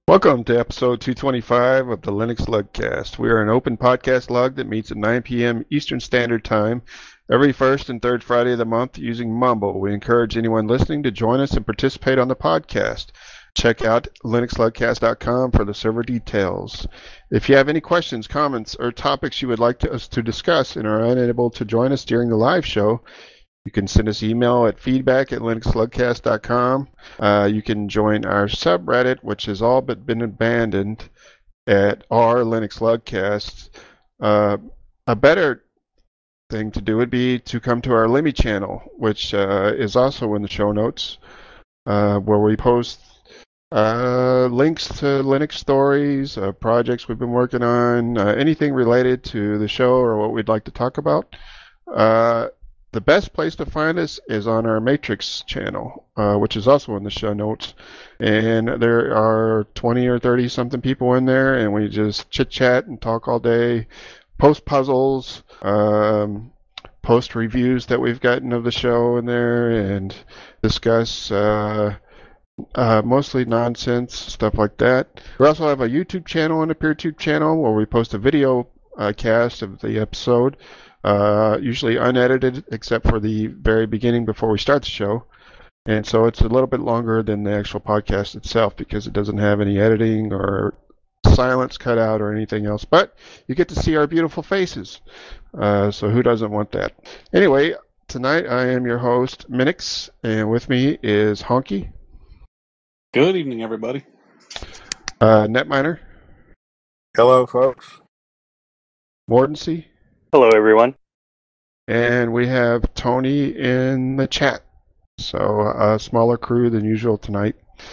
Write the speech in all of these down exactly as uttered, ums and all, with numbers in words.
Welcome to episode two twenty-five of the Linux Lugcast. We are an open podcast lug that meets at nine p.m. Eastern Standard Time every first and third Friday of the month using Mumble. We encourage anyone listening to join us and participate on the podcast. Check out linux lugcast dot com for the server details. If you have any questions, comments, or topics you would like to, us to discuss and are unable to join us during the live show, you can send us email at feedback at linux lugcast dot com. Uh, you can join our subreddit, which has all but been abandoned, at r Linux Lugcast. Uh, a better thing to do would be to come to our Lemmy channel, which uh, is also in the show notes, uh, where we post uh, links to Linux stories, uh, projects we've been working on, uh, anything related to the show or what we'd like to talk about. Uh, The best place to find us is on our Matrix channel, uh, which is also in the show notes. And there are twenty or thirty something people in there, and we just chit chat and talk all day, post puzzles, um, post reviews that we've gotten of the show in there, and discuss uh, uh, mostly nonsense, stuff like that. We also have a YouTube channel and a PeerTube channel where we post a video uh, cast of the episode. Uh, usually unedited, except for the very beginning before we start the show. And so it's a little bit longer than the actual podcast itself because it doesn't have any editing or silence cut out or anything else. But you get to see our beautiful faces. Uh, so who doesn't want that? Anyway, tonight I am your host, Minix, and with me is Honky. Good evening, everybody. Uh, Netminer. Hello, folks. Mordency. Hello, everyone. And we have Tony in the chat. So a smaller crew than usual tonight.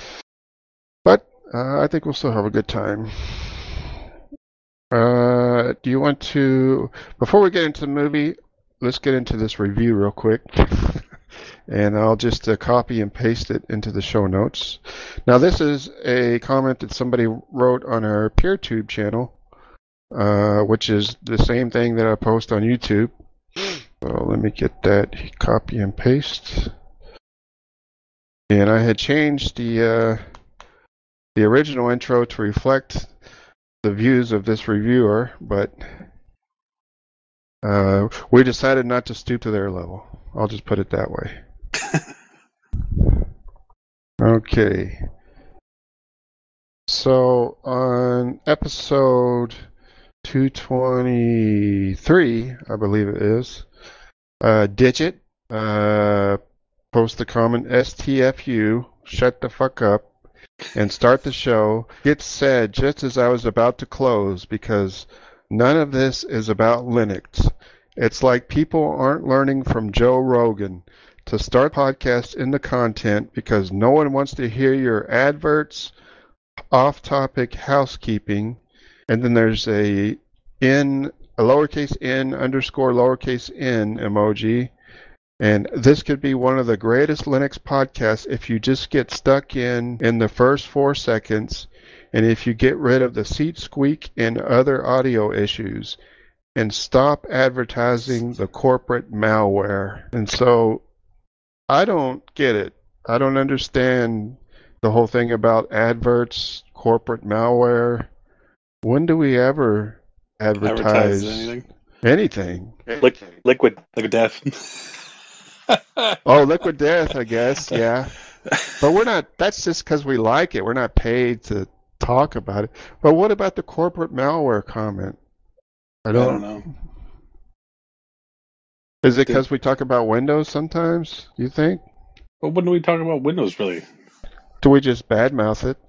But uh, I think we'll still have a good time. Uh, do you want to, before we get into the movie, let's get into this review real quick. And I'll just uh, copy and paste it into the show notes. Now, this is a comment that somebody wrote on our PeerTube channel. Uh, which is the same thing that I post on YouTube. So let me get that copy and paste. And I had changed the uh, the original intro to reflect the views of this reviewer, but uh, we decided not to stoop to their level. I'll just put it that way. Okay. So on episode two twenty-three, I believe it is. Uh, Digit, uh, post the comment S T F U, shut the fuck up, and start the show. It said just as I was about to close because none of this is about Linux. It's like people aren't learning from Joe Rogan to start podcasts in the content because no one wants to hear your adverts, off-topic housekeeping. And then there's a n, a lowercase n underscore lowercase n emoji. And this could be one of the greatest Linux podcasts if you just get stuck in in the first four seconds. And if you get rid of the seat squeak and other audio issues and stop advertising the corporate malware. And so I don't get it. I don't understand the whole thing about adverts, corporate malware. When do we ever advertise, Advertise anything? anything? Liquid, liquid. Like a death. Oh, Liquid Death, I guess, yeah. But we're not, that's just because we like it. We're not paid to talk about it. But what about the corporate malware comment? I I don't, don't know. Is it because we talk about Windows sometimes, do you think? But when do we talk about Windows, really? Do we just badmouth it?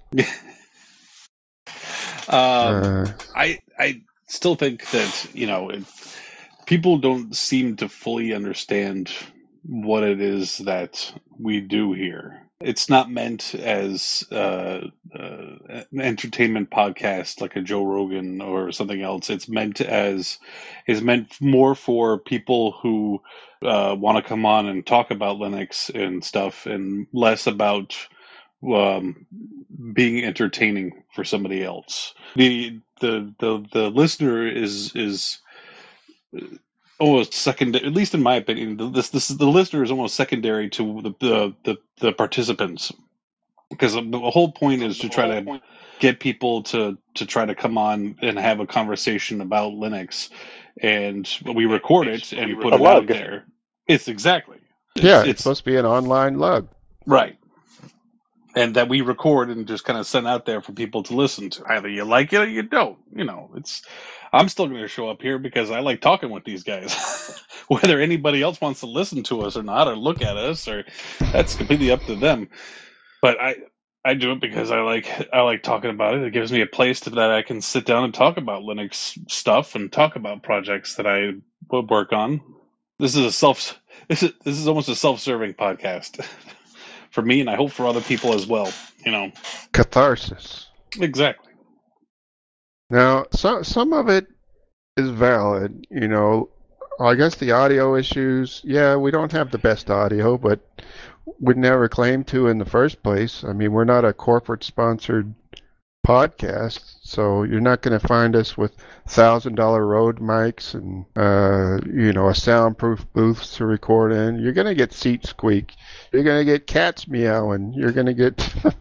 um, Uh, I I still think that, you know, it, people don't seem to fully understand what it is that we do here. It's not meant as uh, uh, an entertainment podcast like a Joe Rogan or something else. It's meant as is meant more for people who uh, want to come on and talk about Linux and stuff, and less about um, being entertaining for somebody else. The the the, the listener is is almost secondary, at least in my opinion. This this the listener is almost secondary to the the the, the participants. because the whole point is to try to get people to, to try to come on and have a conversation about Linux, and we record it and put A it lug. out there. It's exactly. It's, Yeah, it's, it's supposed to be an online lug. right. And that we record and just kind of send out there for people to listen to. Either you like it or you don't. You know, it's. I'm still going to show up here because I like talking with these guys. Whether anybody else wants to listen to us or not, or look at us, or that's completely up to them. But I, I do it because I like I like talking about it. It gives me a place to, that I can sit down and talk about Linux stuff and talk about projects that I would work on. This is a self. This is this is almost a self-serving podcast. For me, and I hope for other people as well, you know. Catharsis. Exactly. Now, some some of it is valid, you know. I guess the audio issues, yeah, we don't have the best audio, but we never claimed to in the first place. I mean, we're not a corporate-sponsored podcast, so you're not going to find us with one thousand dollars Rode mics and, uh, you know, a soundproof booth to record in. You're going to get seat squeak. You're going to get cats meowing. You're going to get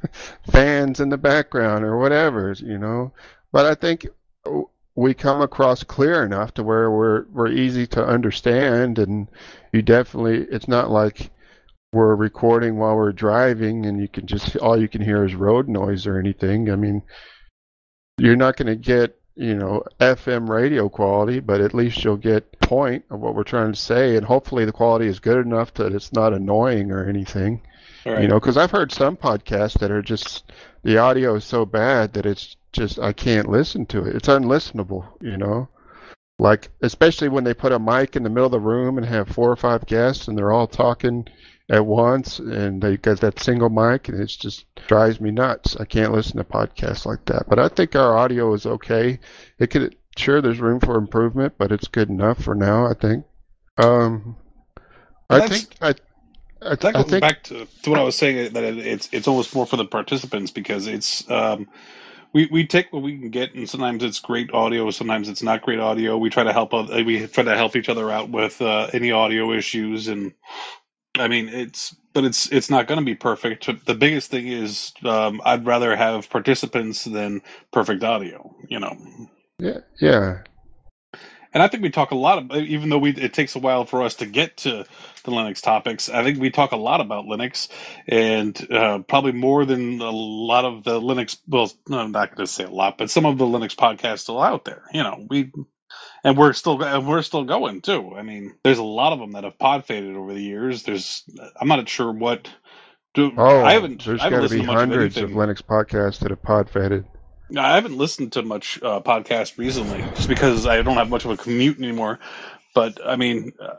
fans in the background or whatever, you know. But I think we come across clear enough to where we're we're easy to understand, and you definitely, it's not like we're recording while we're driving and you can just, all you can hear is road noise or anything. I mean, you're not going to get, you know, F M radio quality, but at least you'll get point of what we're trying to say, and hopefully the quality is good enough that it's not annoying or anything. Right. You know, because I've heard some podcasts that are just, the audio is so bad that it's just, I can't listen to it. It's unlistenable, you know. Like, especially when they put a mic in the middle of the room and have four or five guests and they're all talking at once, and they got that single mic, and it just drives me nuts. I can't listen to podcasts like that. But I think our audio is okay. It could, sure, there's room for improvement, but it's good enough for now, I think. Um, I That's, think I, I, that I goes think back to, to what I was saying, that it, it's it's almost more for the participants, because it's um, we we take what we can get, and sometimes it's great audio, sometimes it's not great audio. We try to help we try to help each other out with uh, any audio issues, and I mean, it's, but it's it's not going to be perfect. The biggest thing is, um, I'd rather have participants than perfect audio, you know. Yeah, yeah. And I think we talk a lot of, even though we it takes a while for us to get to the Linux topics, I think we talk a lot about Linux, and uh, probably more than a lot of the Linux, well, I'm not going to say a lot, but some of the Linux podcasts still out there, you know. We And we're still and we're still going too. I mean, there's a lot of them that have pod faded over the years. There's, I'm not sure what. Do, Oh, I haven't. there's I haven't got to be listened to much hundreds of, of anything. Linux podcasts that have pod faded. I haven't listened to much uh, podcast recently, just because I don't have much of a commute anymore. But I mean, uh,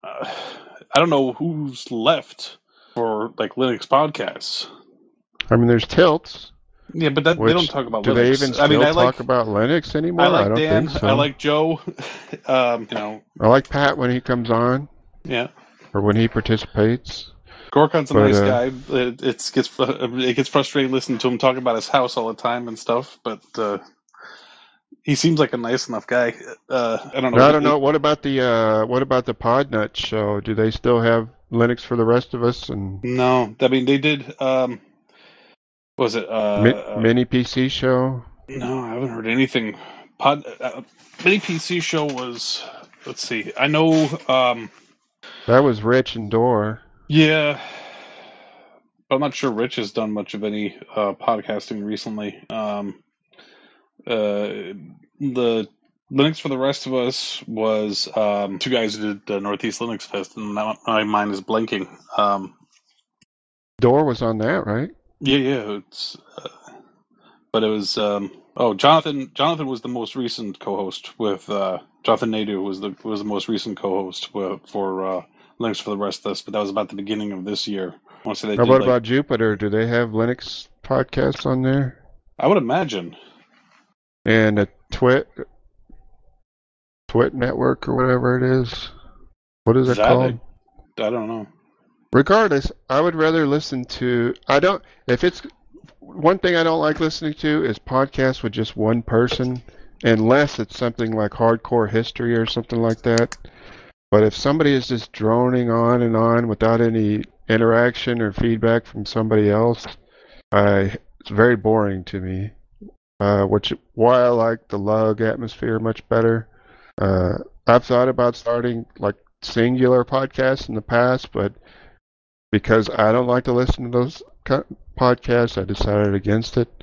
I don't know who's left for like Linux podcasts. I mean, there's Tilts. Yeah, but that, they don't talk about do Linux. Do they even still I mean, I talk like, about Linux anymore? I like I don't Dan. think so. I like Joe. um, you know, I like Pat when he comes on. Yeah. Or when he participates. Gorkon's a but, nice uh, guy. It, it's gets it gets frustrating listening to him talk about his house all the time and stuff. But uh, he seems like a nice enough guy. Uh, I don't know. No, I don't know. What about the uh, what about the Podnut show? Do they still have Linux for the rest of us? And no, I mean they did. Um, what was it uh, Mi- uh, mini P C show? No, I haven't heard anything. Pod uh, mini P C show was. Let's see. I know. Um, that was Rich and Dor. Yeah. I'm not sure Rich has done much of any uh, podcasting recently. Um, uh, the Linux for the Rest of Us was um, two guys who did the Northeast Linux Fest, and now my mind is blanking. Um, Dor was on that, right? Yeah, yeah. It's, uh, but it was um, oh Jonathan. Jonathan was the most recent co-host with uh, Jonathan Naidu was the was the most recent co-host with, for uh, Linux for the Rest of Us. But that was about the beginning of this year. I want to say they How did, about like, about Jupiter? Do they have Linux podcasts on there? I would imagine. And a Twit, Twit network or whatever it is. What is, Is it that called? a- I don't know. Regardless, I would rather listen to. I don't. If it's one thing I don't like listening to is podcasts with just one person, unless it's something like Hardcore History or something like that. But if somebody is just droning on and on without any interaction or feedback from somebody else, I it's very boring to me. Uh, which why I like the Lug atmosphere much better. Uh, I've thought about starting like singular podcasts in the past, but because I don't like to listen to those podcasts, I decided against it.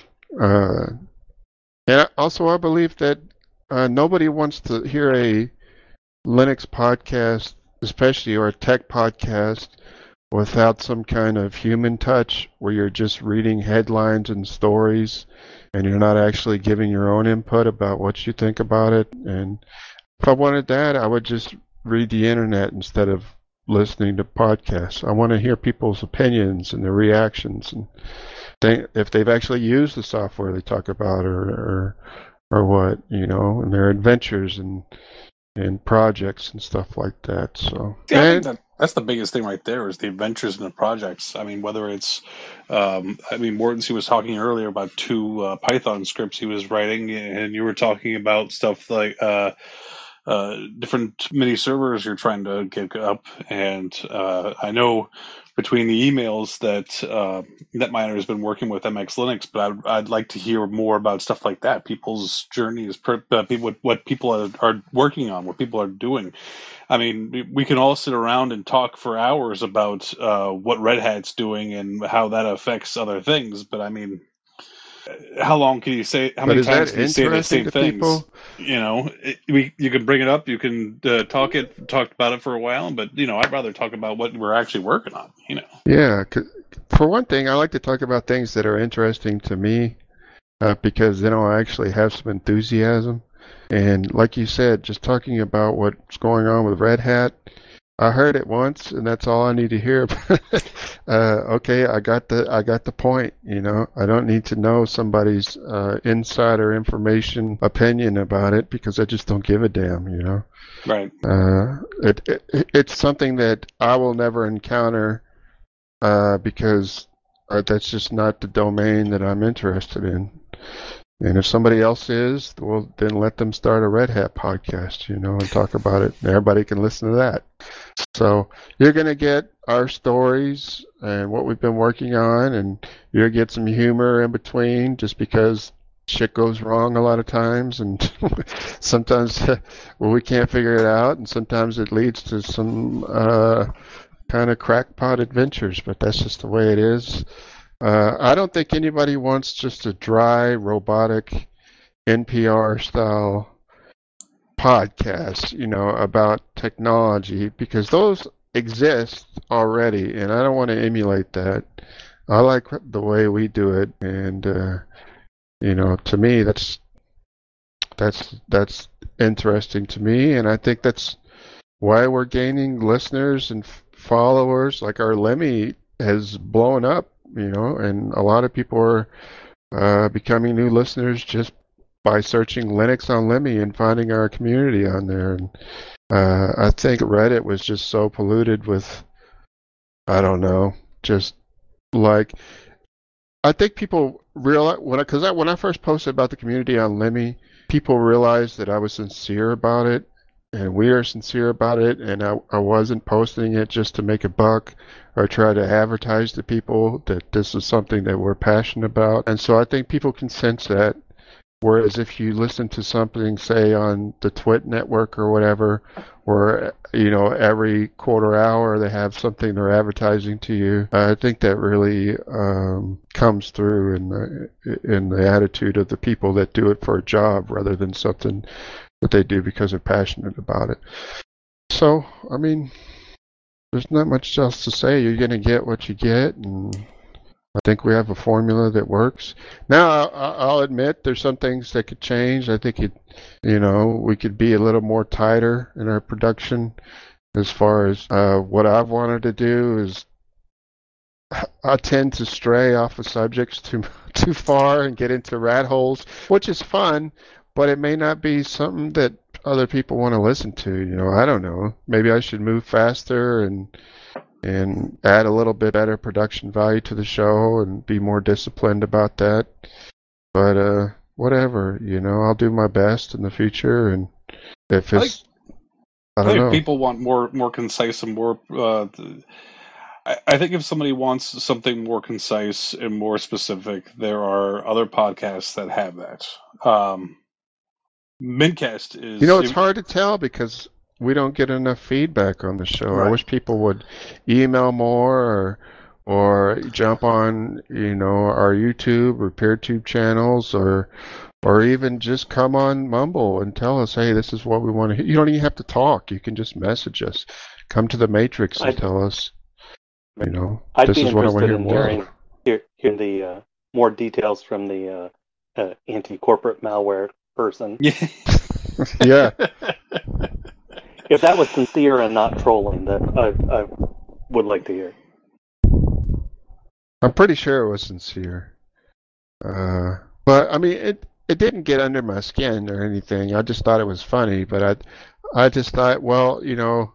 Uh, and also, I believe that uh, nobody wants to hear a Linux podcast, especially or a tech podcast, without some kind of human touch where you're just reading headlines and stories and you're not actually giving your own input about what you think about it. And if I wanted that, I would just read the internet instead of listening to podcasts. I want to hear people's opinions and their reactions, and they, if they've actually used the software they talk about, or or, or what, you know, and their adventures and and projects and stuff like that. So yeah, I and, think that that's the biggest thing right there is the adventures and the projects. I mean, whether it's, um, I mean, Morton, he was talking earlier about two uh, Python scripts he was writing, and you were talking about stuff like uh, uh, different mini servers you're trying to get up. And uh, I know between the emails that uh, Netminer has been working with M X Linux, but I'd, I'd like to hear more about stuff like that, people's journeys, per, uh, what, what people are, are working on, what people are doing. I mean, we can all sit around and talk for hours about uh, what Red Hat's doing and how that affects other things. But I mean, how long can you say? How but many is that times can you say the interesting same to things? people? You know, it, we you can bring it up, you can uh, talk it, talk about it for a while. But you know, I'd rather talk about what we're actually working on. You know. Yeah, 'cause for one thing, I like to talk about things that are interesting to me uh, because then I'll actually have some enthusiasm. And like you said, just talking about what's going on with Red Hat, I heard it once, and that's all I need to hear. uh, okay, I got the I got the point. You know, I don't need to know somebody's uh, insider information opinion about it because I just don't give a damn. You know, Right. uh, it, it it's something that I will never encounter uh, because uh, that's just not the domain that I'm interested in. And if somebody else is, well, then let them start a Red Hat podcast, you know, and talk about it. And everybody can listen to that. So you're going to get our stories and what we've been working on, and you'll get some humor in between just because shit goes wrong a lot of times. And sometimes well, we can't figure it out, and sometimes it leads to some uh, kind of crackpot adventures, but that's just the way it is. Uh, I don't think anybody wants just a dry, robotic, N P R-style podcast, you know, about technology, because those exist already, and I don't want to emulate that. I like the way we do it, and uh, you know, to me, that's that's that's interesting to me, and I think that's why we're gaining listeners and followers. Like our Lemmy has blown up. You know, and a lot of people are uh, becoming new listeners just by searching Linux on Lemmy and finding our community on there. And uh, I think Reddit was just so polluted with, I don't know, just like, I think people realize, when I, cause I, when I first posted about the community on Lemmy, people realized that I was sincere about it. And we are sincere about it, and I, I wasn't posting it just to make a buck or try to advertise to people that this is something that we're passionate about. And so I think people can sense that. Whereas if you listen to something, say, on the Twit network or whatever, where, you know, every quarter hour they have something they're advertising to you, I think that really um, comes through in the, in the attitude of the people that do it for a job rather than something that they do because they're passionate about it. So, I mean, there's not much else to say. You're going to get what you get, and I think we have a formula that works. Now, I'll admit there's some things that could change. I think it, you know, we could be a little more tighter in our production as far as uh, what I've wanted to do is I tend to stray off of subjects too too far and get into rat holes, which is fun, but it may not be something that other people want to listen to. You know, I don't know. Maybe I should move faster and and add a little bit better production value to the show and be more disciplined about that. But uh, whatever, you know, I'll do my best in the future. And if it's, I, I don't I think know. people want more more concise and more. Uh, I, I think if somebody wants something more concise and more specific, there are other podcasts that have that. Um, Mintcast is... You know, it's it- hard to tell because we don't get enough feedback on the show. I Right. wish people would email more or or jump on, you know, our YouTube or PeerTube channels or or even just come on Mumble and tell us, hey, this is what we want to hear. You don't even have to talk. You can just message us. Come to the Matrix and I'd- tell us, you know, I'd this be is what I want to interested hear in more hearing of. hear, hearing the uh, more details from the uh, uh, anti-corporate malware person. Yeah. Yeah. If that was sincere and not trolling, that I, I would like to hear. I'm pretty sure it was sincere. Uh, but I mean, it it didn't get under my skin or anything. I just thought it was funny. But I I just thought, well, you know,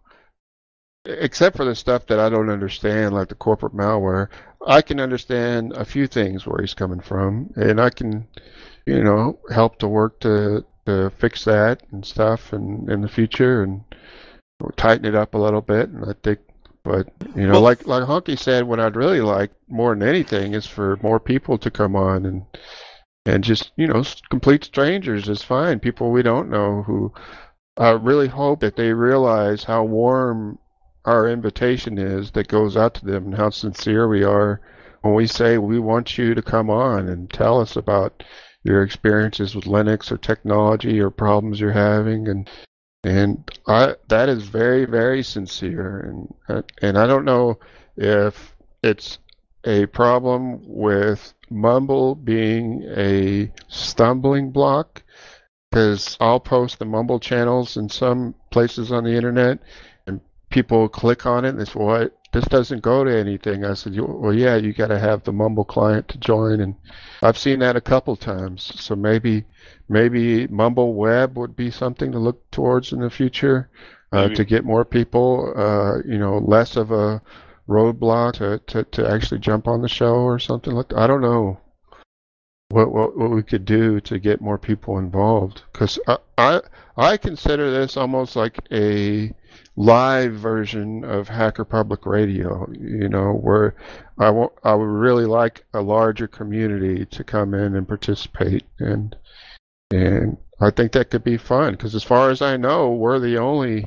except for the stuff that I don't understand, like the corporate malware, I can understand a few things where he's coming from, and I can, you know, help to work to to fix that and stuff, and in the future, and tighten it up a little bit. And I think, but you know, Well- like like Honky said, what I'd really like more than anything is for more people to come on and and just, you know, s- complete strangers is fine. People we don't know who I really hope that they realize how warm our invitation is that goes out to them and how sincere we are when we say we want you to come on and tell us about your experiences with Linux or technology or problems you're having, and and I that is very, very sincere, and uh, and I don't know if it's a problem with Mumble being a stumbling block, because I'll post the Mumble channels in some places on the internet, and people click on it and they say, "Well, this doesn't go to anything." I said, "Well, yeah, you got to have the Mumble client to join," and I've seen that a couple times. So maybe maybe Mumble Web would be something to look towards in the future, uh, Maybe. to get more people, uh, you know, less of a roadblock to, to, to actually jump on the show or something like that. I don't know what what what we could do to get more people involved, because I, I I consider this almost like a live version of Hacker Public Radio, you know, where I wa- I would really like a larger community to come in and participate, and and I think that could be fun, because as far as I know, we're the only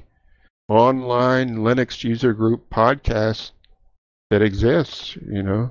online Linux user group podcast that exists, you know.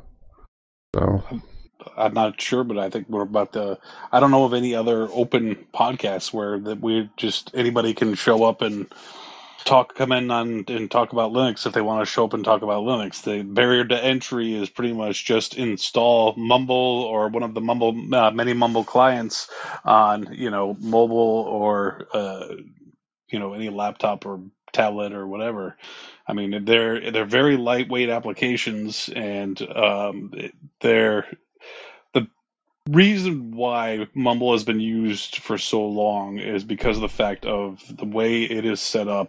So I'm not sure, but I think we're about to. I don't know of any other open podcasts where that we just anybody can show up and talk, come in on and talk about Linux if they want to show up and talk about Linux. The barrier to entry is pretty much just install Mumble or one of the Mumble uh, many Mumble clients on you know mobile or uh, you know any laptop or tablet or whatever. I mean, they're they're very lightweight applications, and um, they're the reason why Mumble has been used for so long is because of the fact of the way it is set up.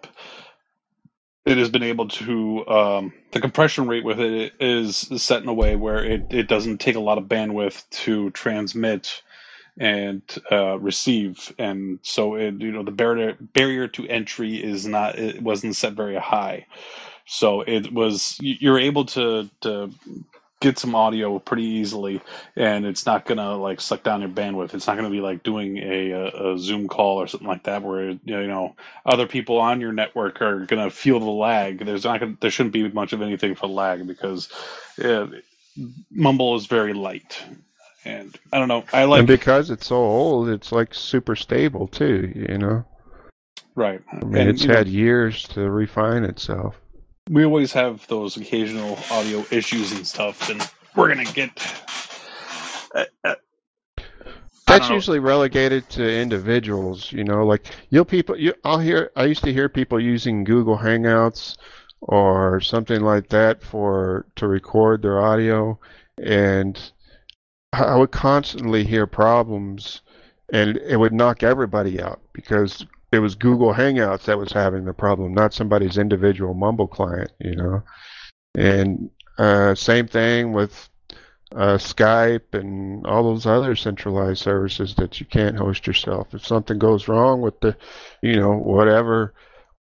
It has been able to um, the compression rate with it is set in a way where it, it doesn't take a lot of bandwidth to transmit and uh, receive, and so it you know the barrier barrier to entry is not it wasn't set very high, so it was you're able to to get some audio pretty easily, and it's not gonna like suck down your bandwidth. It's not gonna be like doing a, a, a Zoom call or something like that, where you know other people on your network are gonna feel the lag. There's not gonna, there shouldn't be much of anything for lag because uh, Mumble is very light, and I don't know. I like and because it's so old, it's like super stable too, you know. right. I mean, And it's you know, had years to refine itself. we always have those occasional audio issues and stuff, and we're gonna get. Uh, uh, I That's don't know. usually relegated to individuals, you know. Like you'll people, you, I'll hear. I used to hear people using Google Hangouts or something like that for to record their audio, and I I would constantly hear problems, and it would knock everybody out because it was Google Hangouts that was having the problem, not somebody's individual Mumble client, you know. And uh, same thing with uh, Skype and all those other centralized services that you can't host yourself. If something goes wrong with the, you know, whatever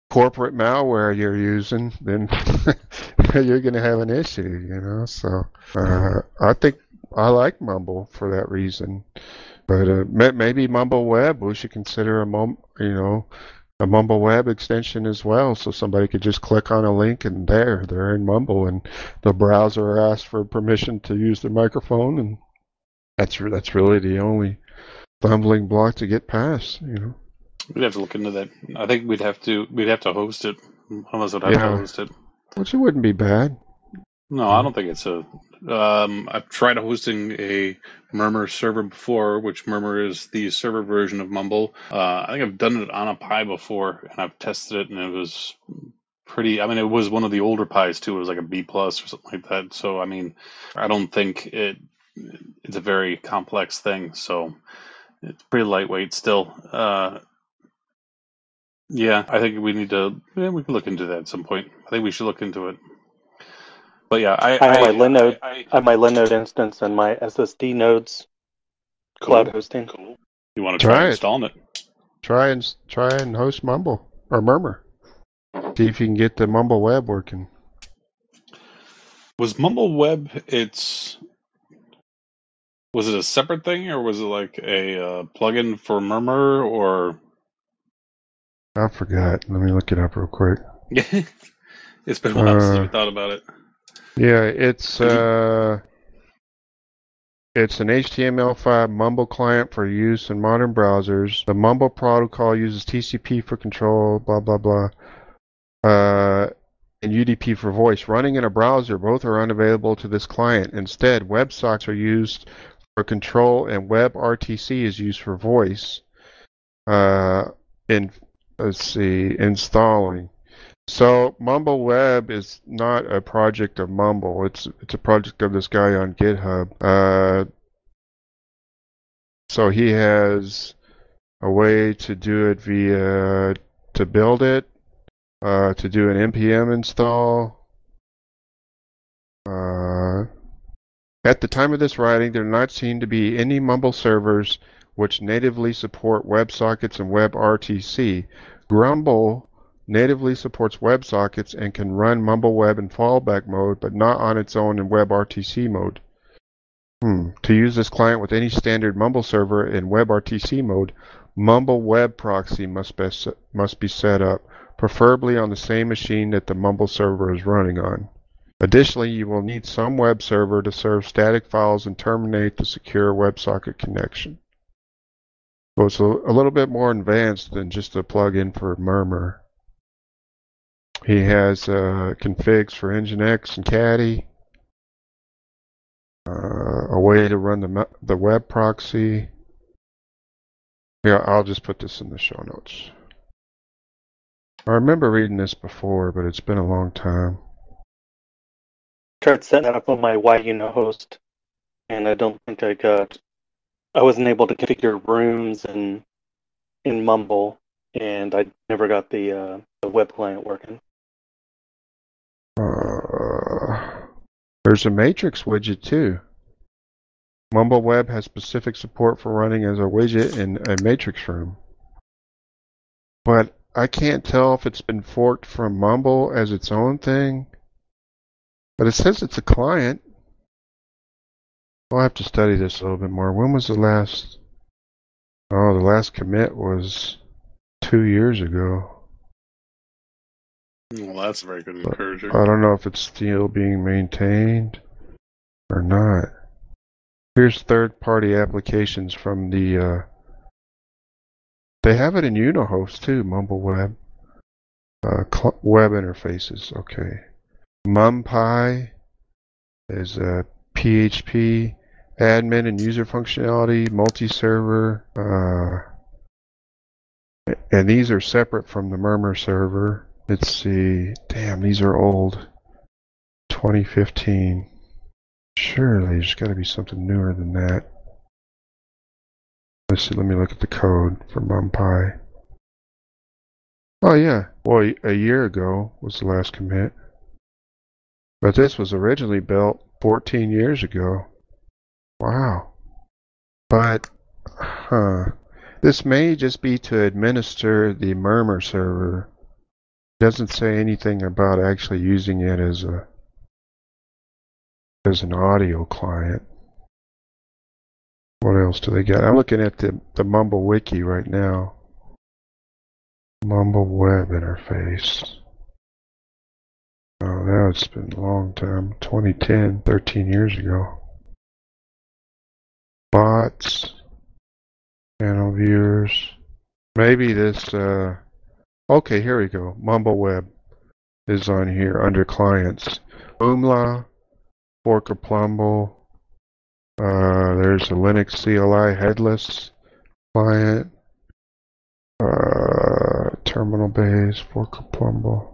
corporate malware you're using, then you're going to have an issue, you know. So uh, I think I like Mumble for that reason. But uh, may- maybe Mumble Web, we should consider a mum, you know, a Mumble Web extension as well, so somebody could just click on a link and there, they're in Mumble, and the browser asks for permission to use the microphone, and that's re- that's really the only stumbling block to get past, you know. We'd have to look into that. I think we'd have to we'd have to host it. Unless would have Yeah. to host it. Which it wouldn't be bad. No, I don't think it's a. Um, I've tried hosting a Murmur server before, which Murmur is the server version of Mumble. Uh, I think I've done it on a Pi before, and I've tested it, and it was pretty. I mean, it was one of the older Pis too. It was like a B plus or something like that. So, I mean, I don't think it. It's a very complex thing, so it's pretty lightweight still. Uh, yeah, I think we need to. Yeah, we can look into that at some point. I think we should look into it. But yeah, I I have my I, Linode, I, I have my Linode instance and my S S D nodes cloud Cool. hosting. Cool. You want to try, Try it. installing it? Try and try and host Mumble or Murmur. See if you can get the Mumble Web working. Was Mumble Web? It's was it a separate thing, or was it like a uh, plugin for Murmur, or? I forgot. Let me look it up real quick. It's been a while since Uh, we thought about it. Yeah, it's uh, it's an H T M L five Mumble client for use in modern browsers. The Mumble protocol uses T C P for control, blah blah blah, uh, and U D P for voice. Running in a browser, both are unavailable to this client. Instead, WebSockets are used for control, and WebRTC is used for voice. Uh, in let's see, installing. So Mumble Web is not a project of Mumble. It's it's a project of this guy on GitHub. Uh, so he has a way to do it via to build it, uh, to do an N P M install. Uh, at the time of this writing, there do not seem to be any Mumble servers which natively support WebSockets and WebRTC. Grumble natively supports WebSockets and can run Mumble Web in fallback mode, but not on its own in WebRTC mode. Hmm. To use this client with any standard Mumble server in WebRTC mode, Mumble Web Proxy must be, must be set up, preferably on the same machine that the Mumble server is running on. Additionally, you will need some web server to serve static files and terminate the secure WebSocket connection. So it's a, a little bit more advanced than just a plugin for Murmur. He has uh, configs for Nginx and Caddy, uh, a way to run the the web proxy. Yeah, I'll just put this in the show notes. I remember reading this before, but it's been a long time. Tried setting that up on my Y U N O host, and I don't think I got. I wasn't able to configure rooms in in Mumble, and I never got the uh, the web client working. Uh, there's a Matrix widget too. Mumble Web has specific support for running as a widget in a Matrix room. But I can't tell if it's been forked from Mumble as its own thing. But it says it's a client. I'll have to study this a little bit more. When was the last... Oh, the last commit was two years ago. Well, that's a very good encourager. I don't know if it's still being maintained or not. Here's third-party applications from the... Uh, they have it in Unohost too, Mumble Web. Uh, web interfaces, okay. MumPy is a P H P admin and user functionality, multi-server, uh, and these are separate from the Murmur server. Let's see. Damn, these are old. twenty fifteen. Surely there's got to be something newer than that. Let's see. Let me look at the code for MumPy. Oh yeah. Well, a year ago was the last commit. But this was originally built fourteen years ago. Wow. But, huh. This may just be to administer the Murmur server. doesn't say anything about actually using it as a as an audio client. What else do they got? I'm looking at the the Mumble Wiki right now. Mumble Web Interface. Oh, now it's been a long time. twenty ten, thirteen years ago. Bots. Channel viewers. Maybe this, uh... okay, here we go. Mumble Web is on here under clients. Joomla, Fork or Plumble. Uh, there's a Linux C L I headless client. Uh, terminal base, Fork or Plumble.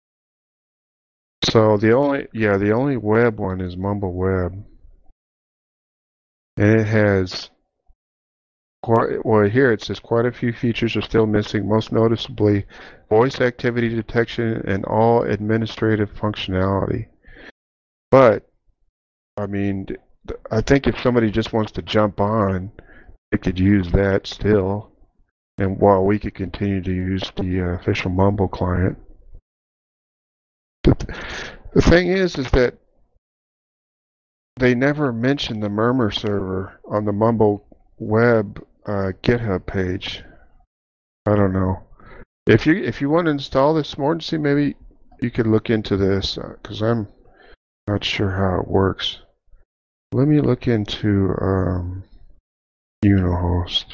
So the only, yeah, the only web one is Mumble Web. And it has quite, well, here it says quite a few features are still missing, most noticeably voice activity detection and all administrative functionality. But, I mean, I think if somebody just wants to jump on, they could use that still. And while we could continue to use the uh, official Mumble client. The, the thing is, is that they never mention the Murmur server on the Mumble Web uh, GitHub page. I don't know. If you if you want to install this Mortency, maybe you could look into this because uh, I'm not sure how it works. Let me look into um, Unohost.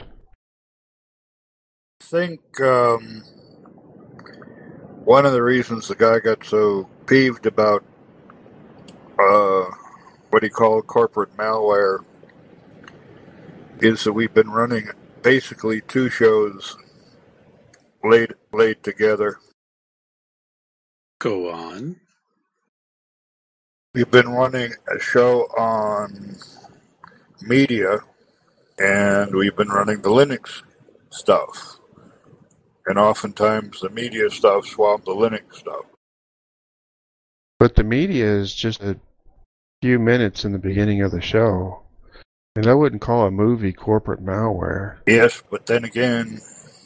I think um, one of the reasons the guy got so peeved about uh, what he called corporate malware is that we've been running basically two shows laid laid together. Go on. We've been running a show on media, and we've been running the Linux stuff. And oftentimes the media stuff swapped the Linux stuff. But the media is just a few minutes in the beginning of the show. And I wouldn't call a movie corporate malware. Yes, but then again,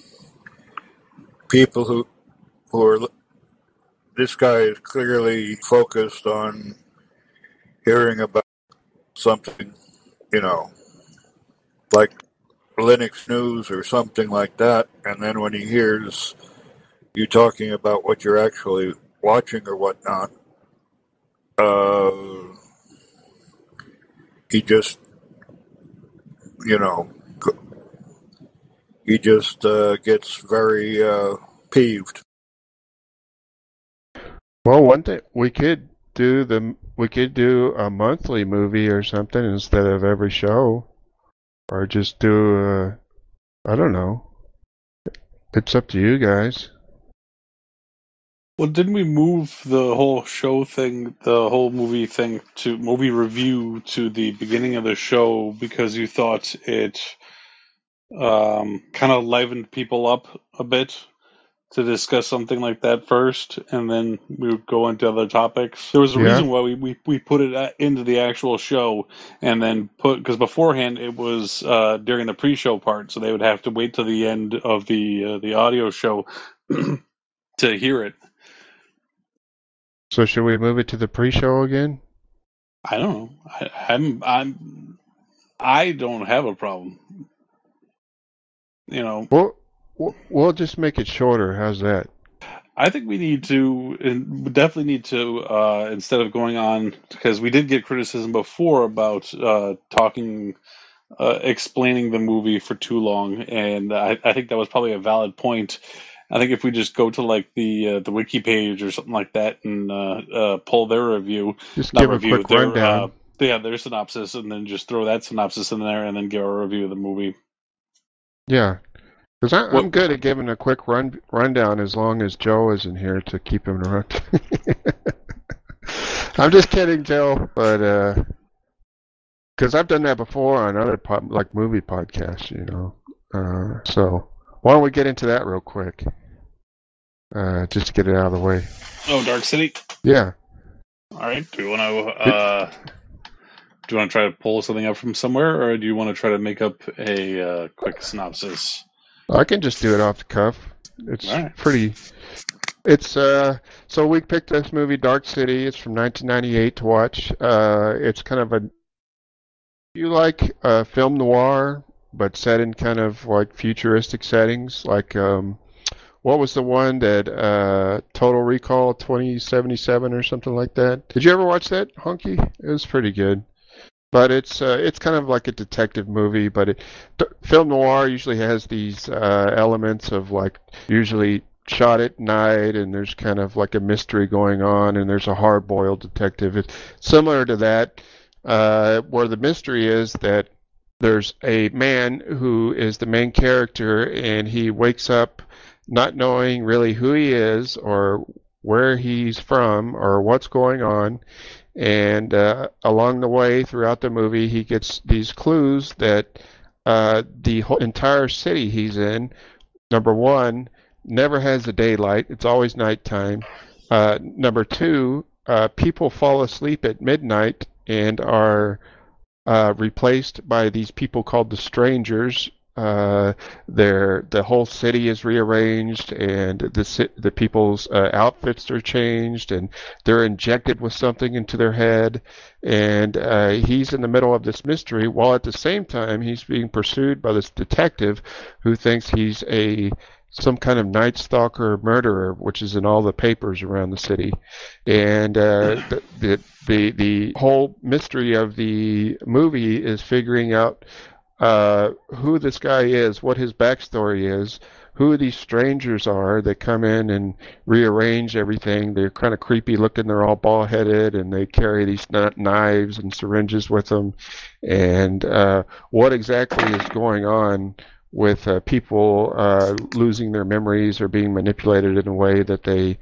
people who who are... This guy is clearly focused on hearing about something, you know, like Linux news or something like that, and then when he hears you talking about what you're actually watching or whatnot, uh, he just, you know, he just uh, gets very uh, peeved. Well, one thing we could do the we could do a monthly movie or something instead of every show, or just do a, I don't know. It's up to you guys. Well, didn't we move the whole show thing, the whole movie thing, to movie review to the beginning of the show because you thought it um, kind of livened people up a bit to discuss something like that first, and then we would go into other topics? There was a Yeah. reason why we, we, we put it at, into the actual show, and then put, because beforehand it was uh, during the pre-show part, so they would have to wait till the end of the uh, the audio show to hear it. So should we move it to the pre-show again? I don't know. I, I'm I'm I don't have a problem. You know, Well, we'll- we'll just make it shorter. How's that? I think we need to, and we definitely need to, uh, instead of going on, because we did get criticism before about uh, talking, uh, explaining the movie for too long, and I, I think that was probably a valid point. I think if we just go to like the uh, the wiki page or something like that and uh, uh, pull their review, Just not give review, a quick their, rundown. Uh, yeah, their synopsis, and then just throw that synopsis in there, and then give a review of the movie. Yeah, because I'm What- good at giving a quick run rundown as long as Joe isn't here to keep him around. I'm just kidding, Joe, but because I've done that before on other pod, like movie podcasts, you know. Uh, so why don't we get into that real quick? Uh, just to get it out of the way. Oh, Dark City. Yeah. All right. Do you want to uh, do you want to try to pull something up from somewhere, or do you want to try to make up a uh, quick synopsis? I can just do it off the cuff. It's All right. pretty It's uh so we picked this movie Dark City. It's from nineteen ninety-eight to watch. Uh it's kind of a you like uh film noir but set in kind of like futuristic settings like um what was the one that uh Total Recall twenty seventy-seven or something like that? Did you ever watch that, Honky? It was pretty good. But it's uh, it's kind of like a detective movie, but it, th- film noir usually has these uh, elements of like usually shot at night, and there's kind of like a mystery going on, and there's a hard-boiled detective. It's similar to that, uh, where the mystery is that there's a man who is the main character, and he wakes up not knowing really who he is or where he's from or what's going on. And uh, along the way, throughout the movie, he gets these clues that uh, the whole entire city he's in, number one, never has the daylight. It's always nighttime. Uh, number two, uh, people fall asleep at midnight and are uh, replaced by these people called the Strangers. Uh, their the whole city is rearranged, and the the people's uh, outfits are changed, and they're injected with something into their head. And uh, he's in the middle of this mystery, while at the same time he's being pursued by this detective who thinks he's a some kind of Night Stalker murderer, which is in all the papers around the city. And uh, the, the the the whole mystery of the movie is figuring out uh, who this guy is, what his backstory is, who these strangers are that come in and rearrange everything. They're kind of creepy looking. They're all bald-headed, and they carry these knives and syringes with them. And uh, what exactly is going on with uh, people uh, losing their memories or being manipulated in a way that they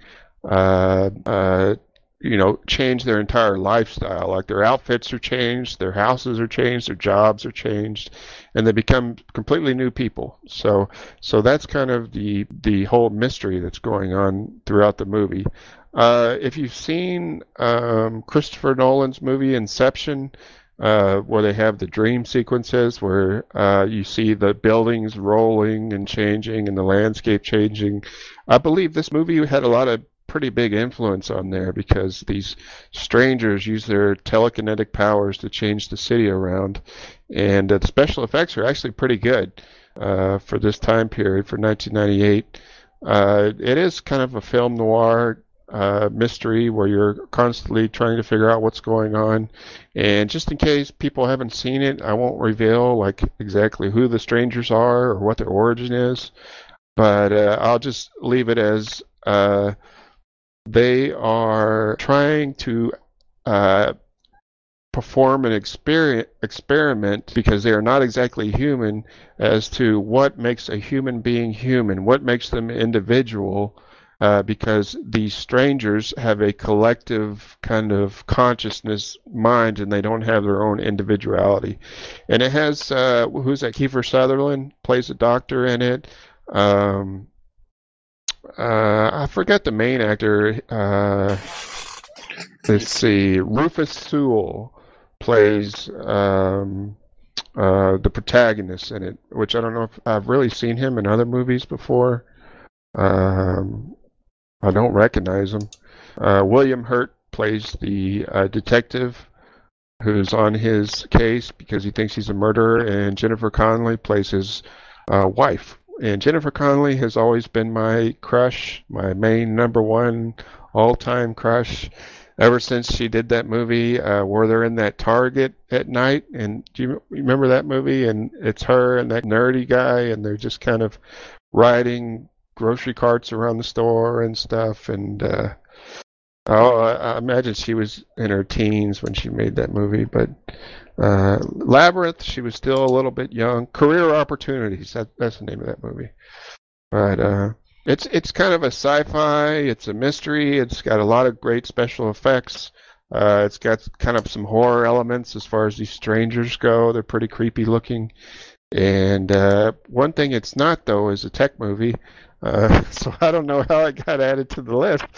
uh, uh, you know, change their entire lifestyle. Like their outfits are changed, their houses are changed, their jobs are changed, and they become completely new people. So, so that's kind of the the whole mystery that's going on throughout the movie. Uh, if you've seen um, Christopher Nolan's movie Inception, uh, where they have the dream sequences where uh, you see the buildings rolling and changing and the landscape changing, I believe this movie had a lot of pretty big influence on there because these strangers use their telekinetic powers to change the city around, and uh, the special effects are actually pretty good uh, for this time period for nineteen ninety-eight. Uh, it is kind of a film noir uh, mystery where you're constantly trying to figure out what's going on, and just in case people haven't seen it, I won't reveal like exactly who the strangers are or what their origin is, but uh, I'll just leave it as uh, they are trying to uh, perform an exper- experiment because they are not exactly human as to what makes a human being human, what makes them individual, uh, because these strangers have a collective kind of consciousness mind and they don't have their own individuality. And it has, uh, who's that? Kiefer Sutherland plays a doctor in it. Um, Uh, I forget the main actor. Uh, let's see. Rufus Sewell plays um, uh, the protagonist in it, which I don't know if I've really seen him in other movies before. Um, I don't recognize him. Uh, William Hurt plays the uh, detective who's on his case because he thinks he's a murderer, and Jennifer Connelly plays his uh, wife. And Jennifer Connelly has always been my crush, my main number one all-time crush, ever since she did that movie uh, where they're in that Target at night. And do you remember that movie? And it's her and that nerdy guy, and they're just kind of riding grocery carts around the store and stuff. And uh, oh, I, I imagine she was in her teens when she made that movie, but. Uh, Labyrinth, she was still a little bit young. Career Opportunities, that, that's the name of that movie. But uh, it's it's kind of a sci-fi. It's a mystery. It's got a lot of great special effects. Uh, it's got kind of some horror elements as far as these strangers go. They're pretty creepy looking. And uh, one thing it's not, though, is a tech movie. Uh, so I don't know how it got added to the list.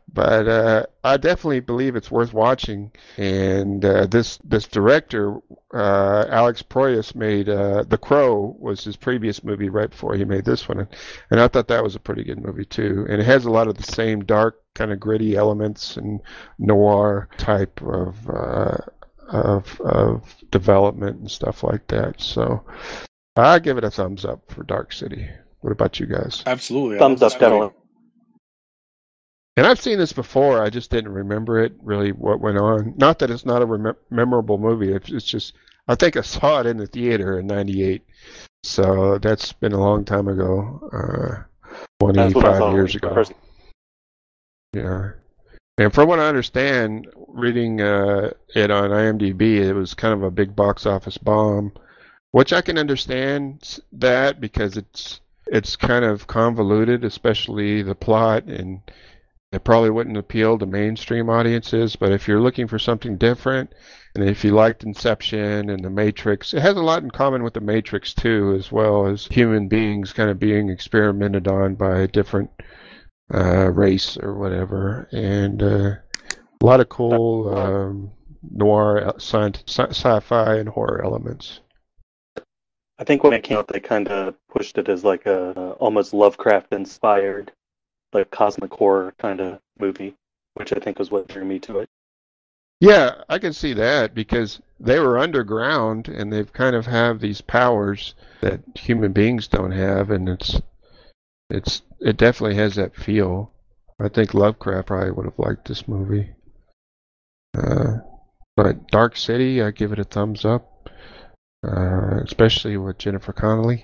But uh, I definitely believe it's worth watching. And uh, this this director, uh, Alex Proyas, made uh, The Crow was his previous movie right before he made this one, and I thought that was a pretty good movie too. And it has a lot of the same dark, kind of gritty elements and noir type of uh, of of development and stuff like that. So I give it a thumbs up for Dark City. What about you guys? Absolutely. Thumbs up, definitely. And I've seen this before. I just didn't remember it really what went on. Not that it's not a rem- memorable movie. It's, it's just I think I saw it in the theater in ninety-eight. So that's been a long time ago. Uh, twenty-five years ago. First. Yeah. And from what I understand, reading uh, it on IMDb, it was kind of a big box office bomb, which I can understand that because it's it's kind of convoluted, especially the plot, and it probably wouldn't appeal to mainstream audiences. But if you're looking for something different, and if you liked Inception and The Matrix, it has a lot in common with The Matrix too, as well as human beings kind of being experimented on by a different uh, race or whatever, and uh, a lot of cool um, noir, sci- sci-fi, and horror elements. I think when it came out, they kind of pushed it as like a, a almost Lovecraft-inspired, like cosmic horror kind of movie, which I think was what drew me to it. Yeah, I can see that because they were underground and they've kind of have these powers that human beings don't have, and it's it's it definitely has that feel. I think Lovecraft probably would have liked this movie. Uh, but Dark City, I give it a thumbs up, uh, especially with Jennifer Connelly,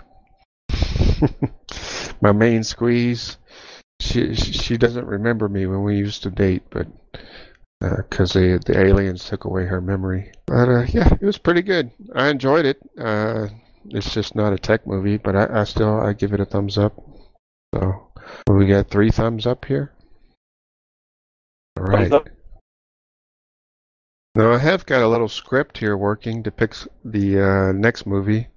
my main squeeze. She she doesn't remember me when we used to date, but because uh, the the aliens took away her memory. But uh, yeah, it was pretty good. I enjoyed it. Uh, it's just not a tech movie, but I, I still I give it a thumbs up. So we got three thumbs up here. All right. Now I have got a little script here working to pick the uh, next movie.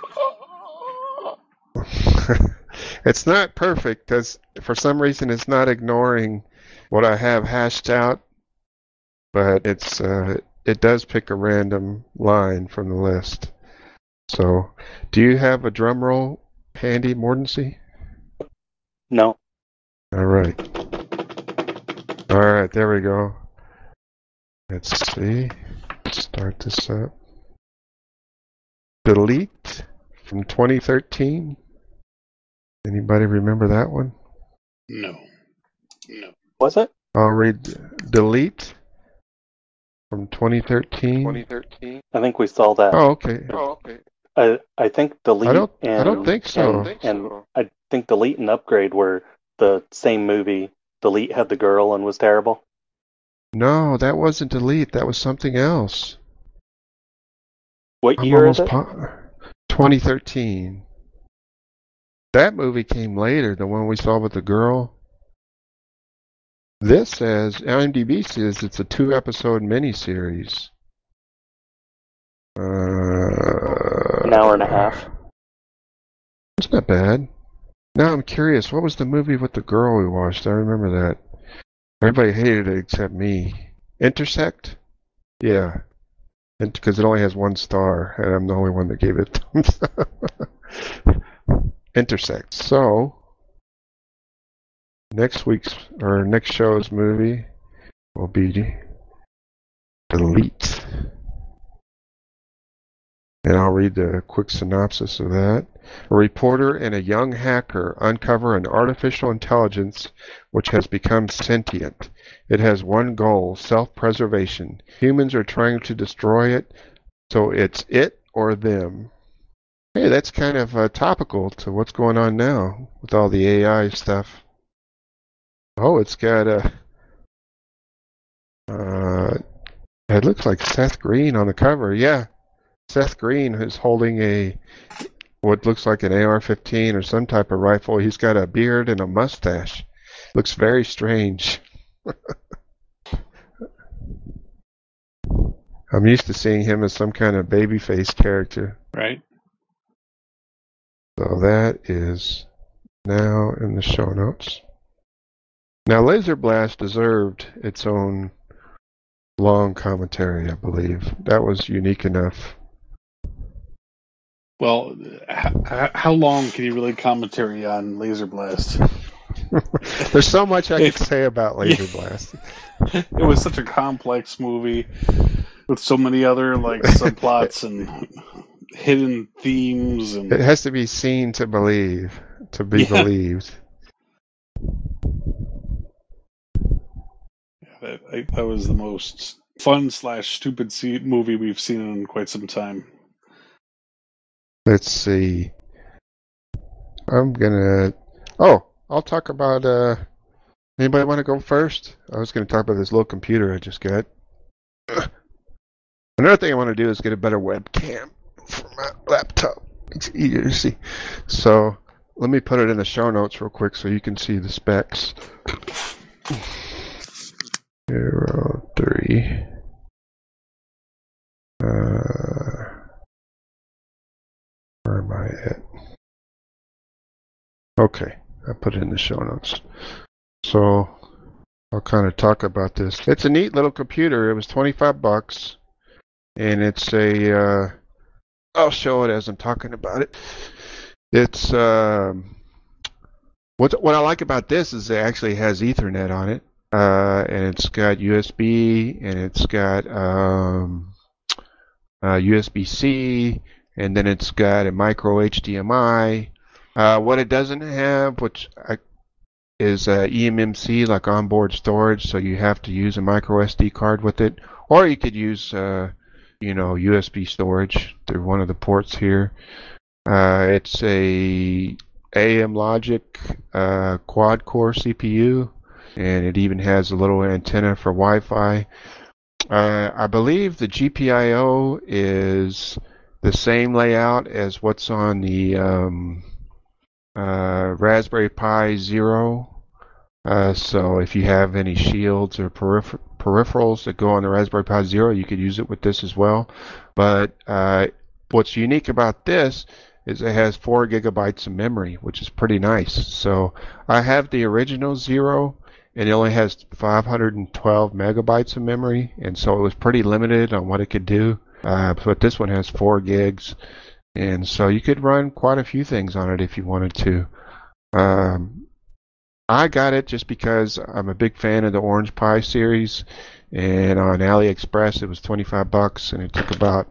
It's not perfect because for some reason it's not ignoring what I have hashed out, but it's uh, it does pick a random line from the list. So, do you have a drum roll handy, Mordency? No. All right. All right, there we go. Let's see. Let's start this up. Delete from twenty thirteen. Anybody remember that one? No. No. Was it? I'll read Delete from twenty thirteen. twenty thirteen. I think we saw that. Oh, okay. Oh, okay. I I think Delete I don't, and I don't think so. And, and I think Delete and Upgrade were the same movie. Delete had the girl and was terrible. No, that wasn't Delete. That was something else. What I'm year is it? Po- twenty thirteen. That movie came later, the one we saw with the girl. This says, IMDb says it's a two-episode miniseries. Uh, An hour and a half. It's not bad. Now I'm curious, what was the movie with the girl we watched? I remember that. Everybody hated it except me. Intersect? Yeah. Because it only has one star, and I'm the only one that gave it thumbs up. Intersect. So, next week's, or next show's movie will be Delete. And I'll read the quick synopsis of that. A reporter and a young hacker uncover an artificial intelligence which has become sentient. It has one goal, self-preservation. Humans are trying to destroy it, so it's it or them. Hey, that's kind of uh, topical to what's going on now with all the A I stuff. Oh, it's got a... Uh, it looks like Seth Green on the cover. Yeah, Seth Green is holding a what looks like an A R fifteen or some type of rifle. He's got a beard and a mustache. Looks very strange. I'm used to seeing him as some kind of babyface character. Right. So that is now in the show notes. Now, Laser Blast deserved its own long commentary, I believe. That was unique enough. Well, h- how long can you really commentary on Laser Blast? There's so much I could say about Laser yeah. Blast. It was such a complex movie with so many other like subplots and hidden themes, and it has to be seen to believe, to be yeah. believed. Yeah, that, that was the most fun slash stupid movie we've seen in quite some time. Let's see. I'm gonna. Oh, I'll talk about. Uh, anybody want to go first? I was gonna talk about this little computer I just got. Another thing I want to do is get a better webcam for my laptop. It's easier to see. So let me put it in the show notes real quick so you can see the specs. Zero three. Uh, where am I at? Okay, I put it in the show notes. So I'll kind of talk about this. It's a neat little computer. It was twenty-five bucks, and it's a. Uh, I'll show it as I'm talking about it. It's um, what what I like about this is it actually has Ethernet on it, uh, and it's got U S B, and it's got um, uh, U S B C, and then it's got a micro H D M I. Uh, what it doesn't have, which I, is uh, E M M C, like onboard storage, so you have to use a micro S D card with it, or you could use, uh, you know, U S B storage through one of the ports here. Uh, it's a A M Logic uh, quad-core C P U, and it even has a little antenna for Wi-Fi. Uh, I believe the G P I O is the same layout as what's on the um, uh, Raspberry Pi Zero. Uh, so if you have any shields or peripher- peripherals that go on the Raspberry Pi Zero, you could use it with this as well. But uh, what's unique about this is it has four gigabytes of memory, which is pretty nice. So I have the original Zero, and it only has five hundred twelve megabytes of memory, and so it was pretty limited on what it could do. Uh, but this one has four gigs, and so you could run quite a few things on it if you wanted to. Um, I got it just because I'm a big fan of the Orange Pi series, and on AliExpress it was twenty-five bucks, and it took about,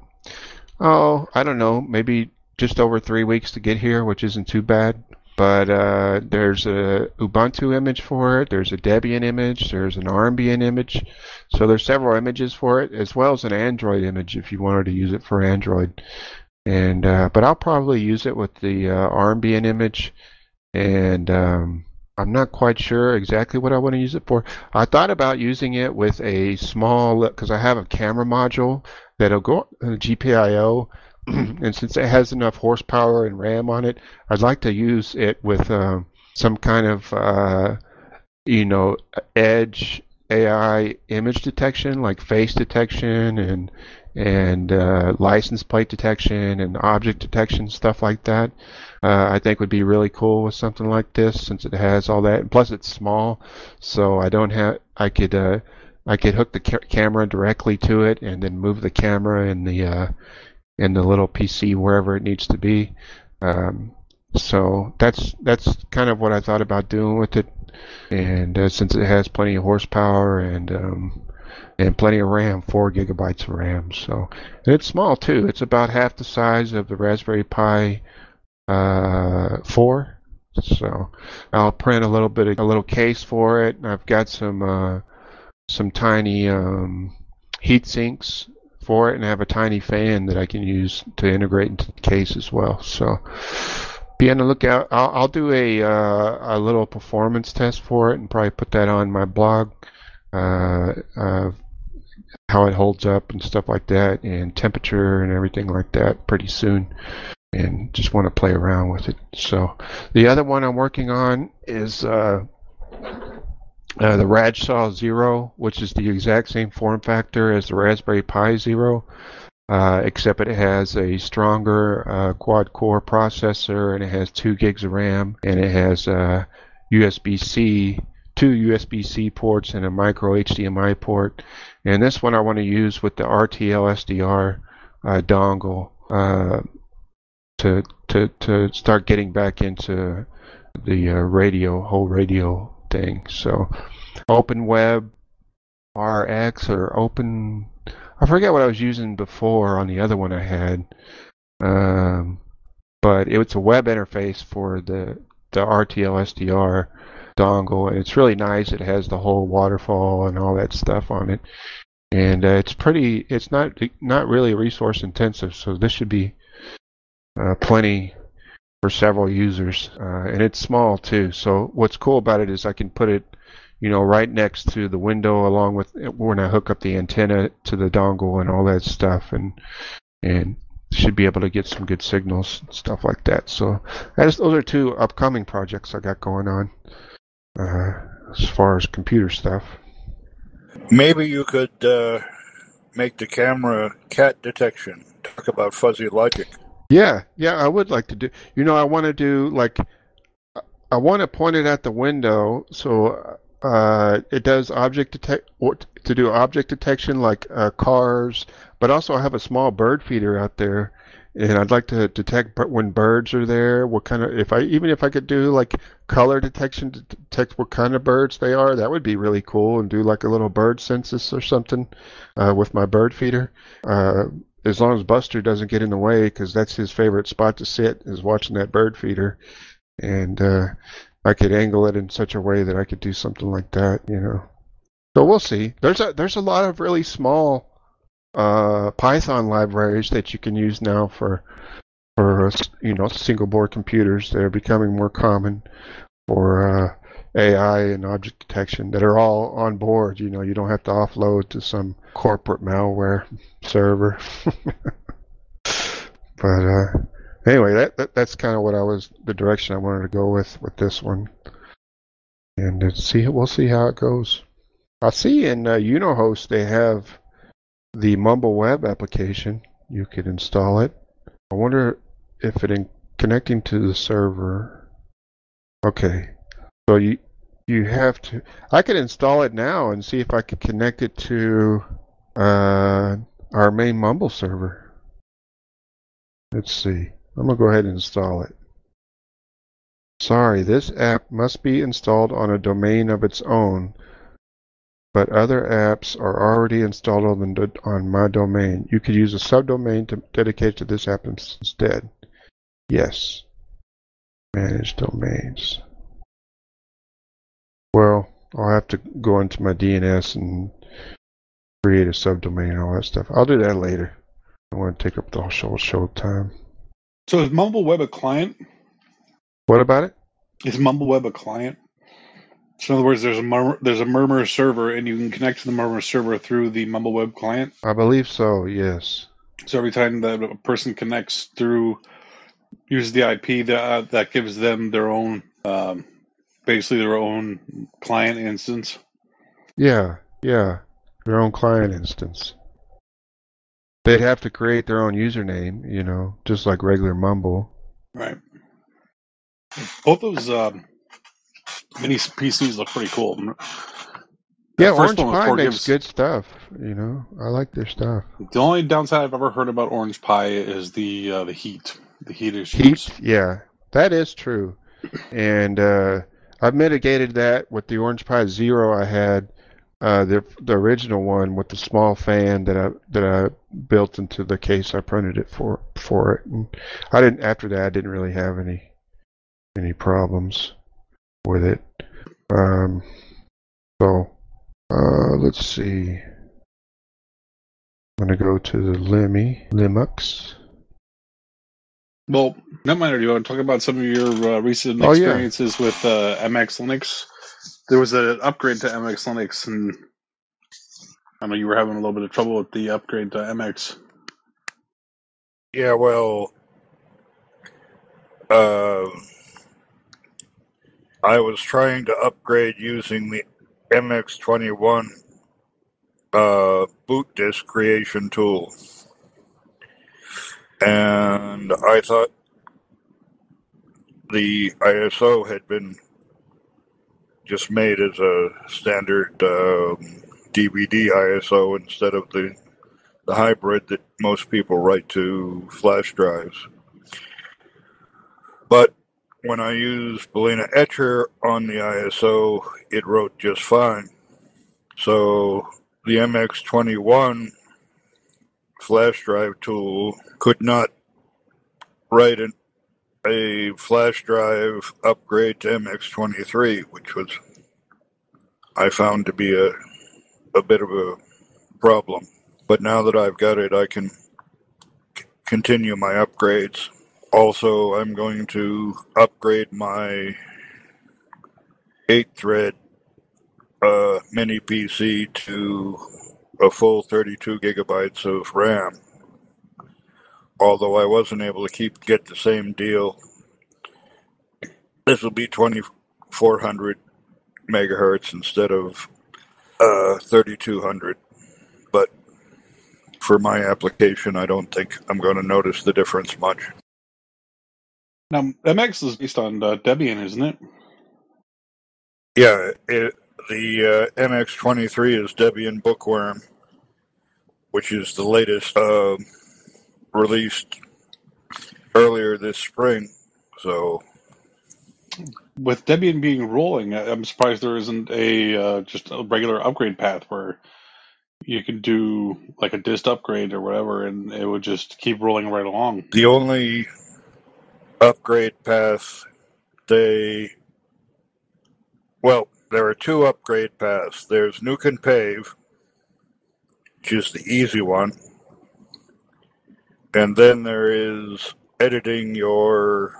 oh, I don't know, maybe just over three weeks to get here, which isn't too bad. But uh, there's a Ubuntu image for it, there's a Debian image, there's an Armbian image, so there's several images for it, as well as an Android image if you wanted to use it for Android. And uh, but I'll probably use it with the uh, Armbian image, and um, I'm not quite sure exactly what I want to use it for. I thought about using it with a small, because I have a camera module that'll go on G P I O, and since it has enough horsepower and RAM on it, I'd like to use it with um, some kind of, uh, you know, edge A I image detection, like face detection and and uh, license plate detection and object detection, stuff like that. Uh, I think would be really cool with something like this, since it has all that. And plus, it's small, so I don't have. I could uh, I could hook the ca- camera directly to it, and then move the camera in the uh, in the little P C wherever it needs to be. Um, so that's that's kind of what I thought about doing with it. And uh, since it has plenty of horsepower and um, and plenty of RAM, four gigabytes of RAM. So and it's small too. It's about half the size of the Raspberry Pi uh, four. So I'll print a little bit of a little case for it. And I've got some uh, some tiny um, heat sinks for it, and I have a tiny fan that I can use to integrate into the case as well. So be on the lookout. I'll, I'll do a uh, a little performance test for it and probably put that on my blog. Uh, uh, how it holds up and stuff like that, and temperature and everything like that pretty soon, and just want to play around with it. So the other one I'm working on is uh, uh, the Radsaw Zero, which is the exact same form factor as the Raspberry Pi Zero, uh, except it has a stronger uh, quad-core processor, and it has two gigs of RAM, and it has uh, U S B C, two two U S B C ports and a micro H D M I port. And this one I want to use with the R T L S D R uh, dongle uh, to to to start getting back into the uh, radio whole radio thing. So OpenWeb R X or Open, I forget what I was using before on the other one I had, um, but it was a web interface for the the R T L S D R dongle, and it's really nice. It has the whole waterfall and all that stuff on it, and uh, it's pretty. It's not not really resource intensive, so this should be uh, plenty for several users, uh, and it's small too. So what's cool about it is I can put it, you know, right next to the window, along with when I hook up the antenna to the dongle and all that stuff, and and should be able to get some good signals and stuff like that. So that's, those are two upcoming projects I got going on uh, as far as computer stuff. Maybe you could uh, make the camera cat detection. Talk about fuzzy logic. Yeah, yeah, I would like to do. You know, I want to do like I want to point it at the window so uh, it does object detect or to do object detection like uh, cars, but also I have a small bird feeder out there, and I'd like to detect when birds are there. What kind of if I even if I could do like color detection to detect what kind of birds they are, that would be really cool. And do like a little bird census or something uh, with my bird feeder. Uh, as long as Buster doesn't get in the way, because that's his favorite spot to sit is watching that bird feeder, and uh, I could angle it in such a way that I could do something like that, you know. So we'll see. There's a there's a lot of really small uh, Python libraries that you can use now for for uh, you know single board computers that are becoming more common for uh, A I and object detection that are all on board. You know, you don't have to offload to some corporate malware server. But uh, anyway, that, that that's kind of what I was the direction I wanted to go with with this one, and uh, see we'll see how it goes. I see in uh, Unohost they have the Mumble Web application. You could install it. I wonder if it in connecting to the server. Okay, so you you have to. I could install it now and see if I could connect it to uh, our main Mumble server. Let's see. I'm gonna go ahead and install it. Sorry, this app must be installed on a domain of its own, but other apps are already installed on, the, on my domain. You could use a subdomain to dedicate to this app instead. Yes. Manage domains. Well, I'll have to go into my D N S and create a subdomain and all that stuff. I'll do that later. I want to take up the whole show, show time. So is Mumble Web a client? What about it? Is Mumble Web a client? So in other words, there's a murmur, there's a Murmur server, and you can connect to the Murmur server through the Mumble Web client. I believe so. Yes. So every time that a person connects through, uses the I P, that uh, that gives them their own, um, basically their own client instance. Yeah. Yeah. Their own client instance. They'd have to create their own username, you know, just like regular Mumble. Right. Both those um, mini P Cs look pretty cool. Yeah, The first Orange one with Pi four makes gigs. good stuff. You know, I like their stuff. The only downside I've ever heard about Orange Pi is the uh, the heat, the heat issues. Heat, yeah, that is true. And uh, I've mitigated that with the Orange Pi Zero I had, uh, the the original one with the small fan that I that I built into the case I printed it for for it. And I didn't after that I didn't really have any any problems with it. Um, so uh, let's see. I'm gonna go to the Lemmy Linux. Well, no matter. Do you want to talk about some of your uh, recent Oh, yeah. experiences with uh, M X Linux? There was an upgrade to M X Linux, and I know you were having a little bit of trouble with the upgrade to M X. Yeah, well, uh, I was trying to upgrade using the M X twenty-one uh, boot disk creation tool. And I thought the I S O had been just made as a standard um, D V D I S O instead of the, the hybrid that most people write to flash drives. But when I used Balena Etcher on the I S O, it wrote just fine. So the M X twenty-one flash drive tool could not write an, a flash drive upgrade to M X twenty-three, which was I found to be a, a bit of a problem. But now that I've got it, I can c- continue my upgrades. Also, I'm going to upgrade my eight-thread uh, mini P C to a full thirty-two gigabytes of RAM. Although I wasn't able to keep get the same deal. This will be twenty-four hundred megahertz instead of uh, thirty-two hundred. But for my application, I don't think I'm going to notice the difference much. Now, M X is based on uh, Debian, isn't it? Yeah, it, the uh, M X twenty-three is Debian Bookworm, which is the latest uh, released earlier this spring. So, With Debian being rolling, I- I'm surprised there isn't a uh, just a regular upgrade path where you could do like a dist upgrade or whatever, and it would just keep rolling right along. the only upgrade path they well, there are two upgrade paths. There's Nuke and Pave, which is the easy one, and then there is editing your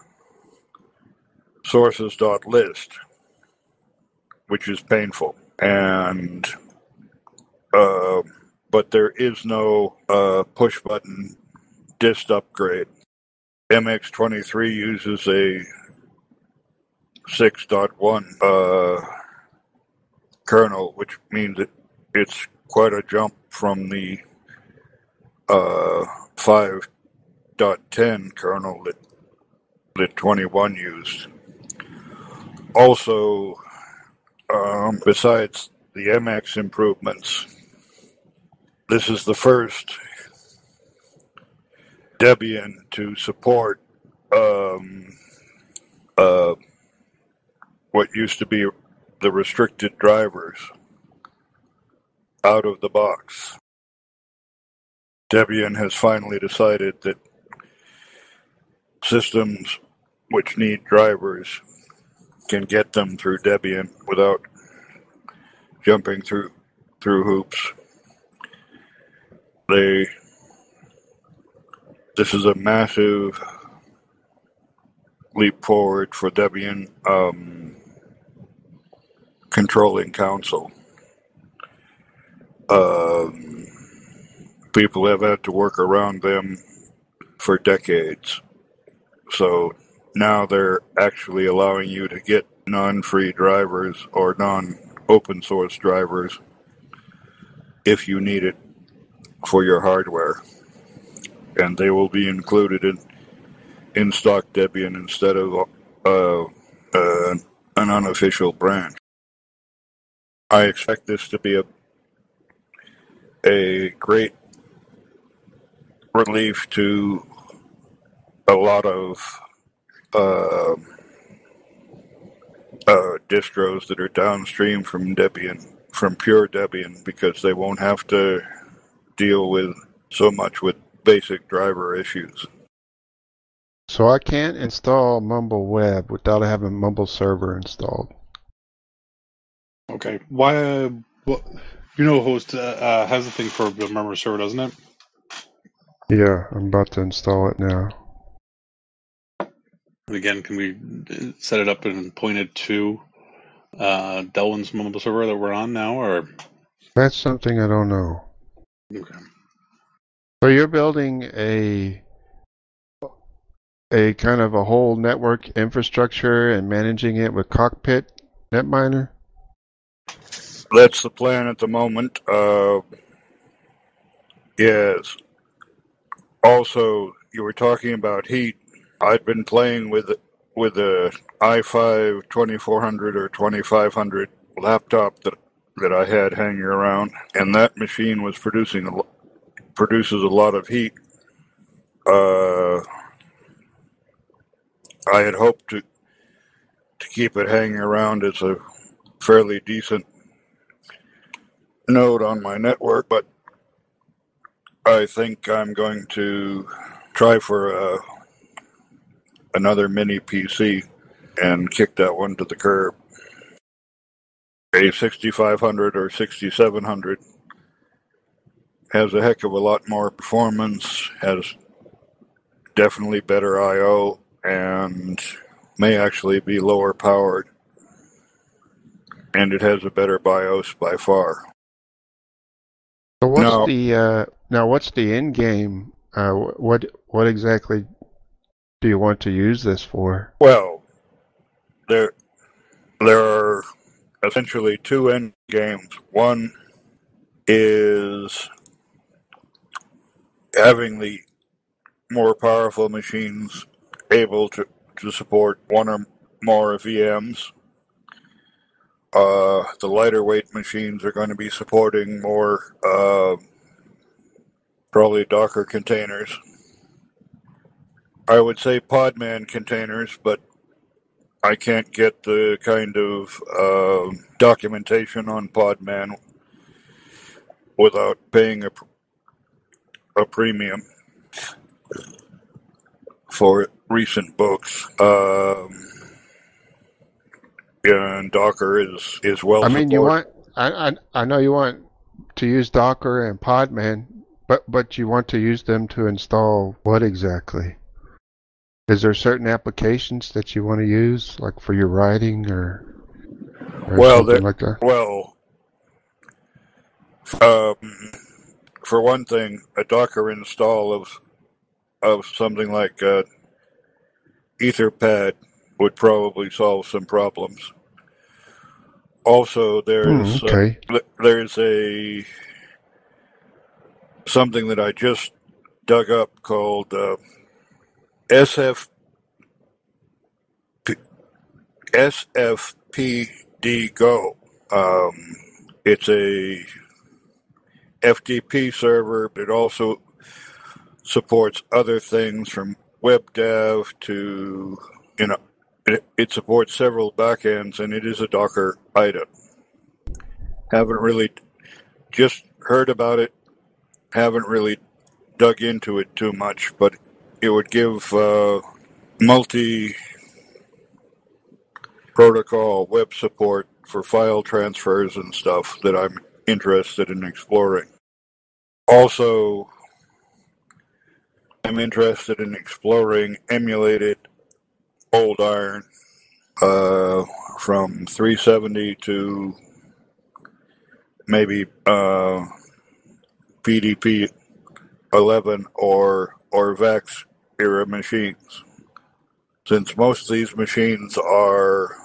sources.list, which is painful. And uh, but there is no uh, push button dist upgrade. M X twenty-three uses a six point one uh, kernel, which means it, it's quite a jump from the uh, five point ten kernel that, that twenty-one used. Also, um, besides the M X improvements, this is the first Debian to support um, uh, what used to be the restricted drivers out of the box. Debian has finally decided that systems which need drivers can get them through Debian without jumping through through hoops. They this is a massive leap forward for Debian um, controlling council. Um, people have had to work around them for decades. So now they're actually allowing you to get non-free drivers or non-open source drivers if you need it for your hardware. And they will be included in, in stock Debian instead of uh, uh, an unofficial branch. I expect this to be a a great relief to a lot of uh, uh, distros that are downstream from Debian, from pure Debian, because they won't have to deal with so much with basic driver issues. So I can't install Mumble Web without having Mumble Server installed. Okay. Why? Uh, well, you know, host uh, uh, has a thing for the Murmur server, doesn't it? Yeah, I'm about to install it now. And again, can we set it up and point it to uh, Delwyn's Mumble server that we're on now, or? That's something I don't know. Okay. So you're building a a kind of a whole network infrastructure and managing it with Cockpit Netminer? That's the plan at the moment. Uh, yes. Also, you were talking about heat. I've been playing with with a i five twenty-four hundred or twenty-five hundred laptop that that I had hanging around, and that machine was producing a, produces a lot of heat. Uh, I had hoped to to keep it hanging around as a fairly decent node on my network, but I think I'm going to try for a, another mini P C and kick that one to the curb. A sixty-five hundred or sixty-seven hundred has a heck of a lot more performance, has definitely better I O, and may actually be lower powered. And it has a better BIOS by far. So what's No. the uh, now? What's the end game? Uh, what what exactly do you want to use this for? Well, there there are essentially two end games. One is having the more powerful machines able to, to support one or more V Ms. Uh, the lighter weight machines are going to be supporting more uh, probably Docker containers. I would say Podman containers, but I can't get the kind of uh, documentation on Podman without paying a, a premium for recent books. Um, and Docker is, is well I mean, you supported. want I, I I know you want to use Docker and Podman, but but you want to use them to install what exactly? Is there certain applications that you want to use, like for your writing or, or Well, something there, like that? well, um, for one thing, a Docker install of of something like uh, Etherpad would probably solve some problems. Also, there's Hmm, okay. uh, there's a something that I just dug up called uh, S F P, S F P D Go. Um, it's a F T P server, but it also supports other things from web dev to, you know, it, it supports several backends, and it is a Docker item. Haven't really just heard about it, haven't really dug into it too much, but it would give uh, multi-protocol web support for file transfers and stuff that I'm interested in exploring. Also, I'm interested in exploring emulated old iron uh, from three seventy to maybe uh, P D P eleven or or VEX era machines. Since most of these machines are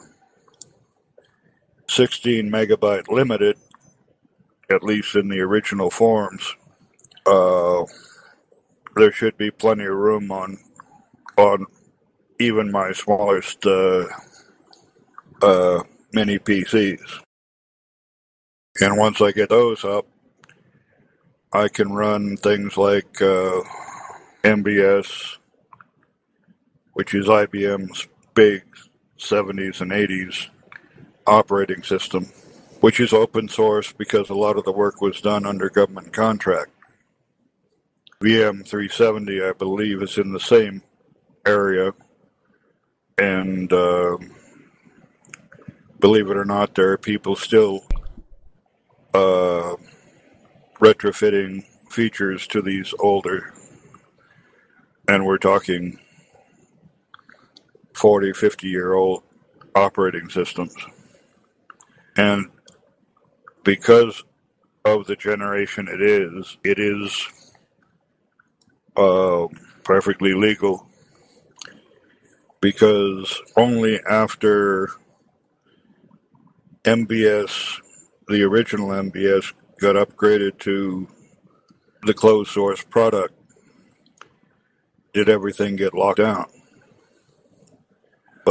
sixteen megabyte limited, at least in the original forms, uh, there should be plenty of room on on even my smallest uh, uh, mini P Cs. And once I get those up, I can run things like uh, M B S, which is I B M's big seventies and eighties operating system, which is open source because a lot of the work was done under government contract. V M three seventy, I believe, is in the same area, and uh, believe it or not, there are people still uh, retrofitting features to these older, and we're talking forty, fifty year old operating systems. And because of the generation it is, it is uh, perfectly legal, because only after M B S, the original M B S, got upgraded to the closed source product, did everything get locked down.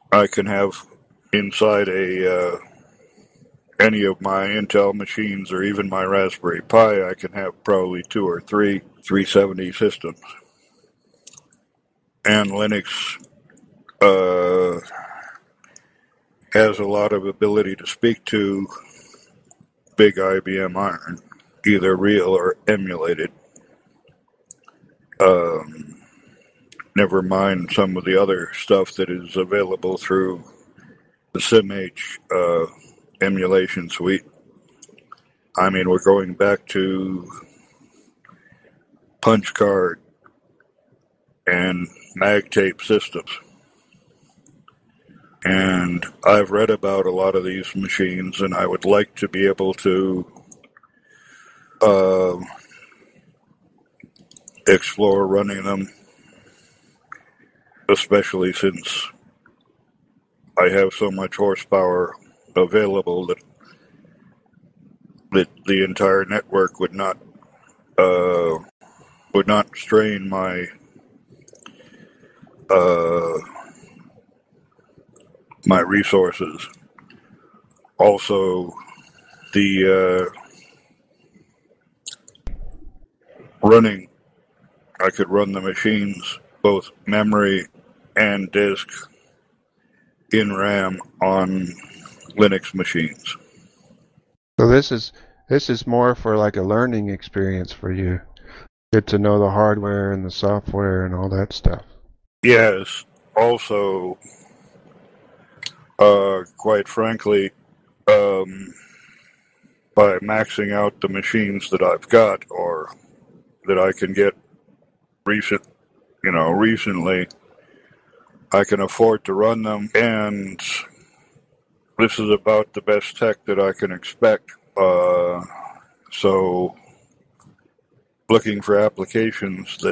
I can have inside a uh, any of my Intel machines or even my Raspberry Pi. I can have probably two or three three seventy systems. And Linux uh, has a lot of ability to speak to big I B M iron, either real or emulated. Um, never mind some of the other stuff that is available through the SimH uh, emulation suite. I mean, we're going back to punch card and mag tape systems. And I've read about a lot of these machines, and I would like to be able to uh, explore running them, especially since I have so much horsepower available that that the entire network would not uh, would not strain my uh, my resources. Also, the uh, running, I could run the machines, both memory and disk, in RAM on Linux machines. So this is this is more for like a learning experience for you. Get to know the hardware and the software and all that stuff. Yes. Also, uh, quite frankly, um, by maxing out the machines that I've got or that I can get recent, you know, recently, I can afford to run them, and this is about the best tech that I can expect. Uh, so, looking for applications that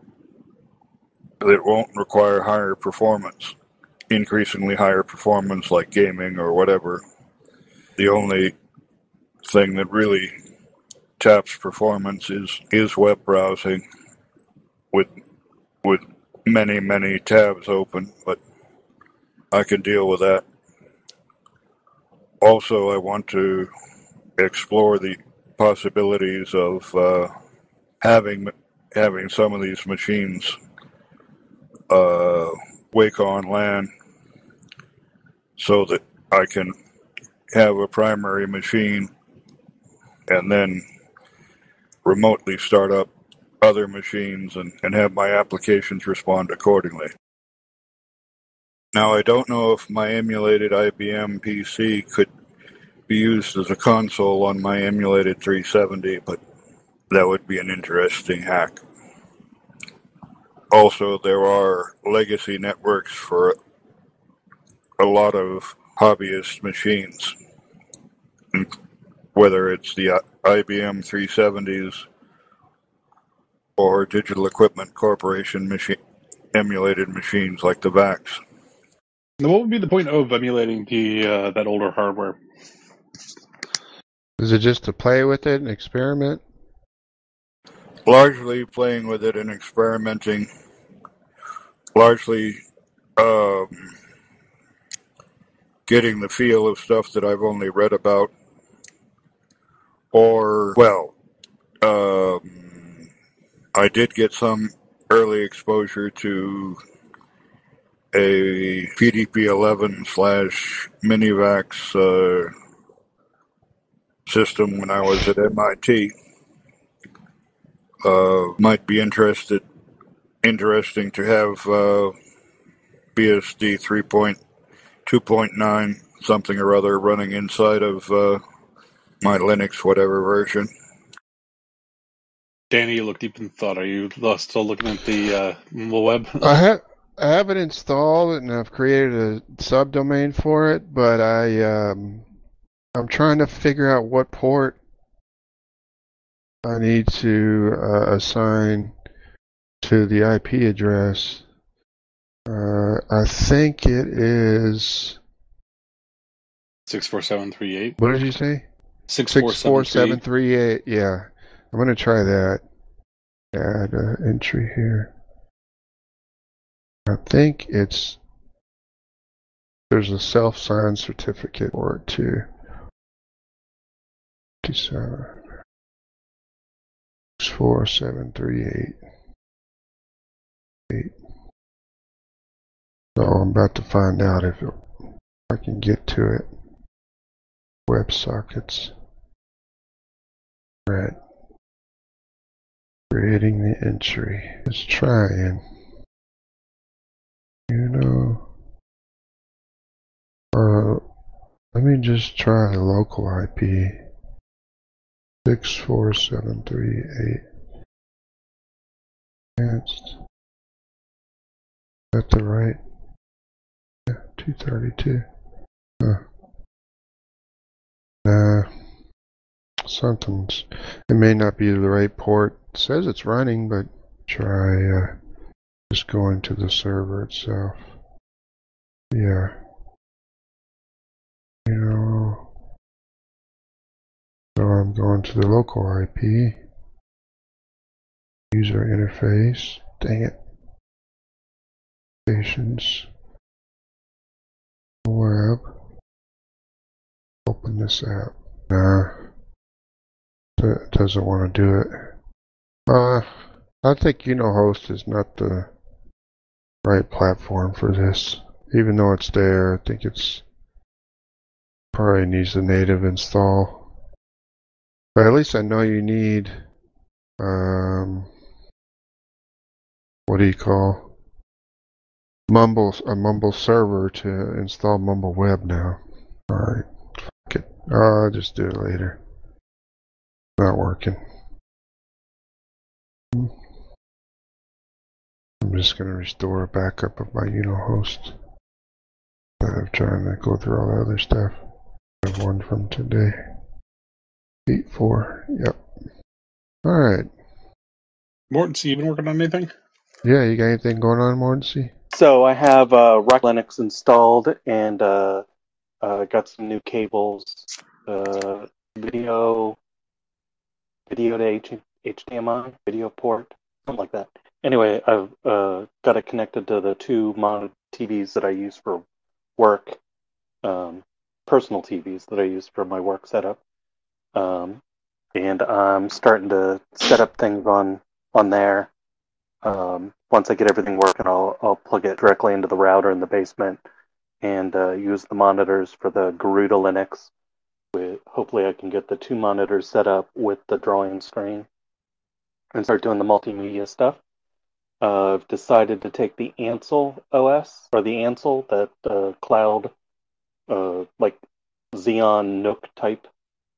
that won't require higher performance, increasingly higher performance, like gaming or whatever. The only thing that really taps performance is is web browsing with with many many tabs open, but I can deal with that. Also, I want to explore the possibilities of uh, having having some of these machines uh, wake on LAN, so that I can have a primary machine and then remotely start up other machines and, and have my applications respond accordingly. Now, I don't know if my emulated I B M P C could be used as a console on my emulated three seventy, but that would be an interesting hack. Also, there are legacy networks for a lot of hobbyist machines, whether it's the I B M three seventies or Digital Equipment Corporation machine emulated machines like the V A X. Now, what would be the point of emulating the uh, that older hardware? Is it just to play with it and experiment? Largely playing with it and experimenting. Largely um, getting the feel of stuff that I've only read about. Or, well, um, I did get some early exposure to a P D P eleven slash Minivax uh, system when I was at M I T. Uh, might be interested, interesting to have uh, B S D three point two point nine something or other running inside of uh, my Linux whatever version. Danny, you look deep in thought. Are you still looking at the uh, web? I have I have it installed and I've created a subdomain for it, but I um, I'm trying to figure out what port I need to uh, assign to the I P address. Uh, I think it is six four seven three eight. What did you say? six Six four seven three eight. Yeah, I'm gonna try that. Add an entry here. I think it's There's a self-signed certificate for it too. fifty-seven. six four seven three eight. eight. So I'm about to find out if it, I can get to it. WebSockets. Right. Creating the entry. Let's try and, you know, uh, let me just try the local I P. six four seven three eight. Advanced. Is that the right? Yeah, two thirty-two. Huh. Nah. Something's. It may not be the right port. It says it's running, but try uh, just going to the server itself. Yeah. You know. So I'm going to the local I P. User interface. Dang it. Stations. Web. Open this app. Nah. It doesn't want to do it. Uh, I think UnoHost is not the right platform for this. Even though it's there, I think it's probably needs a native install. But at least I know you need, um, what do you call, Mumble, a Mumble server to install Mumble Web now. Alright, fuck it. I'll just do it later. Not working. I'm just going to restore a backup of my UnoHost. Instead of trying to go through all the other stuff. I have one from today. eight four. Yep. Alright. Morton, so you been working on anything? Yeah, you got anything going on, Mortency? So I have uh, Rock Linux installed and uh, uh, got some new cables, uh, video, video to H- HDMI, video port, something like that. Anyway, I've uh, got it connected to the two mono T Vs that I use for work, um, personal T Vs that I use for my work setup. Um, and I'm starting to set up things on, on there. Um, once I get everything working, I'll, I'll plug it directly into the router in the basement and uh, use the monitors for the Garuda Linux. With, hopefully I can get the two monitors set up with the drawing screen and start doing the multimedia stuff. Uh, I've decided to take the Ansel O S, or the Ansel, that uh, cloud, uh, like Xeon Nook type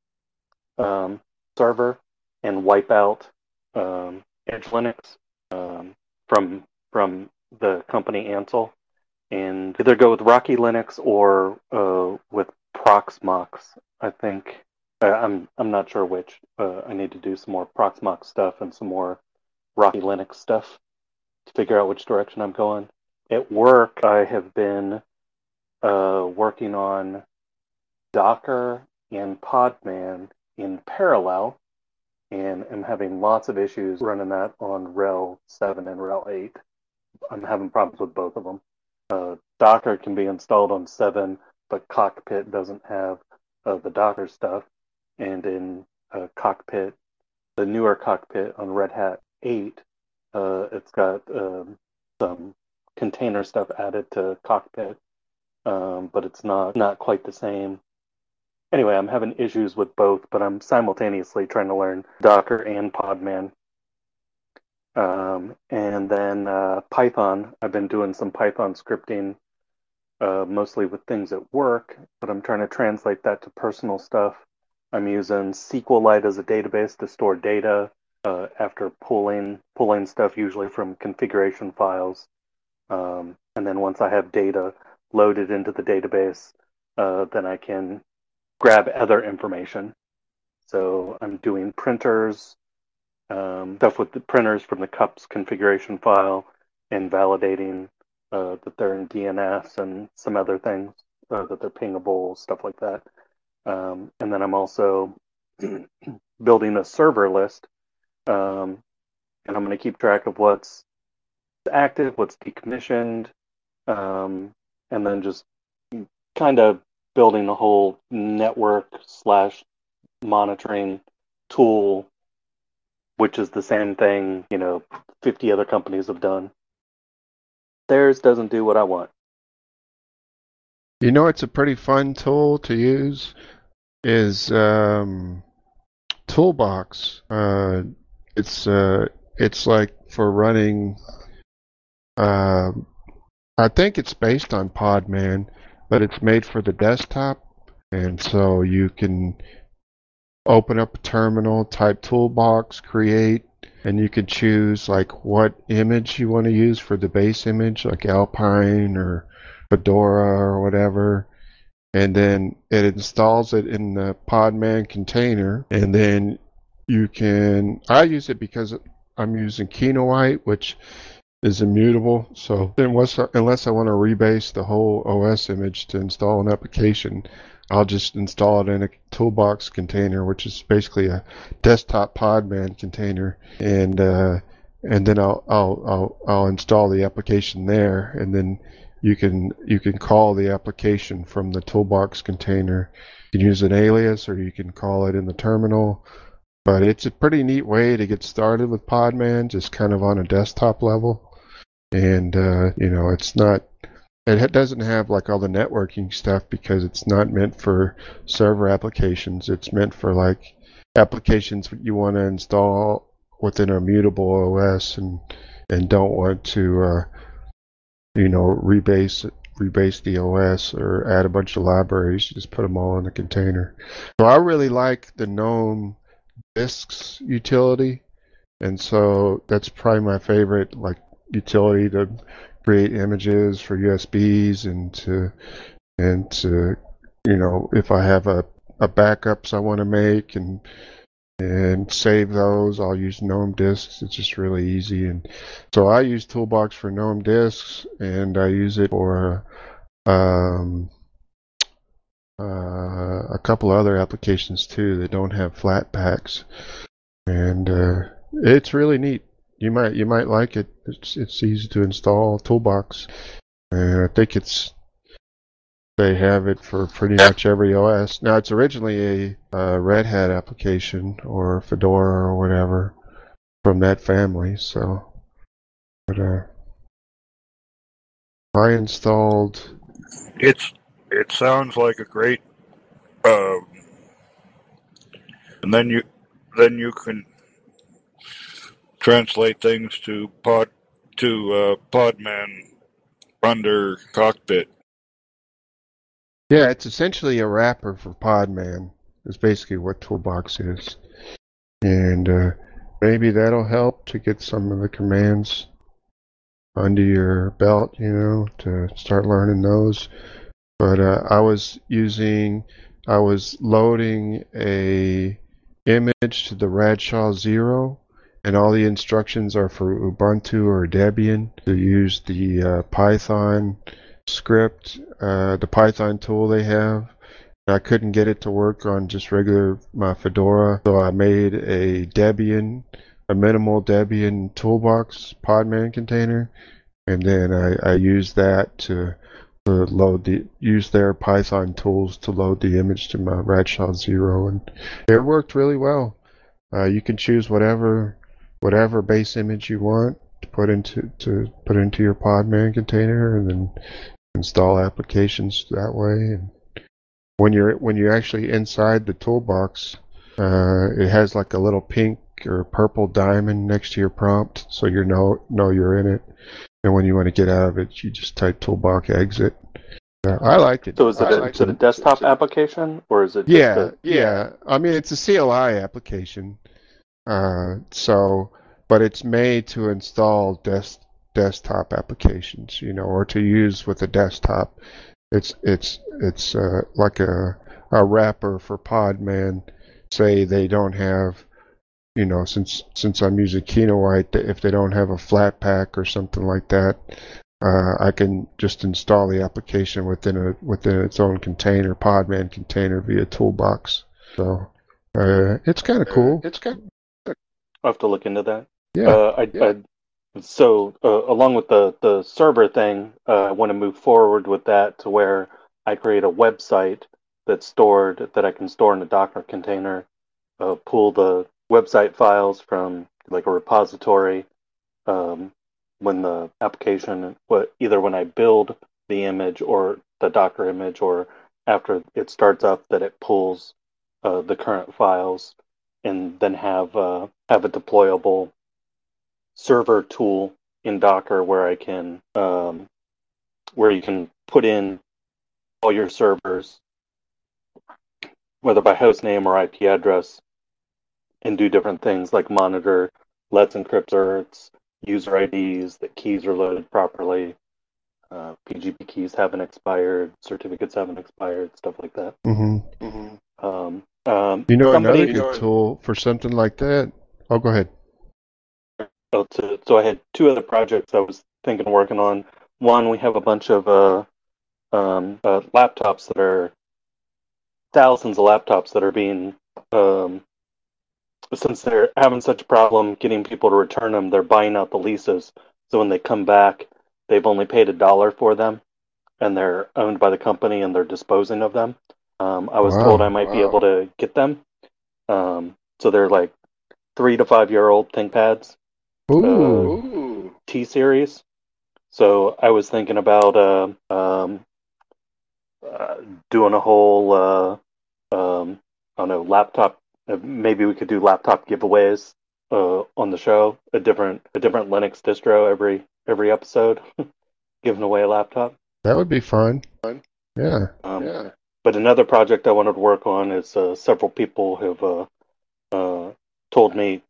um, server, and wipe out um, Edge Linux um, from from the company Ansel, and either go with Rocky Linux or uh, with Proxmox. I think uh, I'm I'm not sure which. Uh, I need to do some more Proxmox stuff and some more Rocky Linux stuff to figure out which direction I'm going. At work, I have been uh, working on Docker and Podman in parallel, and I'm having lots of issues running that on R H E L seven and R H E L eight. I'm having problems with both of them. Uh, Docker can be installed on seven, but Cockpit doesn't have uh, the Docker stuff. And in uh, Cockpit, the newer Cockpit on Red Hat eight, uh, it's got um, some container stuff added to Cockpit, um, but it's not, not quite the same. Anyway, I'm having issues with both, but I'm simultaneously trying to learn Docker and Podman. Um, and then uh, Python. I've been doing some Python scripting, uh, mostly with things at work, but I'm trying to translate that to personal stuff. I'm using SQLite as a database to store data uh, after pulling pulling stuff, usually from configuration files. Um, and then once I have data loaded into the database, uh, then I can grab other information. So I'm doing printers, um, stuff with the printers from the cups configuration file, and validating uh, that they're in D N S and some other things, uh, that they're pingable, stuff like that. Um, and then I'm also building a server list, um, and I'm going to keep track of what's active, what's decommissioned, um, and then just kind of building a whole network slash monitoring tool, which is the same thing, you know, fifty other companies have done. Theirs doesn't do what I want. You know, it's a pretty fun tool to use. Is um, Toolbox. Uh, it's uh, it's like for running. Uh, I think it's based on Podman, but it's made for the desktop, and so you can open up a terminal, type Toolbox, create, and you can choose like what image you want to use for the base image, like Alpine or Fedora or whatever. And then it installs it in the Podman container, and then you can, I use it because I'm using Kinoite, which is immutable, so unless, unless I want to rebase the whole O S image to install an application, I'll just install it in a Toolbox container, which is basically a desktop Podman container, and uh, and then I'll, I'll I'll I'll install the application there, and then you can you can call the application from the Toolbox container. You can use an alias, or you can call it in the terminal. But it's a pretty neat way to get started with Podman, just kind of on a desktop level. And uh, you know, it's not. It doesn't have like all the networking stuff because it's not meant for server applications. It's meant for like applications you want to install within a mutable O S and and don't want to uh, you know rebase rebase the O S or add a bunch of libraries. You just put them all in a container. So I really like the GNOME Disks utility, and so that's probably my favorite like utility to create images for U S Bs and to and to you know if I have a, a backups I want to make and and save those, I'll use GNOME Disks. It's just really easy, and so I use Toolbox for GNOME Disks, and I use it for um, uh, a couple other applications too that don't have Flatpaks, and uh, it's really neat. You might you might like it. It's it's easy to install Toolbox, and I think it's they have it for pretty much every O S. Now it's originally a uh, Red Hat application or Fedora or whatever from that family. So, but uh, I installed. It's it sounds like a great, um, and then you then you can translate things to pod to uh, Podman under Cockpit. Yeah, it's essentially a wrapper for Podman. Is basically what Toolbox is, and uh, maybe that'll help to get some of the commands under your belt, you know, to start learning those. But uh, I was using, I was loading a image to the Radshaw Zero, and all the instructions are for Ubuntu or Debian to use the uh, Python script, uh, the Python tool they have. I couldn't get it to work on just regular my Fedora, so I made a Debian, a minimal Debian Toolbox Podman container, and then I, I used that to, to load the use their Python tools to load the image to my Radshaw Zero, and it worked really well. Uh, you can choose whatever whatever base image you want to put into to put into your Podman container, and then install applications that way. And when you're when you're actually inside the Toolbox, uh, it has like a little pink or purple diamond next to your prompt, so you know know you're in it. And when you want to get out of it, you just type Toolbox exit. Uh, I like it. So is it, I a, like is it a desktop application, or is it just yeah, a... yeah. I mean, it's a C L I application. Uh, so, but it's made to install des- desktop applications, you know, or to use with a desktop. It's it's it's uh, like a a wrapper for Podman. Say they don't have, you know, since since I'm using Kinoite, if they don't have a Flatpak or something like that, uh, I can just install the application within a within its own container, Podman container via Toolbox. So uh, it's kind of cool. It's kind. I'll have to look into that. Yeah. Uh, I, yeah. I, so uh, along with the, the server thing, uh, I want to move forward with that to where I create a website that's stored that I can store in a Docker container, uh, pull the website files from like a repository um, when the application, what either when I build the image or the Docker image, or after it starts up, that it pulls uh, the current files, and then have uh, have a deployable server tool in Docker where I can um, where you can put in all your servers, whether by host name or I P address, and do different things like monitor Let's Encrypt certs, user I Ds, that keys are loaded properly, uh, P G P keys haven't expired, certificates haven't expired, stuff like that. Mm-hmm. Mm-hmm. Um, um, You know somebody, another good tool for something like that? Oh, go ahead. Oh, to, so I had two other projects I was thinking of working on. One, we have a bunch of uh, um, uh, laptops that are thousands of laptops that are being um, since they're having such a problem getting people to return them, they're buying out the leases. So when they come back, they've only paid a dollar for them, and they're owned by the company, and they're disposing of them. Um, I was Wow. told I might be Wow. able to get them. Um, so they're like three to five year old ThinkPads, uh, Ooh. T series. So I was thinking about uh, um, uh, doing a whole, uh, um, I don't know, laptop. Uh, maybe we could do laptop giveaways uh, on the show. A different, a different Linux distro every every episode, giving away a laptop. That would be fun. Yeah. Um, yeah. But another project I wanted to work on is uh, several people have uh, uh, told me,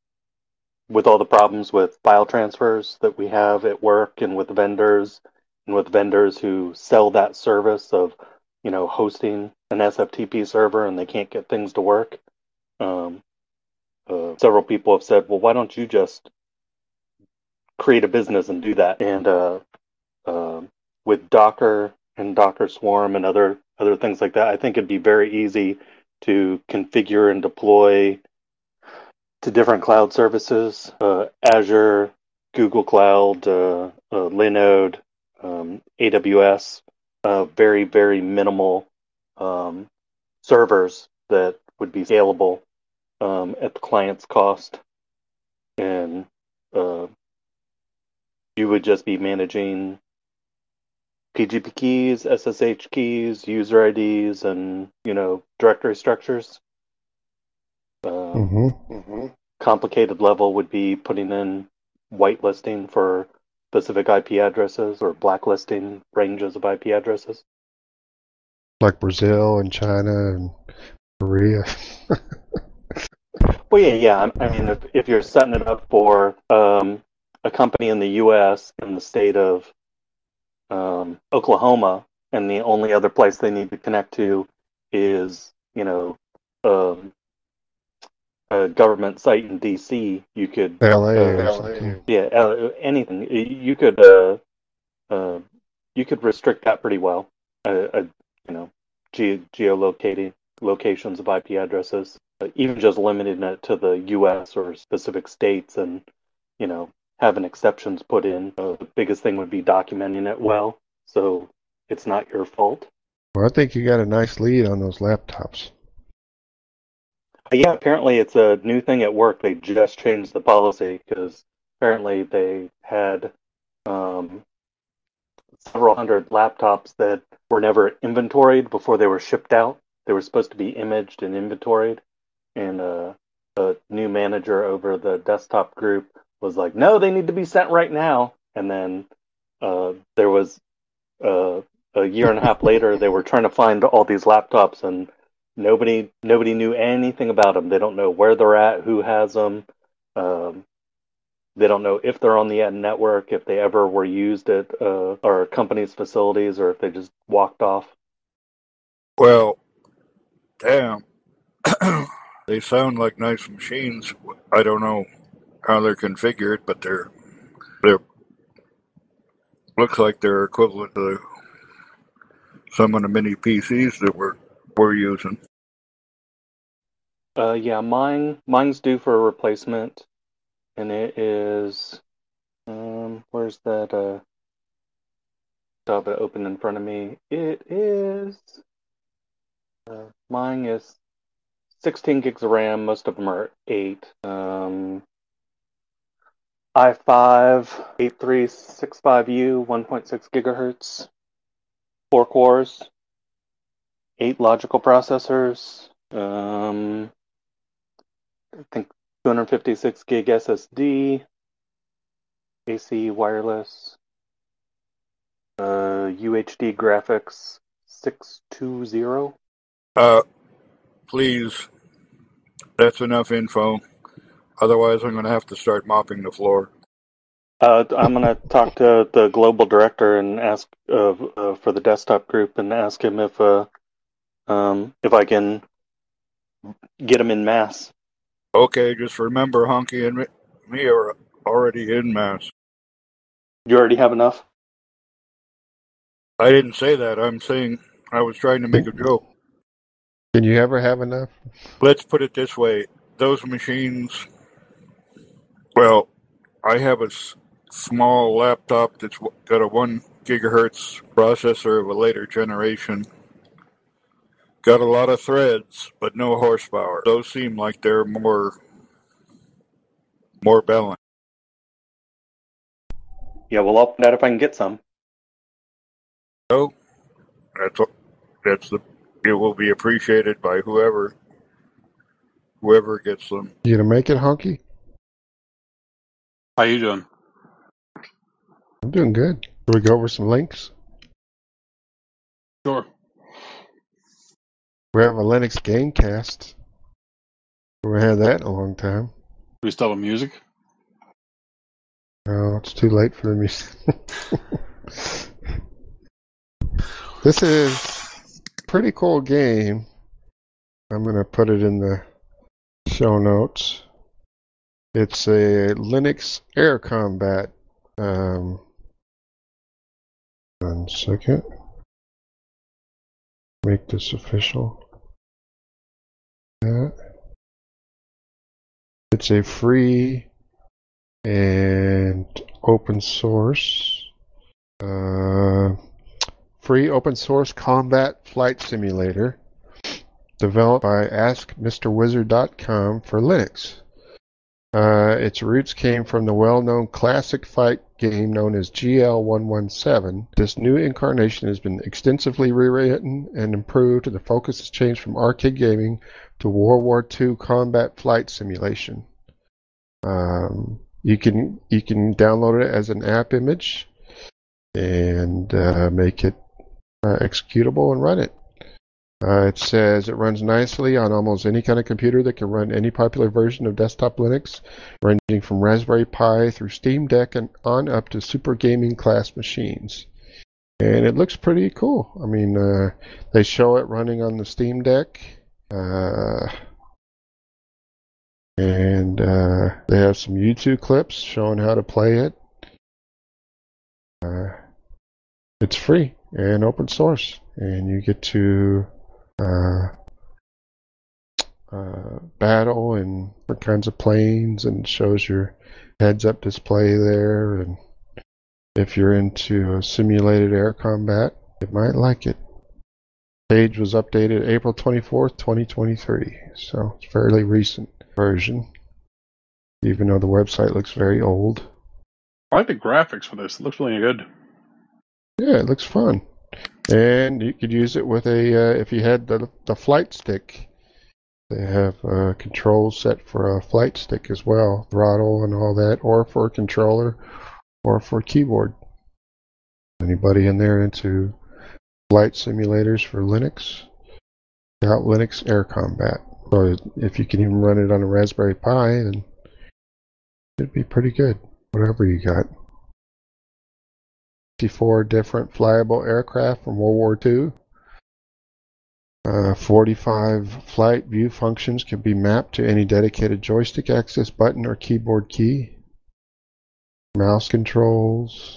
with all the problems with file transfers that we have at work and with vendors and with vendors who sell that service of, you know, hosting an S F T P server and they can't get things to work. Um, uh, several people have said, well, why don't you just create a business and do that? And uh, uh, with Docker and Docker Swarm and other other things like that, I think it'd be very easy to configure and deploy to different cloud services, uh, Azure, Google Cloud, uh, uh, Linode, um, A W S, uh, very, very minimal um, servers that would be scalable um, at the client's cost. And uh, you would just be managing P G P keys, S S H keys, user I Ds, and, you know, directory structures. Um, Mm-hmm. mm-hmm. Complicated level would be putting in whitelisting for specific I P addresses or blacklisting ranges of I P addresses. Like Brazil and China and Korea. Well, yeah, yeah. I mean, if, if you're setting it up for um, a company in the U S in the state of um, Oklahoma, and the only other place they need to connect to is, you know, um, a government site in D C, you could L A uh, or something. yeah, uh, anything. You could uh, uh, you could restrict that pretty well. Uh, uh, you know, ge- geolocating locations of I P addresses, uh, even just limiting it to the U S or specific states, and you know, having exceptions put in. Uh, the biggest thing would be documenting it well, so it's not your fault. Well, I think you got a nice lead on those laptops. But yeah, apparently it's a new thing at work. They just changed the policy because apparently they had um, several hundred laptops that were never inventoried before they were shipped out. They were supposed to be imaged and inventoried, and uh, a new manager over the desktop group was like, "No, they need to be sent right now." And then uh, there was uh, a year and a half later, they were trying to find all these laptops, and nobody nobody knew anything about them. They don't know where they're at, who has them. Um, they don't know if they're on the network, if they ever were used at uh, our company's facilities, or if they just walked off. Well, damn. They sound like nice machines. I don't know how they're configured, but they're they're looks like they're equivalent to some of the mini P Cs that we're we're using. Uh, yeah, mine mine's due for a replacement, and it is. Um, where's that? Uh, I have it open in front of me. It is Mine is sixteen gigs of RAM. Most of them are eight. Um, i five eight three six five U, one point six gigahertz, four cores, eight logical processors. Um, I think two hundred fifty-six gig S S D, A C wireless, uh, U H D graphics six two zero. Uh, please, that's enough info. Otherwise, I'm going to have to start mopping the floor. Uh, I'm going to talk to the global director and ask uh, uh, for the desktop group and ask him if uh, um, if I can get them in mass. Okay, just remember, Honky and me, me are already in mass. You already have enough? I didn't say that. I'm saying I was trying to make a joke. Can you ever have enough? Let's put it this way. Those machines, well, I have a s- small laptop that's w- got a one gigahertz processor of a later generation. Got a lot of threads, but no horsepower. Those seem like they're more more balanced. Yeah, well, I'll find out if I can get some. So that's what- that's the. It will be appreciated by whoever whoever gets them. You gonna make it, Honky? How you doing? I'm doing good. Can we go over some links? Sure. We have a Linux Gamecast. We haven't had that in a long time. Do we still have music? No, it's too late for the music. This is a pretty cool game. I'm going to put it in the show notes. It's a Linux Air Combat. Um, one second. Make this official. Yeah. It's a free and open source, uh, free open source combat flight simulator developed by Ask Mister Wizard dot com for Linux. Uh, its roots came from the well-known classic fight game known as G L one seventeen. This new incarnation has been extensively rewritten and improved, and the focus has changed from arcade gaming to World War Two combat flight simulation. Um, you can you can download it as an app image and uh, make it uh, executable and run it. Uh, it says it runs nicely on almost any kind of computer that can run any popular version of desktop Linux, ranging from Raspberry Pi through Steam Deck and on up to super gaming class machines. And it looks pretty cool. I mean, uh, they show it running on the Steam Deck. Uh, and uh, they have some YouTube clips showing how to play it. Uh, it's free and open source, and you get to uh, uh, battle in different kinds of planes, and shows your heads-up display there. And if you're into simulated air combat, you might like it. Page was updated April twenty-fourth, twenty twenty-three, so it's a fairly recent version, even though the website looks very old. I like the graphics for this. It looks really good. Yeah, it looks fun. And you could use it with a, uh, if you had the, the flight stick, they have a control set for a flight stick as well, throttle and all that, or for a controller, or for a keyboard. Anybody in there into flight simulators for Linux? Got Linux Air Combat. So if you can even run it on a Raspberry Pi, then it'd be pretty good, whatever you got. fifty-four different flyable aircraft from World War Two. Uh, forty-five flight view functions can be mapped to any dedicated joystick access button or keyboard key. Mouse controls.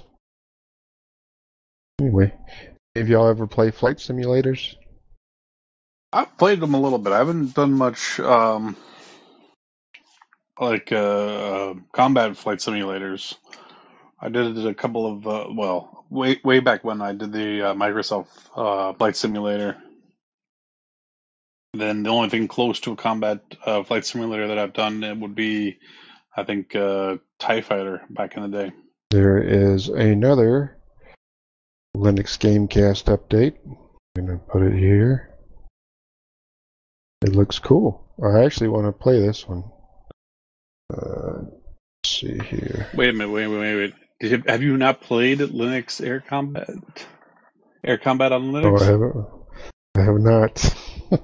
Anyway, have y'all ever play flight simulators? I've played them a little bit. I haven't done much um, like uh, uh, combat flight simulators. I did a couple of uh, well, way way back when I did the uh, Microsoft uh, Flight Simulator. Then the only thing close to a combat uh, flight simulator that I've done it would be, I think, uh, TIE Fighter back in the day. There is another Linux Gamecast update. I'm going to put it here. It looks cool. I actually want to play this one. Uh, let's see here. Wait a minute, wait, wait, wait, wait. Did you, have you not played Linux Air Combat? Air Combat on Linux? Oh, I haven't. I have not.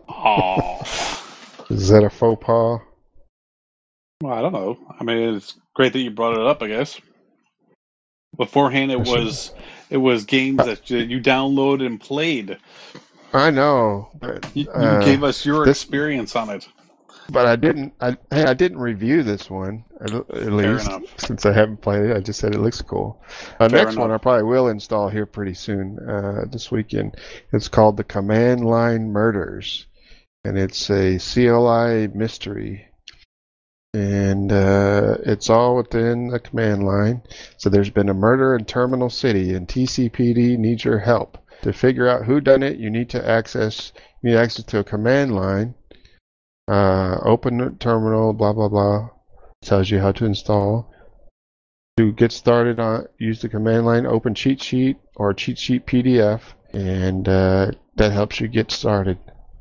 Oh. Is that a faux pas? Well, I don't know. I mean, it's great that you brought it up, I guess. Beforehand, it was it was games that you downloaded and played. I know, but You, you uh, gave us your this, experience on it. but I didn't. I hey, I didn't review this one at, at least enough. since I haven't played it. I just said it looks cool. The uh, next enough. one I probably will install here pretty soon uh, this weekend. It's called the Command Line Murders, and it's a C L I mystery. And uh, it's all within the command line. So there's been a murder in Terminal City, and T C P D needs your help. To figure out who done it, you need to access you need access to a command line. Uh, open the terminal, blah blah blah. Tells you how to install. To get started, on use the command line, open cheat sheet or cheat sheet P D F, and uh, that helps you get started.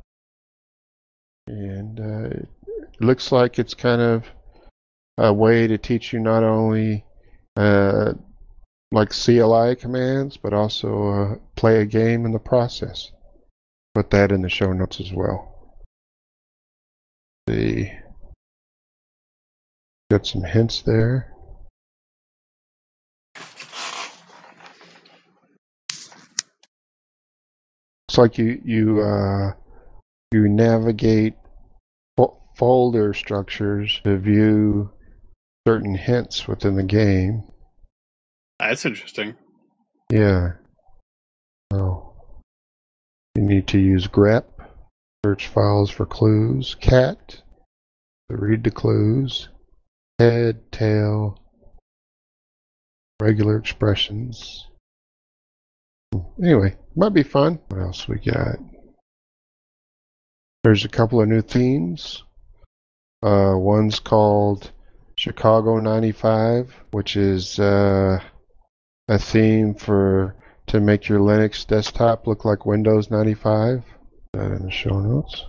And uh, it looks like it's kind of a way to teach you not only uh, like C L I commands, but also uh, play a game in the process. Put that in the show notes as well. See, got some hints there. It's like you you uh, you navigate fo- folder structures to view certain hints within the game. That's interesting. Yeah. Oh. You need to use grep, search files for clues, cat, to read the clues, head, tail, regular expressions. Anyway, might be fun. What else we got? There's a couple of new themes. Uh, one's called Chicago ninety-five, which is uh, a theme for to make your Linux desktop look like Windows ninety-five. That in the show notes.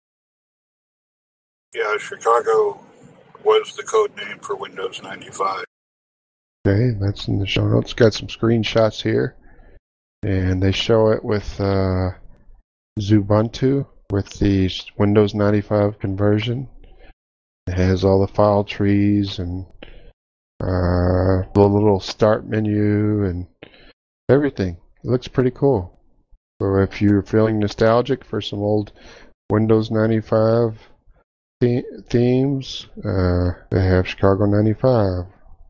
Yeah, Chicago was the code name for Windows ninety-five. Okay, that's in the show notes. Got some screenshots here, and they show it with uh, Xubuntu with the Windows ninety-five conversion. It has all the file trees and uh, the little start menu and everything. It looks pretty cool. So if you're feeling nostalgic for some old Windows ninety-five the- themes, uh, they have Chicago ninety-five.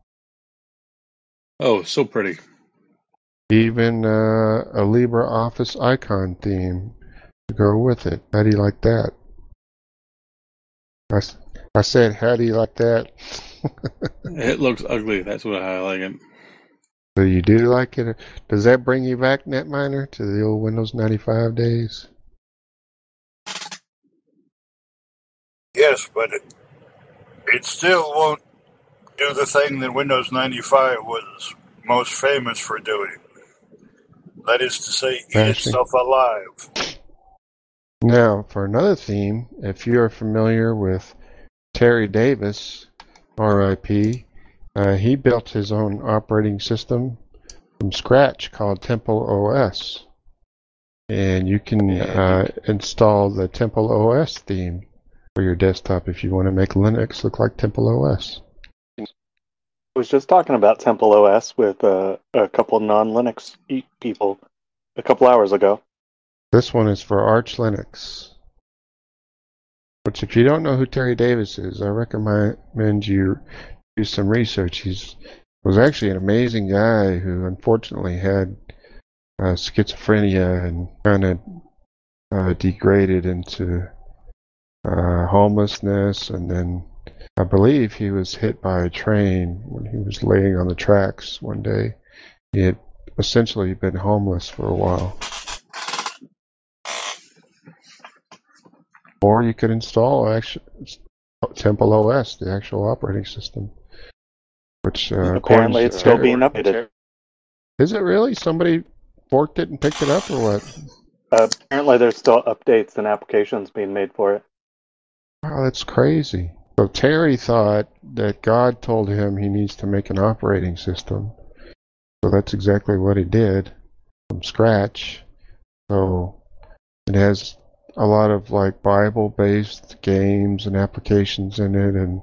Oh, so pretty. Even uh, a LibreOffice icon theme to go with it. How do you like that? I, I said, how do you like that? It looks ugly. That's what I like it. So you do like it? Does that bring you back, Netminer, to the old Windows ninety-five days? Yes, but it, it still won't do the thing that Windows ninety-five was most famous for doing. That is to say, eat Bashing. itself alive. Now, for another theme, if you're familiar with Terry Davis, R I P, uh, he built his own operating system from scratch called Temple O S. And you can uh, install the Temple O S theme for your desktop if you want to make Linux look like Temple O S. I was just talking about Temple O S with uh, a couple non-Linux people a couple hours ago. This one is for Arch Linux. Which, if you don't know who Terry Davis is, I recommend you do some research. He was actually an amazing guy who unfortunately had uh, schizophrenia and kind of uh, degraded into uh, homelessness, and then I believe he was hit by a train when he was laying on the tracks one day. He had essentially been homeless for a while. or you could install actual Temple O S, the actual operating system. Which uh, apparently it's still Terry, being updated. Is it really? Somebody forked it and picked it up, or what? Uh, apparently there's still updates and applications being made for it. Oh, that's crazy. So Terry thought that God told him he needs to make an operating system. So that's exactly what he did from scratch. So it has a lot of like Bible-based games and applications in it, and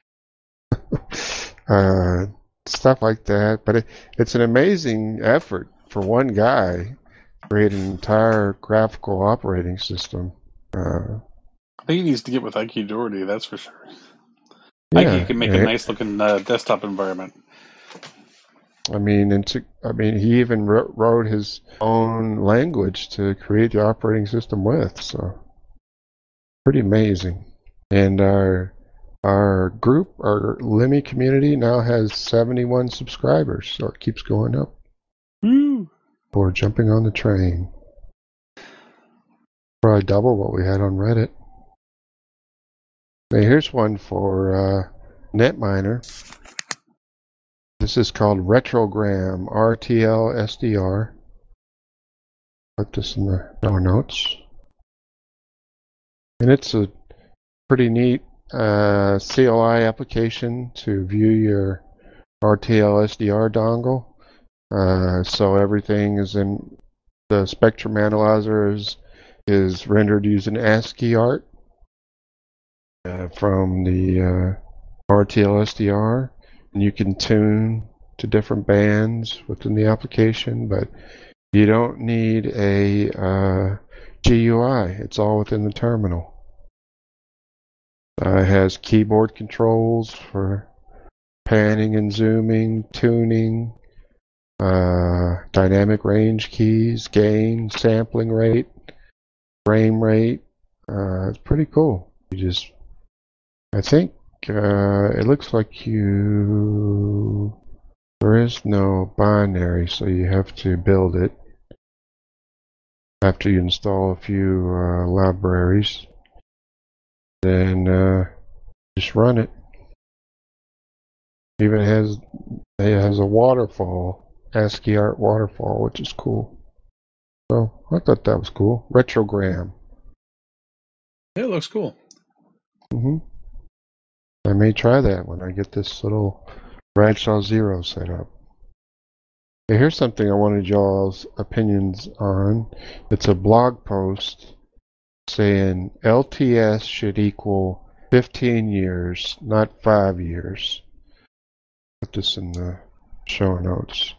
uh, stuff like that. But it, it's an amazing effort for one guy to create an entire graphical operating system. Uh, I think he needs to get with Ike Doherty, that's for sure. yeah, Ike can make a nice looking uh, desktop environment. I mean, and to, I mean, he even wrote, wrote his own language to create the operating system with. So, pretty amazing. And our our group, our Lemmy community, now has seventy-one subscribers. So it keeps going up. Woo! We're jumping on the train. Probably double what we had on Reddit. Now here's one for uh, Netminer. This is called Retrogram R T L S D R. Put this in the show notes. And it's a pretty neat uh, C L I application to view your R T L S D R dongle. Uh, so everything is in the spectrum analyzer is, is rendered using ASCII art uh, from the uh, R T L S D R. And you can tune to different bands within the application, but you don't need a uh, G U I. It's all within the terminal. Uh, it has keyboard controls for panning and zooming, tuning, uh, dynamic range keys, gain, sampling rate, frame rate. Uh, it's pretty cool. You just, I think, Uh, it looks like you... There is no binary, so you have to build it after you install a few uh, libraries. Then uh, just run it. Even has it has a waterfall, ASCII art waterfall, which is cool. So I thought that was cool. Retrogram. Yeah, it looks cool. Mm-hmm. I may try that when I get this little Bradshaw Zero set up. Okay, here's something I wanted y'all's opinions on. It's a blog post saying L T S should equal fifteen years, not five years. Put this in the show notes.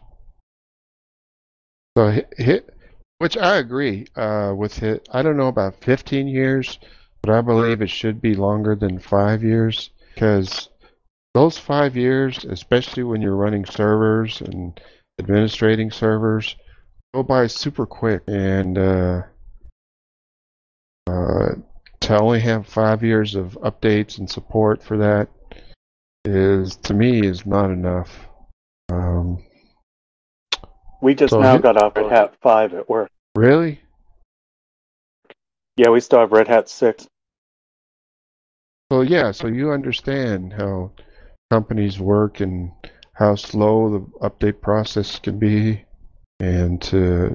So, hit, which I agree uh, with it. I don't know about fifteen years, but I believe it should be longer than five years. Because those five years, especially when you're running servers and administrating servers, go by super quick. And uh, uh, to only have five years of updates and support for that is, to me, is not enough. Um, we just so now hit, got off Red Hat five at work. Really? Yeah, we still have Red Hat six. So yeah, so you understand how companies work and how slow the update process can be, and to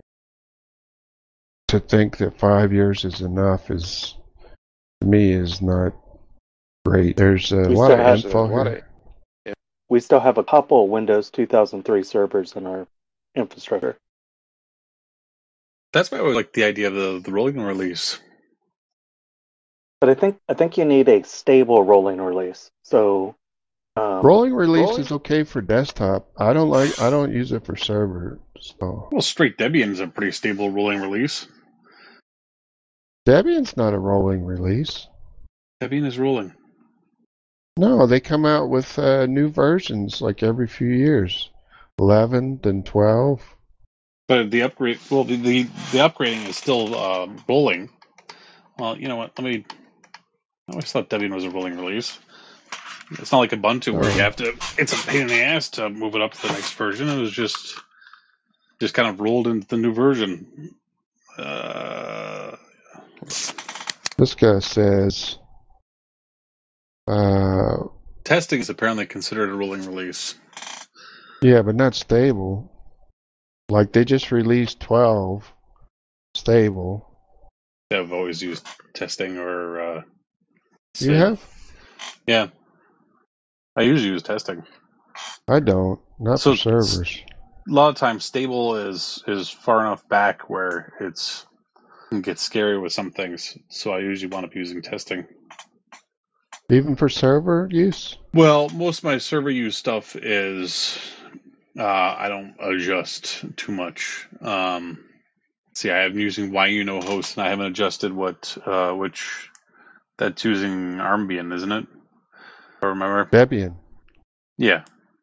to think that five years is enough is, to me, is not great. There's a we lot of have, info a lot here. Of, we still have a couple Windows two thousand three servers in our infrastructure. That's why I like the idea of the, the rolling release. But I think I think you need a stable rolling release. So um, rolling release rolling? is okay for desktop. I don't like. I don't use it for server. So. Well, straight Debian is a pretty stable rolling release. Debian's not a rolling release. Debian is rolling. No, they come out with uh, new versions like every few years. eleven, then twelve. But the upgrade, well, the the, the upgrading is still um, rolling. Well, you know what? Let me. I always thought Debian was a rolling release. It's not like Ubuntu where you have to. It's a pain in the ass to move it up to the next version. It was just, just kind of rolled into the new version. Uh, This guy says, uh, testing is apparently considered a rolling release. yeah, but not stable. Like they just released twelve stable. I've always used testing or. Uh, You have? Yeah. I usually use testing. I don't. Not So for servers. A lot of times, stable is is far enough back where it's it gets scary with some things. So I usually wind up using testing. Even for server use? Well, most of my server use stuff is uh, I don't adjust too much. Um, see, I am using YUno host, and I haven't adjusted what uh, which that's using Armbian, isn't it? I remember. Debian. Yeah.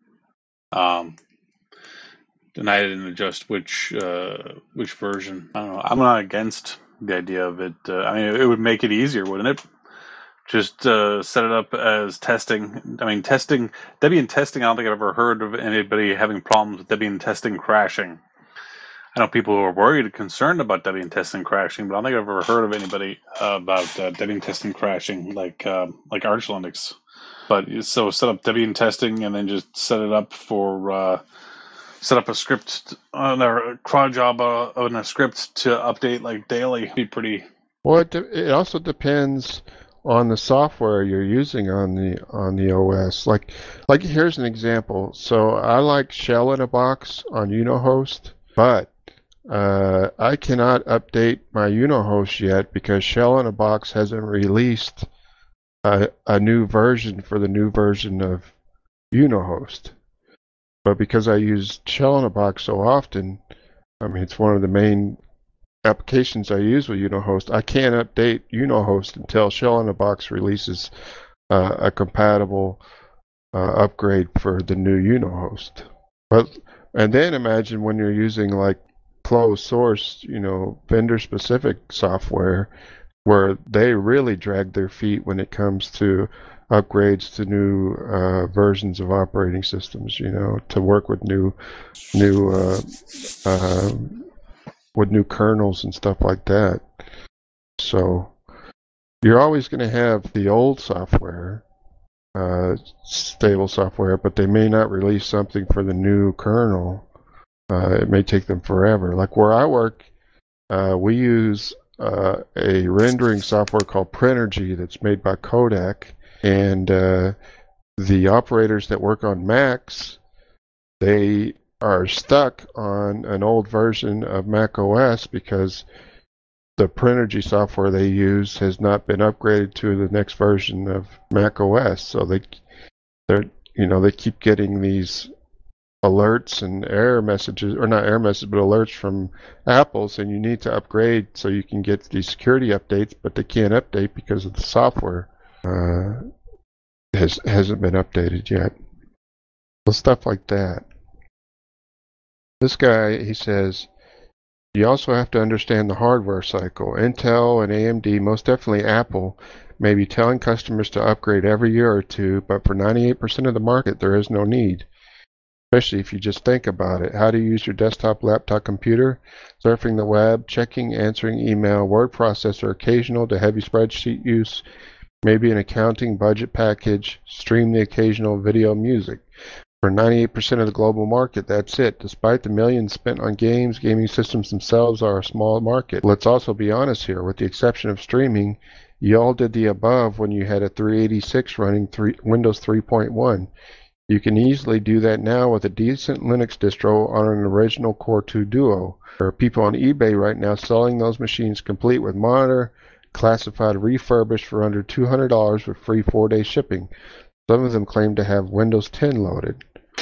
Um, and I didn't adjust which uh, which version. I don't know. I'm not against the idea of it. Uh, I mean, it would make it easier, wouldn't it? Just uh, set it up as testing. I mean, testing Debian testing. I don't think I've ever heard of anybody having problems with Debian testing crashing. I know people who are worried, concerned about Debian testing crashing, but I don't think I've ever heard of anybody uh, about uh, Debian testing crashing like uh, like Arch Linux. But so set up Debian testing and then just set it up for uh, set up a script on a cron job uh, on a script to update like daily. Be pretty. Well, it, de- it also depends on the software you're using on the on the O S. Like, like here's an example. So I like Shell in a Box on Unohost, but uh, I cannot update my Unohost yet because Shell in a Box hasn't released a, a new version for the new version of Unohost. But because I use Shell in a Box so often, I mean, it's one of the main applications I use with Unohost. I can't update Unohost until Shell in a Box releases uh, a compatible uh, upgrade for the new Unohost. But and then imagine when you're using like closed source, you know, vendor specific software, where they really drag their feet when it comes to upgrades to new uh, versions of operating systems. You know, to work with new new. Uh, uh, with new kernels and stuff like that. So you're always going to have the old software, uh, stable software, but they may not release something for the new kernel. Uh, it may take them forever. Like where I work, uh, we use uh, a rendering software called Printergy that's made by Kodak, and uh, the operators that work on Macs, they are stuck on an old version of Mac O S because the Printergy software they use has not been upgraded to the next version of Mac O S. So they, they're, you know, they keep getting these alerts and error messages, or not error messages, but alerts from Apple saying you need to upgrade so you can get these security updates, but they can't update because of the software uh, has hasn't been updated yet. So stuff like that. This guy, he says, you also have to understand the hardware cycle. Intel and A M D, most definitely Apple, may be telling customers to upgrade every year or two, but for ninety-eight percent of the market, there is no need. Especially if you just think about it. How to use your desktop, laptop, computer, surfing the web, checking, answering email, word processor, occasional to heavy spreadsheet use, maybe an accounting budget package, stream the occasional video music. For ninety-eight percent of the global market, that's it. Despite the millions spent on games, gaming systems themselves are a small market. Let's also be honest here. With the exception of streaming, you all did the above when you had a three eighty-six running three, Windows three point one. You can easily do that now with a decent Linux distro on an original Core two Duo. There are people on eBay right now selling those machines complete with monitor, classified refurbished for under two hundred dollars with free four-day shipping. Some of them claim to have Windows ten loaded.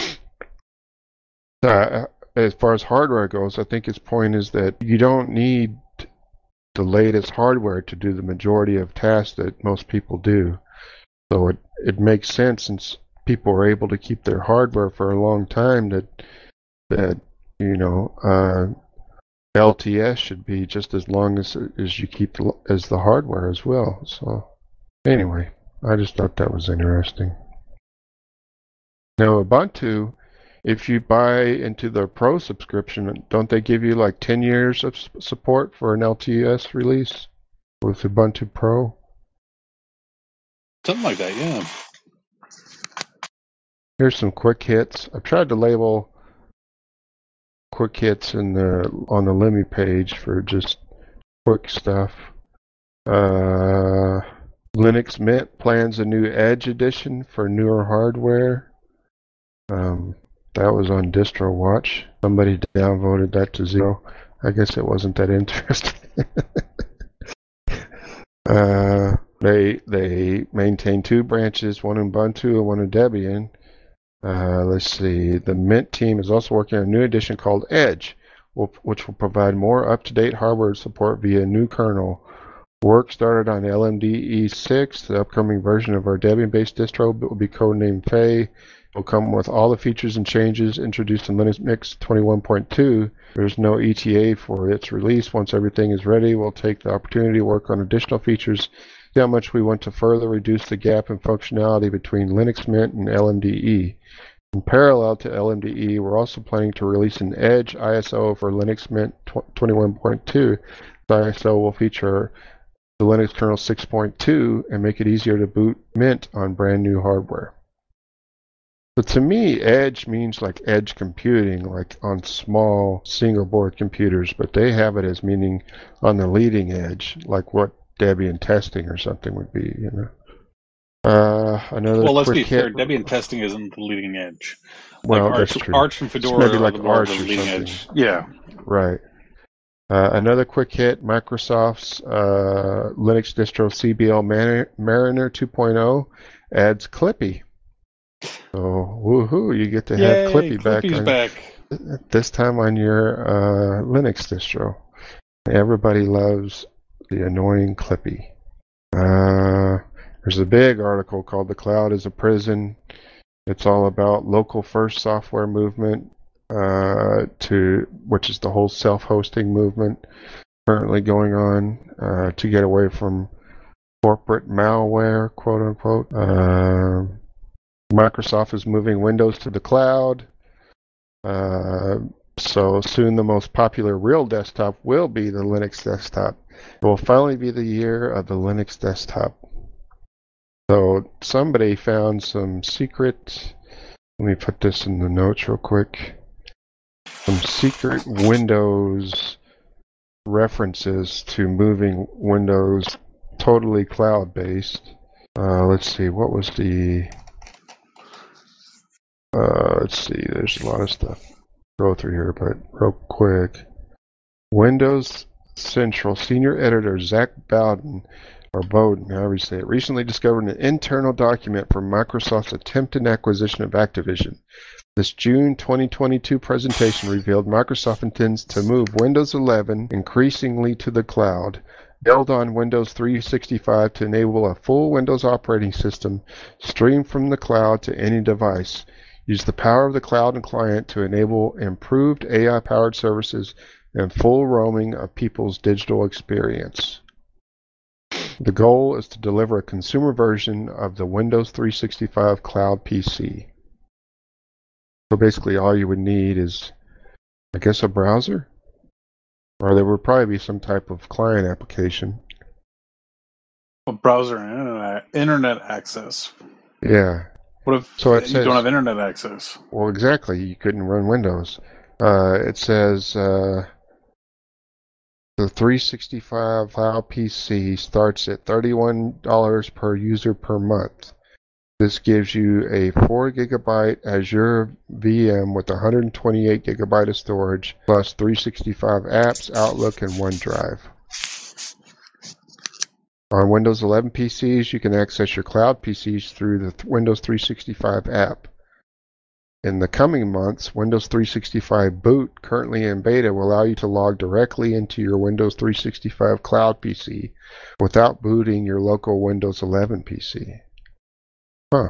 Uh, as far as hardware goes, I think his point is that you don't need the latest hardware to do the majority of tasks that most people do. So it, it makes sense, since people are able to keep their hardware for a long time, that, that you know, uh, L T S should be just as long as, as you keep the, as the hardware as well. So anyway, I just thought that was interesting. Now Ubuntu, if you buy into the Pro subscription, don't they give you like ten years of support for an L T S release? with Ubuntu Pro. Something like that, yeah. Here's some quick hits. I've tried to label quick hits in the on the Lemmy page for just quick stuff. Uh, Linux Mint plans a new Edge edition for newer hardware. Um, that was on DistroWatch. Somebody downvoted that to zero. I guess it wasn't that interesting. uh, they they maintain two branches, one Ubuntu and one Debian. Uh, let's see. The Mint team is also working on a new edition called Edge, which will provide more up-to-date hardware support via new kernel. Work started on L M D E six. The upcoming version of our Debian-based distro will be codenamed Fay. It will come with all the features and changes introduced in Linux Mix twenty-one point two. There's no E T A for its release. Once everything is ready, we'll take the opportunity to work on additional features, see how much we want to further reduce the gap in functionality between Linux Mint and L M D E. In parallel to L M D E, we're also planning to release an Edge I S O for Linux Mint twenty-one point two. The I S O will feature the Linux kernel six point two and make it easier to boot Mint on brand new hardware. But to me, Edge means like edge computing, like on small single board computers, but they have it as meaning on the leading edge, like what Debian testing or something would be, you know. Uh, another well, let's quick be fair. hit. Debian testing isn't the leading edge. Well, like Arch, that's true. Arch and Fedora maybe like are the more Arch the or leading something. edge. Yeah. Right. Uh, another quick hit, Microsoft's uh, Linux distro C B L Mariner, Mariner two point oh adds Clippy. So, woohoo, you get to Yay, have Clippy back, Clippy's on, back. this time on your uh, Linux distro. Everybody loves the annoying Clippy. Uh, there's a big article called The Cloud is a Prison. It's all about local first software movement, uh, to which is the whole self-hosting movement currently going on uh, to get away from corporate malware, quote unquote. Uh, Microsoft is moving Windows to the cloud. Uh, so soon the most popular real desktop will be the Linux desktop. It will finally be the year of the Linux desktop. So somebody found some secret, let me put this in the notes real quick, some secret Windows references to moving Windows totally cloud-based. Uh, let's see, what was the, uh, let's see, there's a lot of stuff to go through here, but real quick. Windows Central Senior Editor Zach Bowden, or Bowden, however you say it, recently discovered an internal document for Microsoft's attempted acquisition of Activision. This June twenty twenty-two presentation revealed Microsoft intends to move Windows eleven increasingly to the cloud, build on Windows three sixty-five to enable a full Windows operating system, stream from the cloud to any device, use the power of the cloud and client to enable improved A I-powered services and full roaming of people's digital experience. The goal is to deliver a consumer version of the Windows three sixty-five Cloud P C. So basically all you would need is, I guess, a browser? Or there would probably be some type of client application. A browser and internet, internet access. Yeah. What if so it you says, don't have internet access? Well, exactly. You couldn't run Windows. Uh, it says... Uh, The three sixty-five Cloud P C starts at thirty-one dollars per user per month. This gives you a four gigabyte Azure V M with one hundred twenty-eight gigabyte of storage, plus three sixty-five apps, Outlook, and OneDrive. On Windows eleven P Cs, you can access your cloud P Cs through the Windows three sixty-five app. In the coming months, Windows three sixty-five Boot, currently in beta, will allow you to log directly into your Windows three sixty-five Cloud P C without booting your local Windows eleven P C. Huh.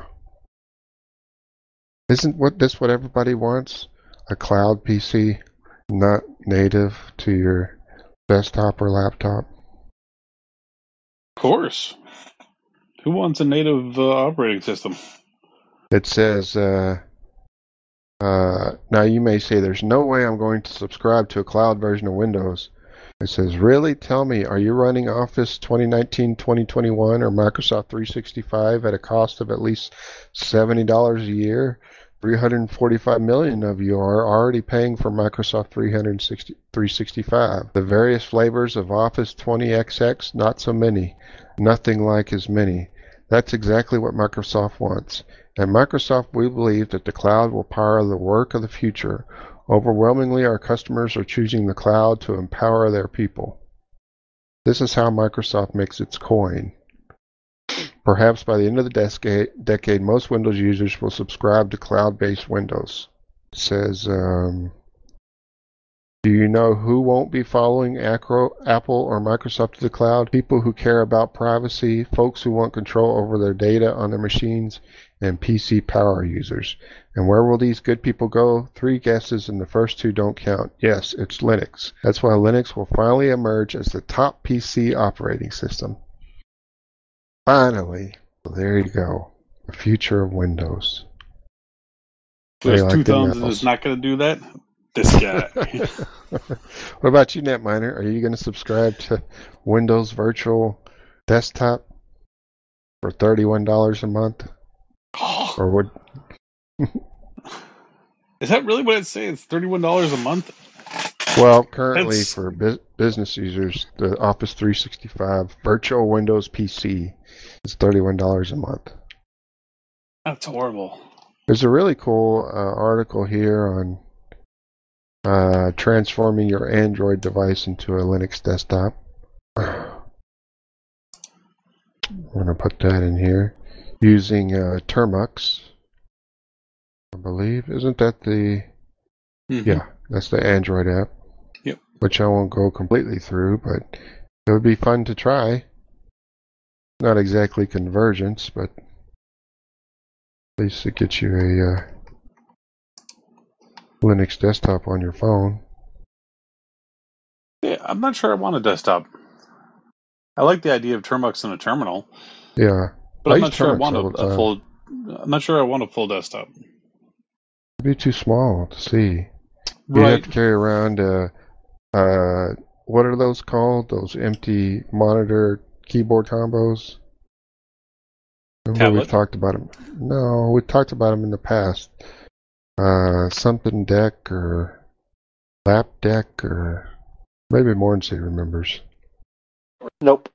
Isn't what this what everybody wants? A cloud P C, not native to your desktop or laptop? Of course. Who wants a native uh, operating system? It says... Uh, Uh, now you may say there's no way I'm going to subscribe to a cloud version of Windows. It says, really? Tell me, are you running Office twenty nineteen twenty twenty-one or Microsoft three sixty-five at a cost of at least seventy dollars a year? three hundred forty-five million of you are already paying for Microsoft three sixty-five. The various flavors of Office twenty X X, not so many. Nothing like as many. That's exactly what Microsoft wants. At Microsoft, we believe that the cloud will power the work of the future. Overwhelmingly, our customers are choosing the cloud to empower their people. This is how Microsoft makes its coin. Perhaps by the end of the decade, decade most Windows users will subscribe to cloud-based Windows. It says, um, do you know who won't be following Acro, Apple or Microsoft to the cloud? People who care about privacy, folks who want control over their data on their machines, and P C power users. And where will these good people go? Three guesses, and the first two don't count. Yes, it's Linux. That's why Linux will finally emerge as the top P C operating system. Finally. So there you go. The future of Windows. There's Like two them thumbs and apples. is not going to do that. This guy. What about you, Netminer? Are you going to subscribe to Windows Virtual Desktop for thirty-one dollars a month? Or would Is that really what it says? It's thirty-one dollars a month? well, currently That's- for bu- business users, the Office three sixty-five Virtual Windows P C is thirty-one dollars a month. That's horrible. There's a really cool uh, article here on uh, transforming your Android device into a Linux desktop. I'm going to put that in here using uh, Termux, I believe. Isn't that the... Mhm. Yeah, that's the Android app. Yep. Which I won't go completely through, but it would be fun to try. Not exactly convergence, but at least it gets you a uh, Linux desktop on your phone. Yeah, I'm not sure I want a desktop. I like the idea of Termux in a terminal, Yeah. but I I'm use not sure I Termux want a, all the a time. full. I'm not sure I want a full desktop. It'd be too small to see. You Right. have to carry around uh, uh, what are those called? Those empty monitor keyboard combos? Remember Tablet? we've talked about them. No, we talked about them in the past. Uh, something deck or lap deck or maybe Mornsey remembers. Nope.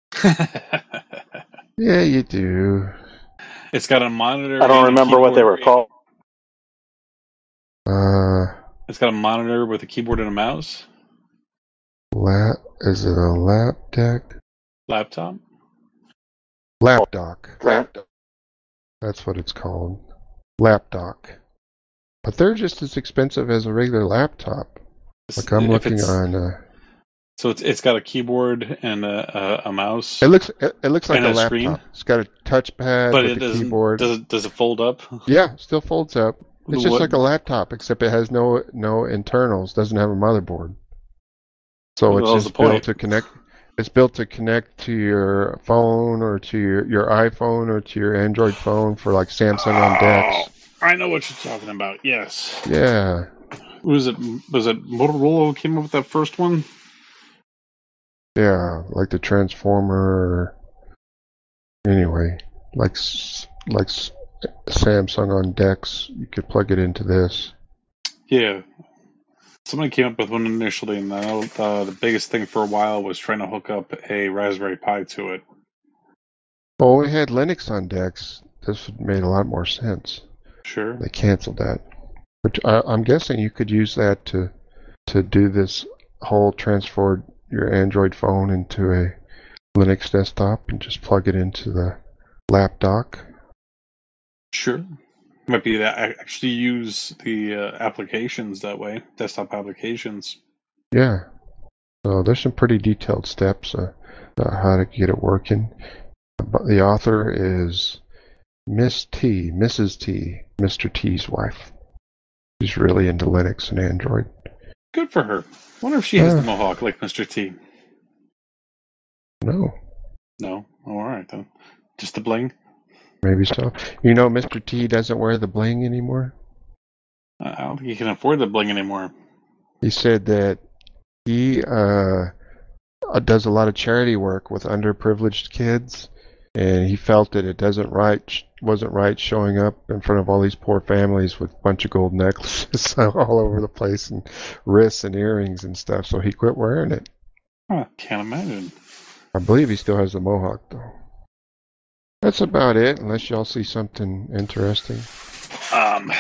Yeah, you do. It's got a monitor. I don't and a remember what they were keyboard. called. Uh, It's got a monitor with a keyboard and a mouse. lap is it a lap deck? Laptop. Lap dock. Lap That's what it's called. Lap dock. But they're just as expensive as a regular laptop. Like I'm If looking it's- on. Uh, So it's it's got a keyboard and a, a, a mouse. it looks it, it looks like And a a laptop. screen? It's got a touchpad but with it a doesn't. keyboard. Does it, does it fold up? Yeah, still folds up. It's just What- like a laptop, except it has no no internals. Doesn't have a motherboard. So What it's the hell's just the point? built to connect. It's built to connect to your phone or to your, your iPhone or to your Android phone for like Samsung on Dex. Oh, I know what you're talking about. Yes. Yeah. Was it was it Motorola who came up with that first one? Yeah, like the Transformer. Or... Anyway, like s- like s- Samsung on Dex, you could plug it into this. Yeah. Somebody came up with one initially, and I know uh, the biggest thing for a while was trying to hook up a Raspberry Pi to it. Well, we had Linux on Dex. This would made a lot more sense. Sure. They canceled that. But I, I'm guessing you could use that to to do this whole transfer your Android phone into a Linux desktop and just plug it into the lap dock. Sure. Might be that I actually use the uh, applications that way, desktop applications. Yeah. So there's some pretty detailed steps uh, uh, how to get it working. But the author is Miss T, Missus T, Mister T's wife. She's really into Linux and Android. Good for her. Wonder if she has Uh. the mohawk like Mister T. No, No? Oh, all right, then. Just the bling? maybe so. You know, Mister T doesn't wear the bling anymore. I don't think you can afford the bling anymore. He said that he uh, does a lot of charity work with underprivileged kids, and he felt that it doesn't right wasn't right showing up in front of all these poor families with a bunch of gold necklaces all over the place and wrists and earrings and stuff. So he quit wearing it. Huh, can't imagine. I believe he still has the mohawk though. That's about it, unless y'all see something interesting. Um,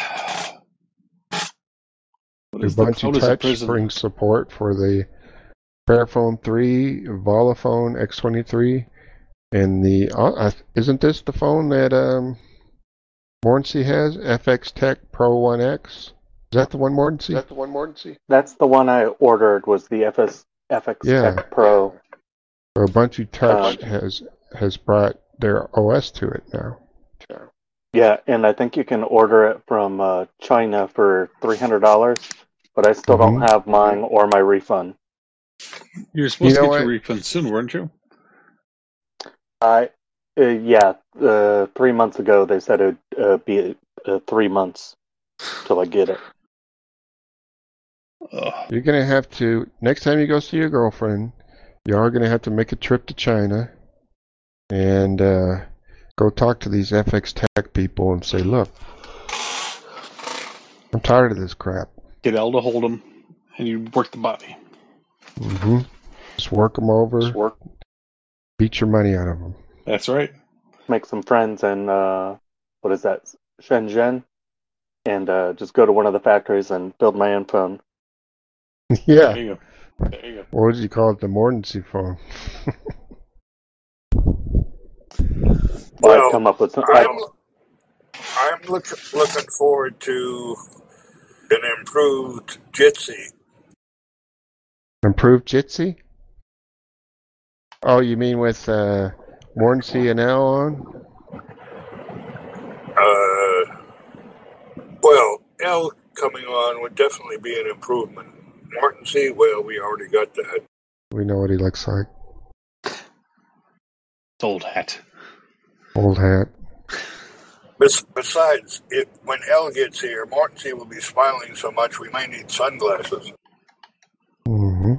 what is Ubuntu the Touch brings support for the Fairphone three, Volaphone X twenty-three, and the uh, isn't this the phone that um, Mortency has? F X Tech Pro one X. Is that the one, Mortency? Is that the one, Mortency? That's the one I ordered. Was the F S F X Yeah. Tech Pro? So Ubuntu Touch Um, has has brought their O S to it now. Yeah, and I think you can order it from uh, China for three hundred dollars, but I still Mhm. don't have mine or my refund. You were supposed You know to get your what? refund soon, weren't you? I, uh, yeah, uh, three months ago they said it'd uh, be uh, three months till I get it. Ugh. You're gonna have to next time you go see your girlfriend. You are gonna have to make a trip to China and uh, go talk to these F X Tech people and say, "Look, I'm tired of this crap." Get L to hold them, and you work the body. Mm-hmm. Just work them over. Just work, Beat your money out of them. That's right. make some friends, and uh, what is that, Shenzhen, and uh, just go to one of the factories and build my own phone. Yeah. There you go. There you go. What did you call it? The Mortency phone. Well, Well, I'd come up with some. I'm I'd, I'm look, looking forward to an improved Jitsi. Improved Jitsi? Oh, you mean with uh, Mortency and L on? Uh, well, L coming on would definitely be an improvement. Mortency, well, we already got that. We know what he looks like. It's old hat. Old hat. Bes- Besides, it, when L gets here, Mortency will be smiling so much we may need sunglasses. Mm-hmm.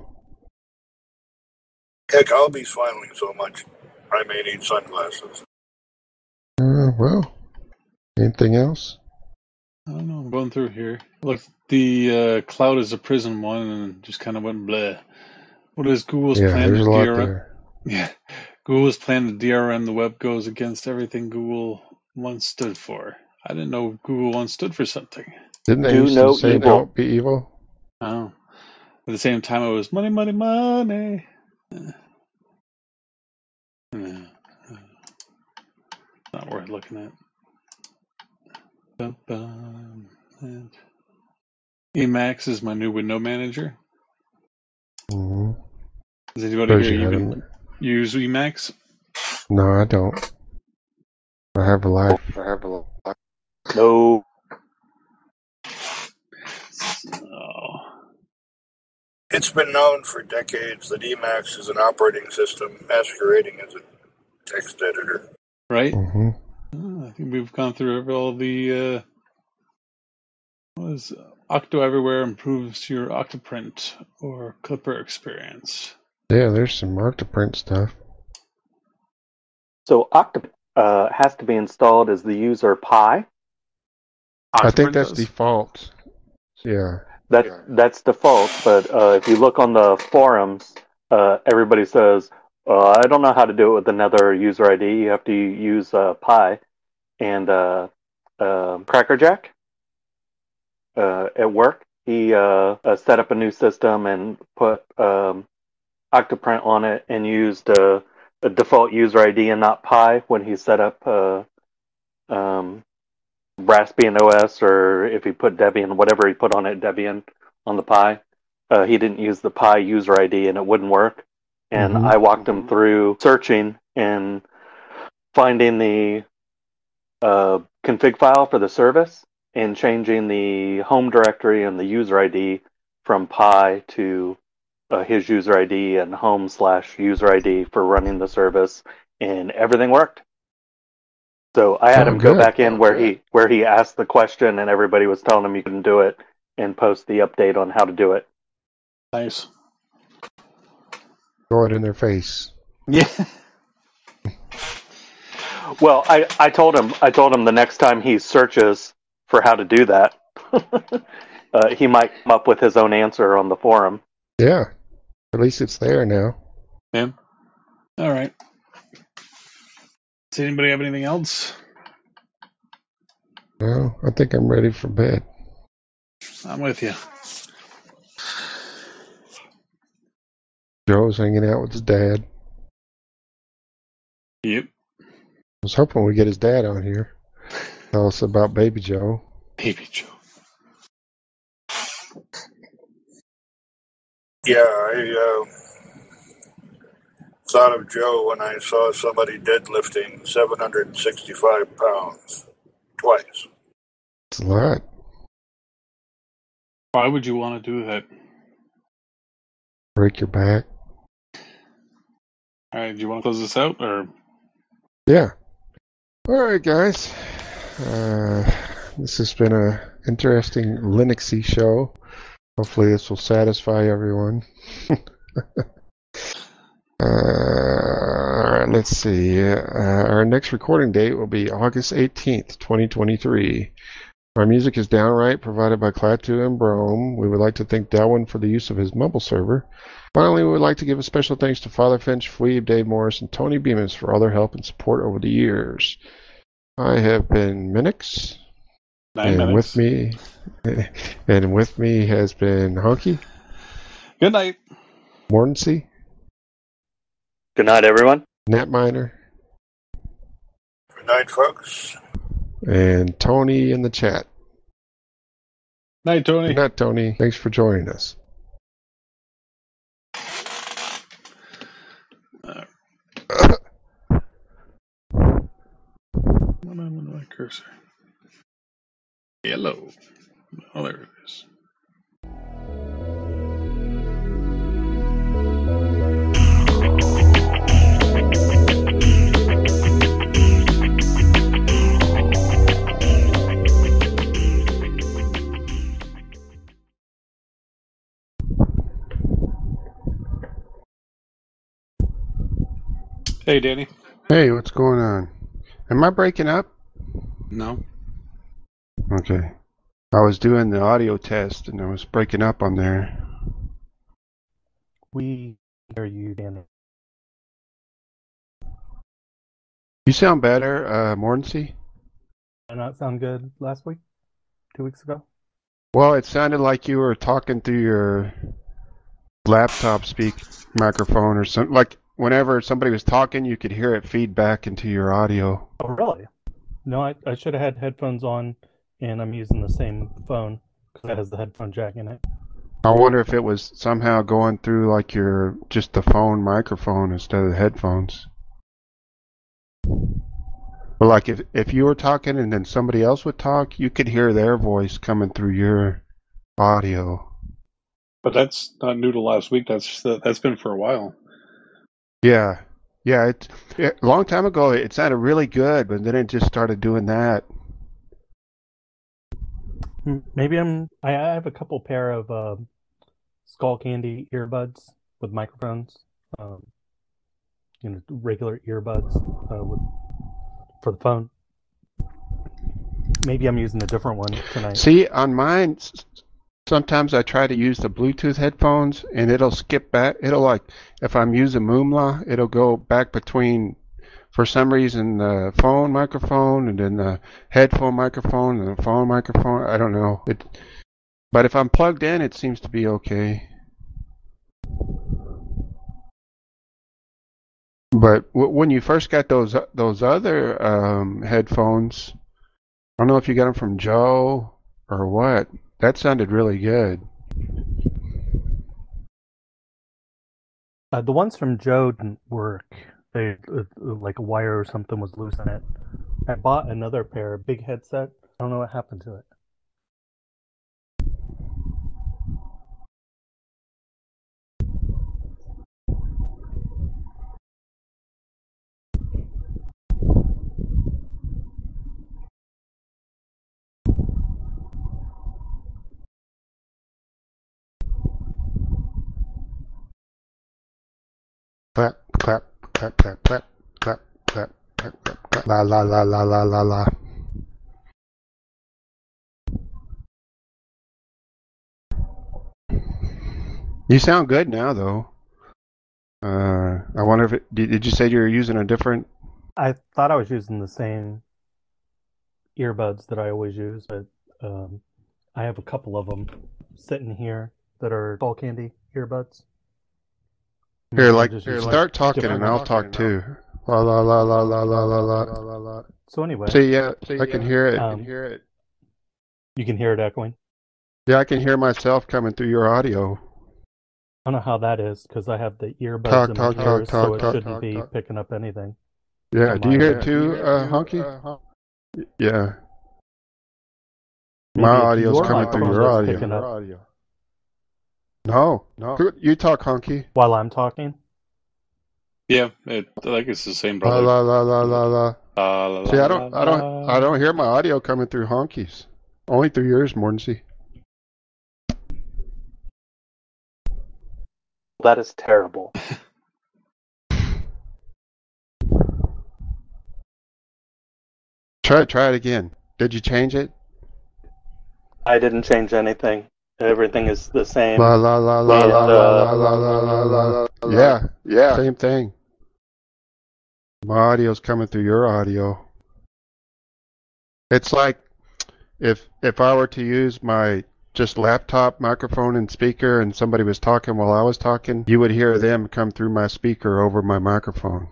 Heck, I'll be smiling so much I may need sunglasses. Uh, well, anything else? I don't know. I'm going through here. Look, the uh, cloud is a prison one, and just kind of went bleh. What is Google's Yeah, plan there's to a lot D R M? there. Yeah, Google's plan to D R M the web goes against everything Google once stood for. I didn't know Google once stood for something. Didn't they Do used no to say evil. don't be evil? Oh. At the same time, it was money, money, money. Uh, uh, not worth looking at. Bum, bum, and Emacs is my new window manager. Mm-hmm. Does anybody Suppose here you had even him. use Emacs? No, I don't. I have a life. I have a no. Oh. It's been known for decades that Emacs is an operating system masquerading as a text editor. Right? Mm-hmm. Oh, I think we've gone through all the. Uh, what is Octo Everywhere improves your Octoprint or Clipper experience. Yeah, there's some Octoprint stuff. So Octop uh, has to be installed as the user Pi. I think Octoprint that's does? default. Yeah. That Yeah. that's default, but uh, if you look on the forums, uh, everybody says, uh, "I don't know how to do it with another user I D. You have to use uh, Pi." And uh, uh, Crackerjack uh, at work, he uh, uh, set up a new system and put um, Octoprint on it and used uh, a default user I D and not Pi when he set up uh, um, Raspbian O S, or if he put Debian, whatever he put on it, Debian on the Pi. Uh, he didn't use the Pi user I D and it wouldn't work. And Mhm. I walked him through searching and finding the uh, config file for the service and changing the home directory and the user I D from Pi to uh, his user I D and home slash user I D for running the service, and everything worked. So I had Oh, him go good. back in Oh, where good. he where he asked the question and everybody was telling him you couldn't do it, and post the update on how to do it. Nice. Throw it in their face. Yeah. Well, I, I told him I told him the next time he searches for how to do that, uh, he might come up with his own answer on the forum. Yeah. At least it's there now. Yeah. All right. Does anybody have anything else? Well, I think I'm ready for bed. I'm with you. Joe's hanging out with his dad. Yep. I was hoping we'd get his dad on here. Tell us about Baby Joe. Baby Joe. Yeah, I uh, thought of Joe when I saw somebody deadlifting seven hundred sixty-five pounds twice. It's a lot. Why would you want to do that? Break your back. All right. Do you want to close this out, or? Yeah. All right, guys. Uh, this has been a interesting Linuxy show. Hopefully this will satisfy everyone. uh, all right, let's see. Uh, our next recording date will be August eighteenth, twenty twenty-three. Our music is Downright, provided by Klaatu and Brome. We would like to thank Delwyn for the use of his Mumble server. Finally, we would like to give a special thanks to Father Finch, Fleeb, Dave Morris, and Tony Bemis for all their help and support over the years. I have been Minix, Nine and minutes. with me, and with me has been Honky, Good night. Mortensey, Good night, everyone. Netminer, Good night, folks. and Tony in the chat. Night, Tony. Good night, Tony. Thanks for joining us. Uh, What happened to my cursor? Yellow. Oh, there it is. Hey, Danny. Hey, what's going on? Am I breaking up? No. Okay. I was doing the audio test and I was breaking up on there. We hear you, Danny. You sound better, uh, Mortensey? Did I not sound good last week? Two weeks ago? Well, it sounded like you were talking through your laptop speak microphone or something. Like whenever somebody was talking, you could hear it feed back into your audio. Oh, really? No, I, I should have had headphones on, and I'm using the same phone because that has the headphone jack in it. I wonder if it was somehow going through like your just the phone microphone instead of the headphones. But like if if you were talking and then somebody else would talk, you could hear their voice coming through your audio. But that's not new to last week. That's that's been for a while. Yeah, yeah. It, it a long time ago it sounded really good, but then it just started doing that. Hmm, Maybe I'm. I I have a couple pair of uh, Skull Candy earbuds with microphones. Um, you know, regular earbuds uh, with for the phone. Maybe I'm using a different one tonight. See, on mine, s- sometimes I try to use the Bluetooth headphones, and it'll skip back. It'll like if I'm using Moomla, it'll go back between, for some reason, the phone microphone and then the headphone microphone and the phone microphone. I don't know. It, but if I'm plugged in, it seems to be okay. But w- when you first got those those other um, headphones, I don't know if you got them from Joe or what. That sounded really good. Uh, the ones from Joe didn't work. They uh, like a wire or something was loose in it. I bought another pair, a big headset. I don't know what happened to it. Clap, clap, clap, clap, clap, clap, clap, clap, clap, clap. La la la la la la la. You sound good now, though. Uh, I wonder if it, did, did you say you were using a different? I thought I was using the same earbuds that I always use, but um, I have a couple of them sitting here that are Skull Candy earbuds. Here, Maybe I'm like, just here, using start talking different and I'll ones. talk too. La la la la la la la la la la. So anyway, See, yeah, I can hear it. um, you can hear it echoing. Yeah, I can hear myself coming through your audio. I don't know how that is because I have the earbuds Talk, in talk, my talk, ears, talk, so it talk, shouldn't talk, be talk. picking up anything. Yeah, on do my you hear end. it too, uh, Honky? Yeah. Maybe My it's audio's your coming through microphone your that's audio. picking up No, no. Who- You talk, Honky. while I'm talking. Yeah, it, I think it's the same La brother. la la la la la. Uh, la, See, la, I don't, la, I don't, la. I don't hear my audio coming through Honky's. Only through yours, Mornsey. That is terrible. Try, try it again. Did you change it? I didn't change anything. Everything is the same. La la la la And, la uh, la la la la la la. Yeah, yeah. Same thing. My audio's coming through your audio. It's like if if I were to use my just laptop microphone and speaker and somebody was talking while I was talking, you would hear them come through my speaker over my microphone.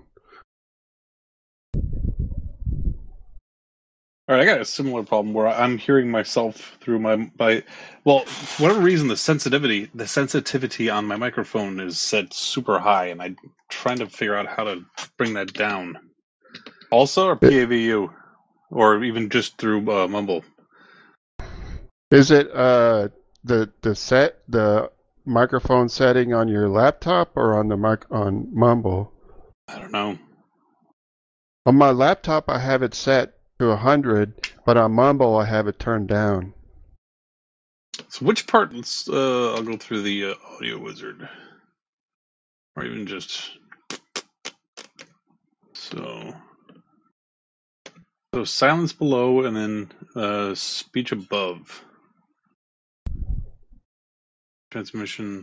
All right, I got a similar problem where I'm hearing myself through my my. Well, for whatever reason, the sensitivity the sensitivity on my microphone is set super high, and I'm trying to figure out how to bring that down. Also, or P A V U, or even just through uh, Mumble. Is it uh the the set the microphone setting on your laptop or on the mic on Mumble? I don't know. On my laptop, I have it set to one hundred, but on Mumble, I have it turned down. So, which part? Let's, uh, I'll go through the uh, audio wizard, or even just so. So silence below, and then uh, speech above. Transmission.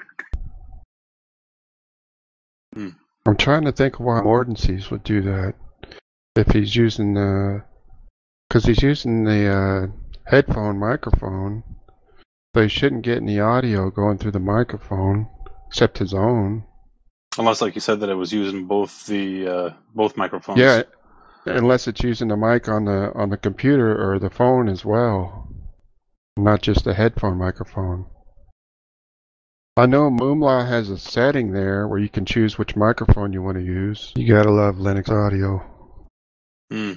Hmm. I'm trying to think why Mordensees would do that. If he's using the, because he's using the uh, headphone microphone, so he shouldn't get any audio going through the microphone, except his own. Unless, like you said, that it was using both the uh, both microphones. Yeah, unless it's using the mic on the on the computer or the phone as well, not just the headphone microphone. I know Moomla has a setting there where you can choose which microphone you want to use. You gotta love Linux audio. Hmm.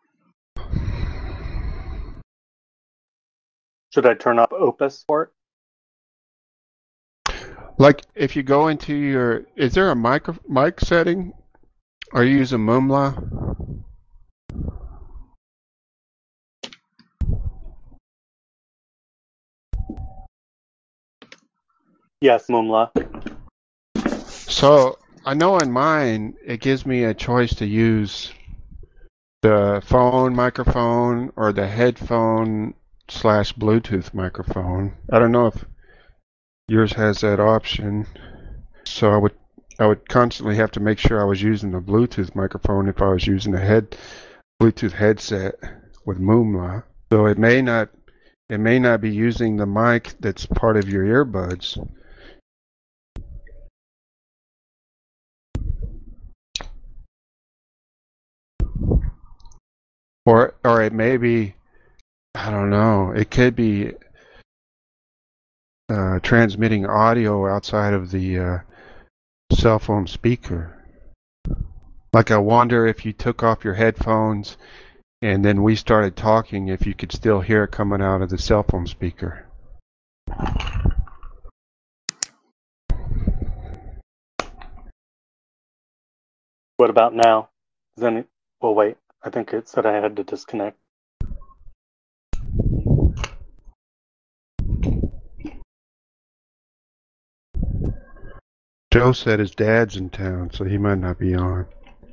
should I turn up Opus for it? Like if you go into your, is there a mic mic setting? Are you using Moomla? Yes, Moomla. So I know in mine it gives me a choice to use the phone microphone or the headphone slash Bluetooth microphone. I don't know if yours has that option. So I would I would constantly have to make sure I was using the Bluetooth microphone if I was using a head Bluetooth headset with Moomla. So it may not it may not be using the mic that's part of your earbuds. Or or it may be, I don't know, it could be uh, transmitting audio outside of the uh, cell phone speaker. Like I wonder if you took off your headphones and then we started talking, if you could still hear it coming out of the cell phone speaker. What about now? Then, it, well, wait. I think it said I had to disconnect. Joe said his dad's in town, so he might not be on.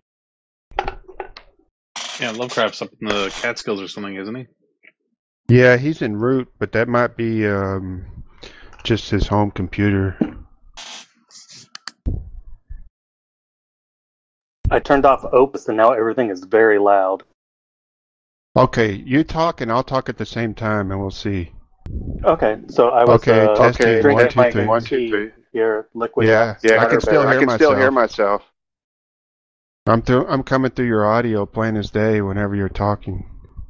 Yeah, Lovecraft's up in the Catskills or something, isn't he? Yeah, he's en route, but that might be um, just his home computer. I turned off Opus, and now everything is very loud. Okay, you talk and I'll talk at the same time, and we'll see. Okay, so I was Okay, uh, testing, drinking one, two, my three. one, two, three. Here, liquid. Yeah, yeah, I can still hear I can myself. still hear myself. I'm through, I'm coming through your audio plain as day whenever you're talking.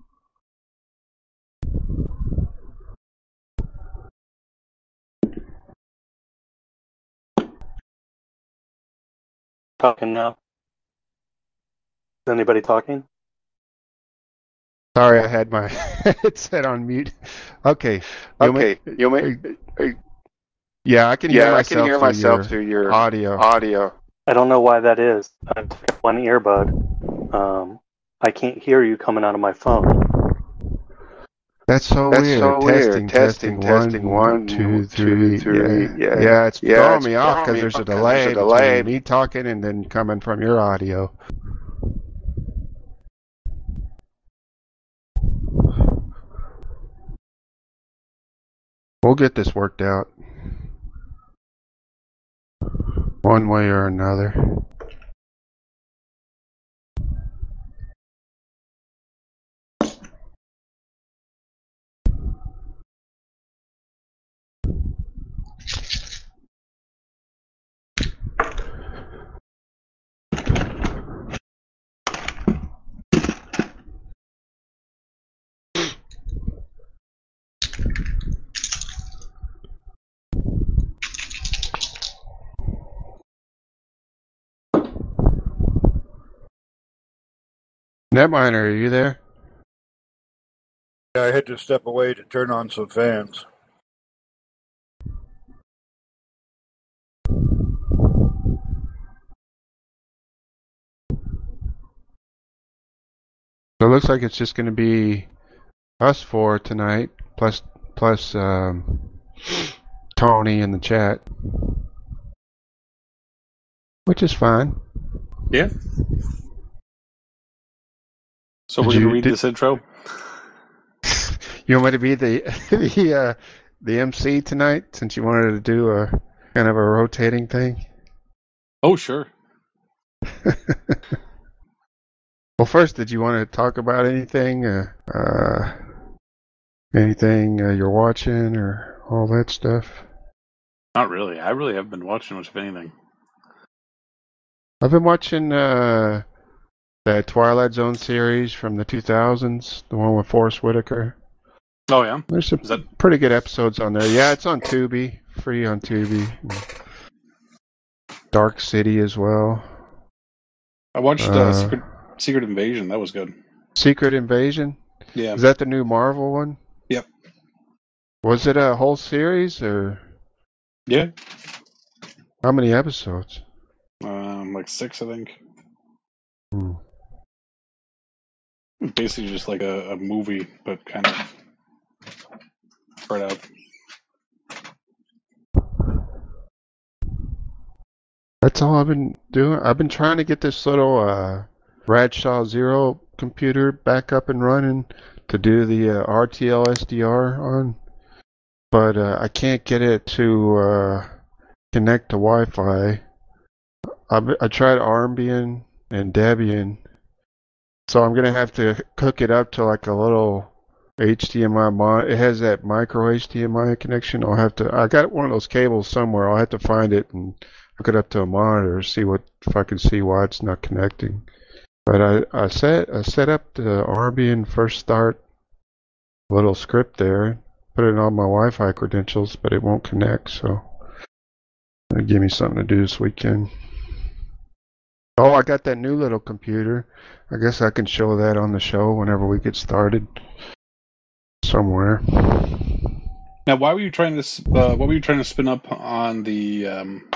Talking now. Is anybody talking? Sorry, I had my headset on mute. Okay. You'll Okay, make, you'll make. yeah, I can hear Yeah, I myself, can hear through, myself your through your audio. audio. I don't know why that is. I took one earbud. Um, I can't hear you coming out of my phone. That's so That's weird. so testing, weird. testing, Testing, testing. one, One, two, two, three. three. Yeah, Yeah, yeah, it's yeah, throwing it's me off throwing because me there's a off 'cause delay there's a delay. between me talking and then coming from your audio. We'll get this worked out one way or another. Netminer, are you there? Yeah, I had to step away to turn on some fans. So it looks like it's just going to be us four tonight, plus plus um, Tony in the chat, which is fine. Yeah. So Did we're going you- to read did- this intro? You want me to be the the uh, the M C tonight, since you wanted to do a kind of a rotating thing? Oh, sure. Well, first, did you want to talk about anything? Uh, uh, anything uh, you're watching or all that stuff? Not really. I really haven't been watching much of anything. I've been watching uh, that Twilight Zone series from the two thousands, the one with Forrest Whitaker. Oh, yeah? There's some Is that- pretty good episodes on there. Yeah, it's on Tubi, free on Tubi. Dark City as well. I watched uh, Uh, Secret, Secret Invasion. That was good. Secret Invasion? Yeah. Is that the new Marvel one? Yep. Was it a whole series or Yeah. how many episodes? Um, like six, I think. Hmm. Basically just like a, a movie, but kind of spread out. That's all I've been doing. I've been trying to get this little uh, Bradshaw Zero computer back up and running to do the uh, R T L S D R on, but uh, I can't get it to uh, connect to Wi-Fi. I, I tried Armbian and Debian, so I'm gonna have to hook it up to like a little H D M I mon. It has that micro H D M I connection. I'll have to. I got one of those cables somewhere. I'll have to find it and hook it up to a monitor, see what if I can see why it's not connecting. But I, I set I set up the Armbian first start little script there, put it on my Wi-Fi credentials, but it won't connect. So it'll give me something to do this weekend. Oh, I got that new little computer. I guess I can show that on the show whenever we get started somewhere. Now, why were you trying to? s- Uh, what were you trying to spin up on the? Um,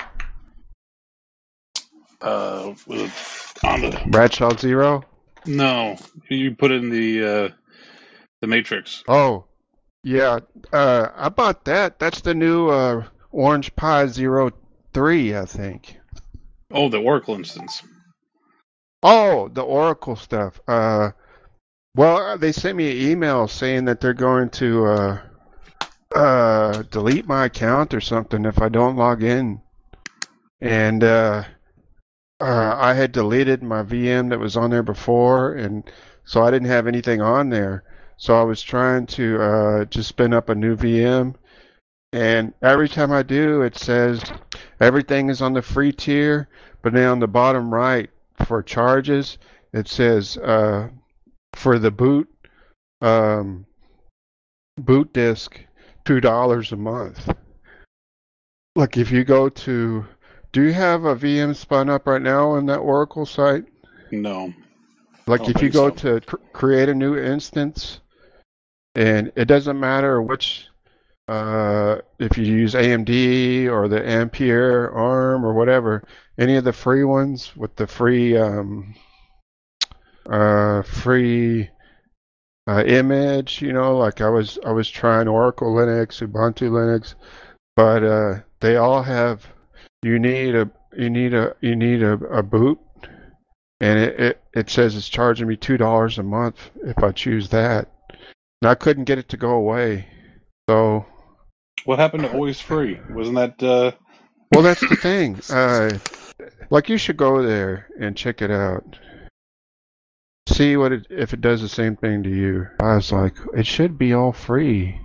uh, on the Bradshaw Zero? no, you put in the uh, the Matrix. Oh, yeah. Uh, I bought that. That's the new uh, Orange Pi Zero three, I think. Oh, the Oracle instance. Oh, the Oracle stuff. Uh, well, they sent me an email saying that they're going to uh, uh, delete my account or something if I don't log in. And uh, uh, I had deleted my V M that was on there before, and so I didn't have anything on there. So I was trying to uh, just spin up a new V M, and every time I do, it says everything is on the free tier, but then on the bottom right for charges, it says uh, for the boot um, boot disk, two dollars a month. Like if you go to, do you have a V M spun up right now on that Oracle site? No. Like I don't if you think go so. to cr- create a new instance, and it doesn't matter which, uh, if you use A M D or the Ampere, ARM, or whatever, any of the free ones with the free, um, uh, free uh, image, you know, like I was, I was trying Oracle Linux, Ubuntu Linux, but uh, they all have, you need a, you need a, you need a, a boot. And it, it, it says it's charging me two dollars a month if I choose that. And I couldn't get it to go away. So, What happened to Always Free? Wasn't that... Uh... well, that's the thing. Uh, like, you should go there and check it out. See what it, if it does the same thing to you. I was like, it should be all free.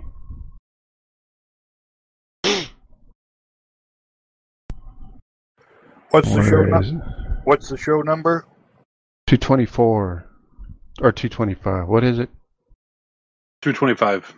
What's the show? Where is Nu- it? what's the show number? two twenty-four. Or two twenty-five. What is it? two twenty-five.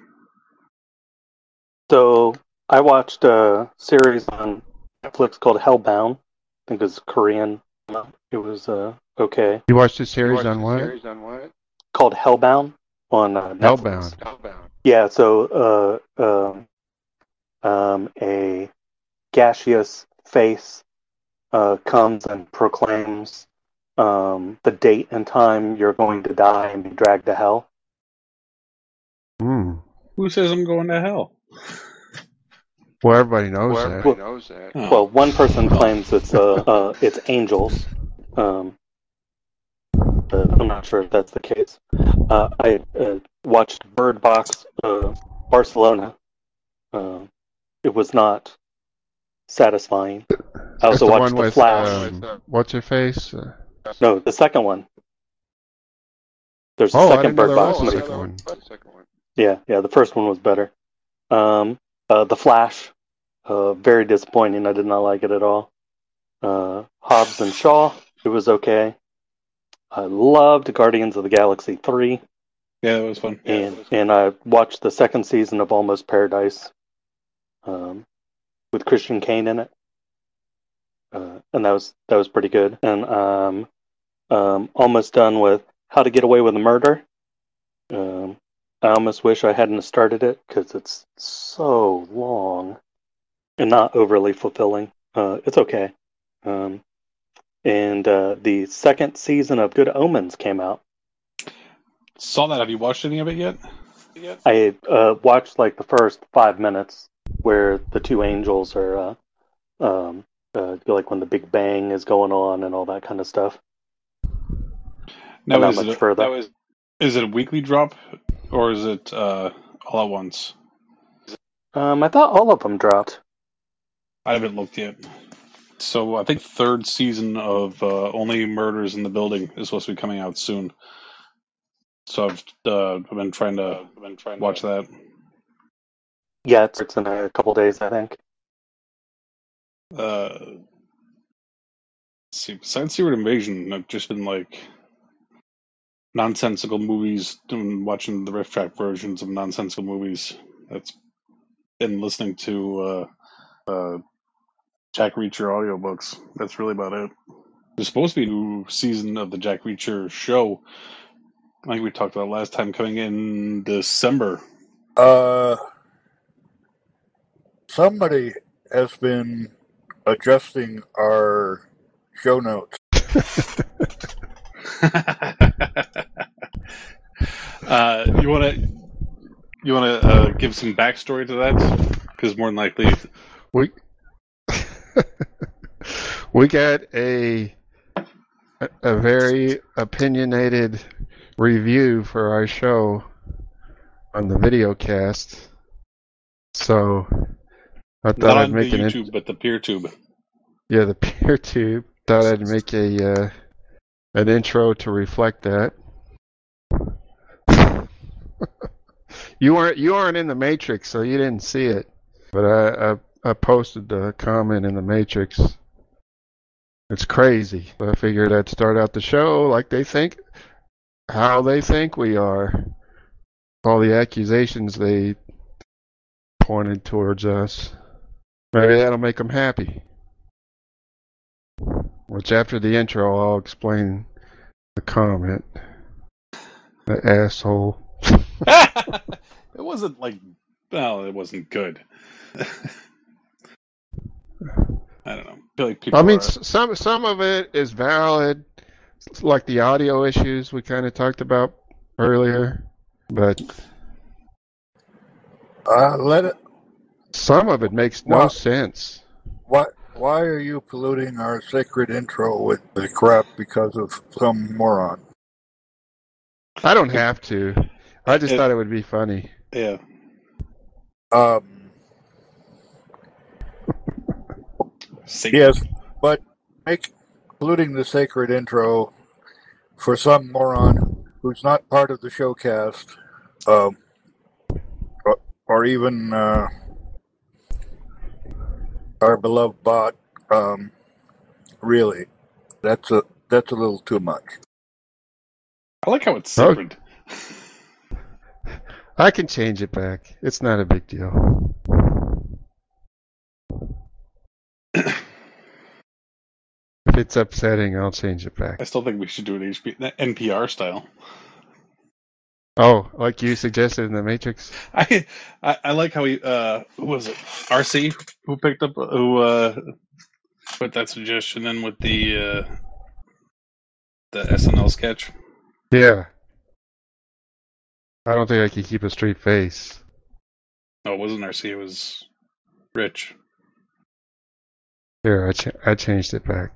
So I watched a series on Netflix called Hellbound. I think it's Korean. It was uh, okay. You watched the series on what? Called Hellbound on uh, Netflix. Hellbound. Yeah, so uh, um, um, a gaseous face uh, comes and proclaims um, the date and time you're going to die and be dragged to hell. Hmm. Who says I'm going to hell? Well, everybody knows Well, that. well, knows that. Oh. Well, one person claims it's uh, uh it's angels. Um, but I'm not sure if that's the case. Uh, I uh, watched Bird Box uh, Barcelona. Uh, it was not satisfying. I That's also the watched one The with, Flash. um, what's her face? Uh, No, the second one. There's a oh, I second didn't know Bird there Box was a movie. second one. Yeah, yeah, the first one was better. Um, uh, The Flash, uh, very disappointing. I did not like it at all. Uh, Hobbs and Shaw, it was okay. I loved Guardians of the Galaxy three, Yeah, that was fun. and and I watched the second season of Almost Paradise, um, with Christian Kane in it, uh, and that was that was pretty good. And um, um, almost done with How to Get Away with a Murder. Um, I almost wish I hadn't started it because it's so long and not overly fulfilling. Uh, it's okay. Um, and uh, the second season of Good Omens came out. Saw that. Have you watched any of it yet? I uh, watched like the first five minutes where the two angels are, uh, um, uh, like when the Big Bang is going on and all that kind of stuff. Now, not is much it, further. That was, is it a weekly drop, or is it uh, all at once? Um, I thought all of them dropped. I haven't looked yet. So I think third season of uh, Only Murders in the Building is supposed to be coming out soon. So I've uh, I've been trying to I've been trying watch to watch that. Yeah, it's, it's in a couple days, I think. Uh, let's see, besides Secret Invasion, I've just been like nonsensical movies, and watching the riff track versions of nonsensical movies. That's been listening to uh, uh, Jack Reacher audiobooks. That's really about it. There's supposed to be a new season of the Jack Reacher show. I think we talked about last time, coming in December. Uh, somebody has been adjusting our show notes. uh, you want to you want to uh, give some backstory to that? Because more than likely, We We got a a very opinionated review for our show on the video cast. So I thought Not I'd on make the an YouTube, in- but the PeerTube. yeah the PeerTube. Thought I'd make a uh, an intro to reflect that. you weren't you weren't in the Matrix, so you didn't see it. But I I, I posted the comment in the Matrix. It's crazy. So I figured I'd start out the show like they think, how they think we are. All the accusations they pointed towards us. Maybe that'll make them happy. Which after the intro, I'll explain the comment. The asshole. It wasn't like, well, it wasn't good. I don't know. I feel like people I mean, are... some some of it is valid, like the audio issues we kind of talked about earlier, but Uh, let it. some of it makes no Well- sense. Why? Why are you polluting our sacred intro with the crap because of some moron? I don't have to. I just It- thought it would be funny. Yeah. Um, Satan. yes, but make polluting the sacred intro for some moron who's not part of the showcast, um, or, or even uh, our beloved bot. Um, really, that's a that's a little too much. I like how it's Oh. sacred. I can change it back. It's not a big deal. If it's upsetting, I'll change it back. I still think we should do it H P, N P R style. Oh, like you suggested in the Matrix? I, I I like how he uh who was it R C who picked up who uh put that suggestion in with the uh the S N L sketch. Yeah. I don't think I can keep a straight face. No, it wasn't R C. It was Rich. Here, I, ch- I changed it back.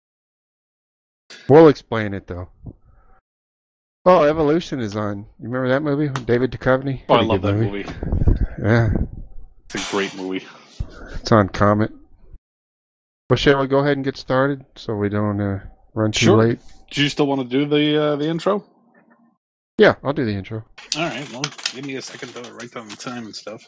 We'll explain it, though. Oh, Evolution is on. You remember that movie? David Duchovny? Oh, I Pretty love good that movie. Yeah, It's a great movie. it's on Comet. Well, shall we go ahead and get started so we don't uh, run too Sure. late? Do you still want to do the uh, the intro? Yeah, I'll do the intro. All right. Well, give me a second to write down the time and stuff.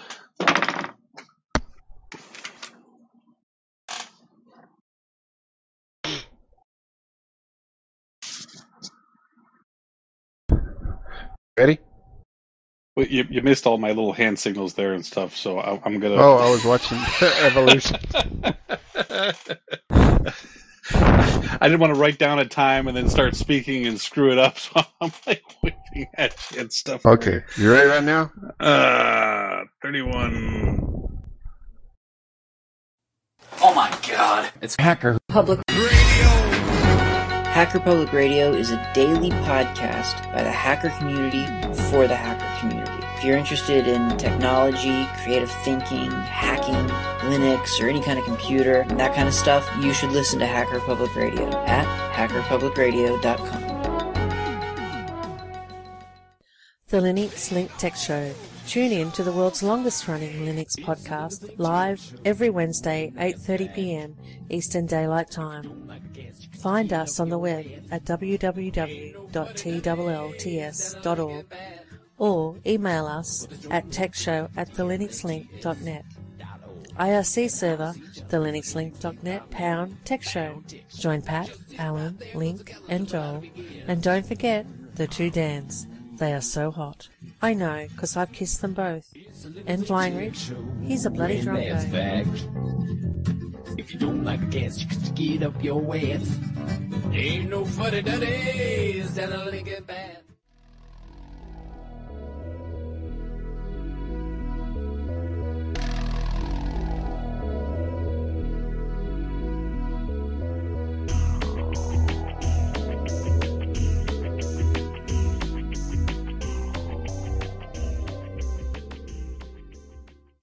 Ready? Well, you you missed all my little hand signals there and stuff, so I, I'm gonna. Oh, I was watching Evolution. I didn't want to write down a time and then start speaking and screw it up, so I'm like waving at you and stuff. Okay, you ready right now? Uh, thirty-one. Oh my god. It's Hacker Public Radio. Hacker Public Radio is a daily podcast by the hacker community for the hacker community. If you're interested in technology, creative thinking, hacking, Linux, or any kind of computer, and that kind of stuff, you should listen to Hacker Public Radio at hacker public radio dot com. The Linux Link Tech Show. Tune in to the world's longest running Linux podcast, live every Wednesday, eight thirty p.m. Eastern Daylight Time. Find us on the web at w w w dot t l l t s dot org or email us at techshow at the linux link dot net. I R C server, the linux link dot net, pound Tech Show. Join Pat, Alan, Link, and Joel. And don't forget the two Dans. They are so hot. I know, 'cause I've kissed them both. And Flying Rich, he's a bloody drunko. If you don't like the gas, you can get up your ass. Ain't no fuddy duddies down the Lincoln back.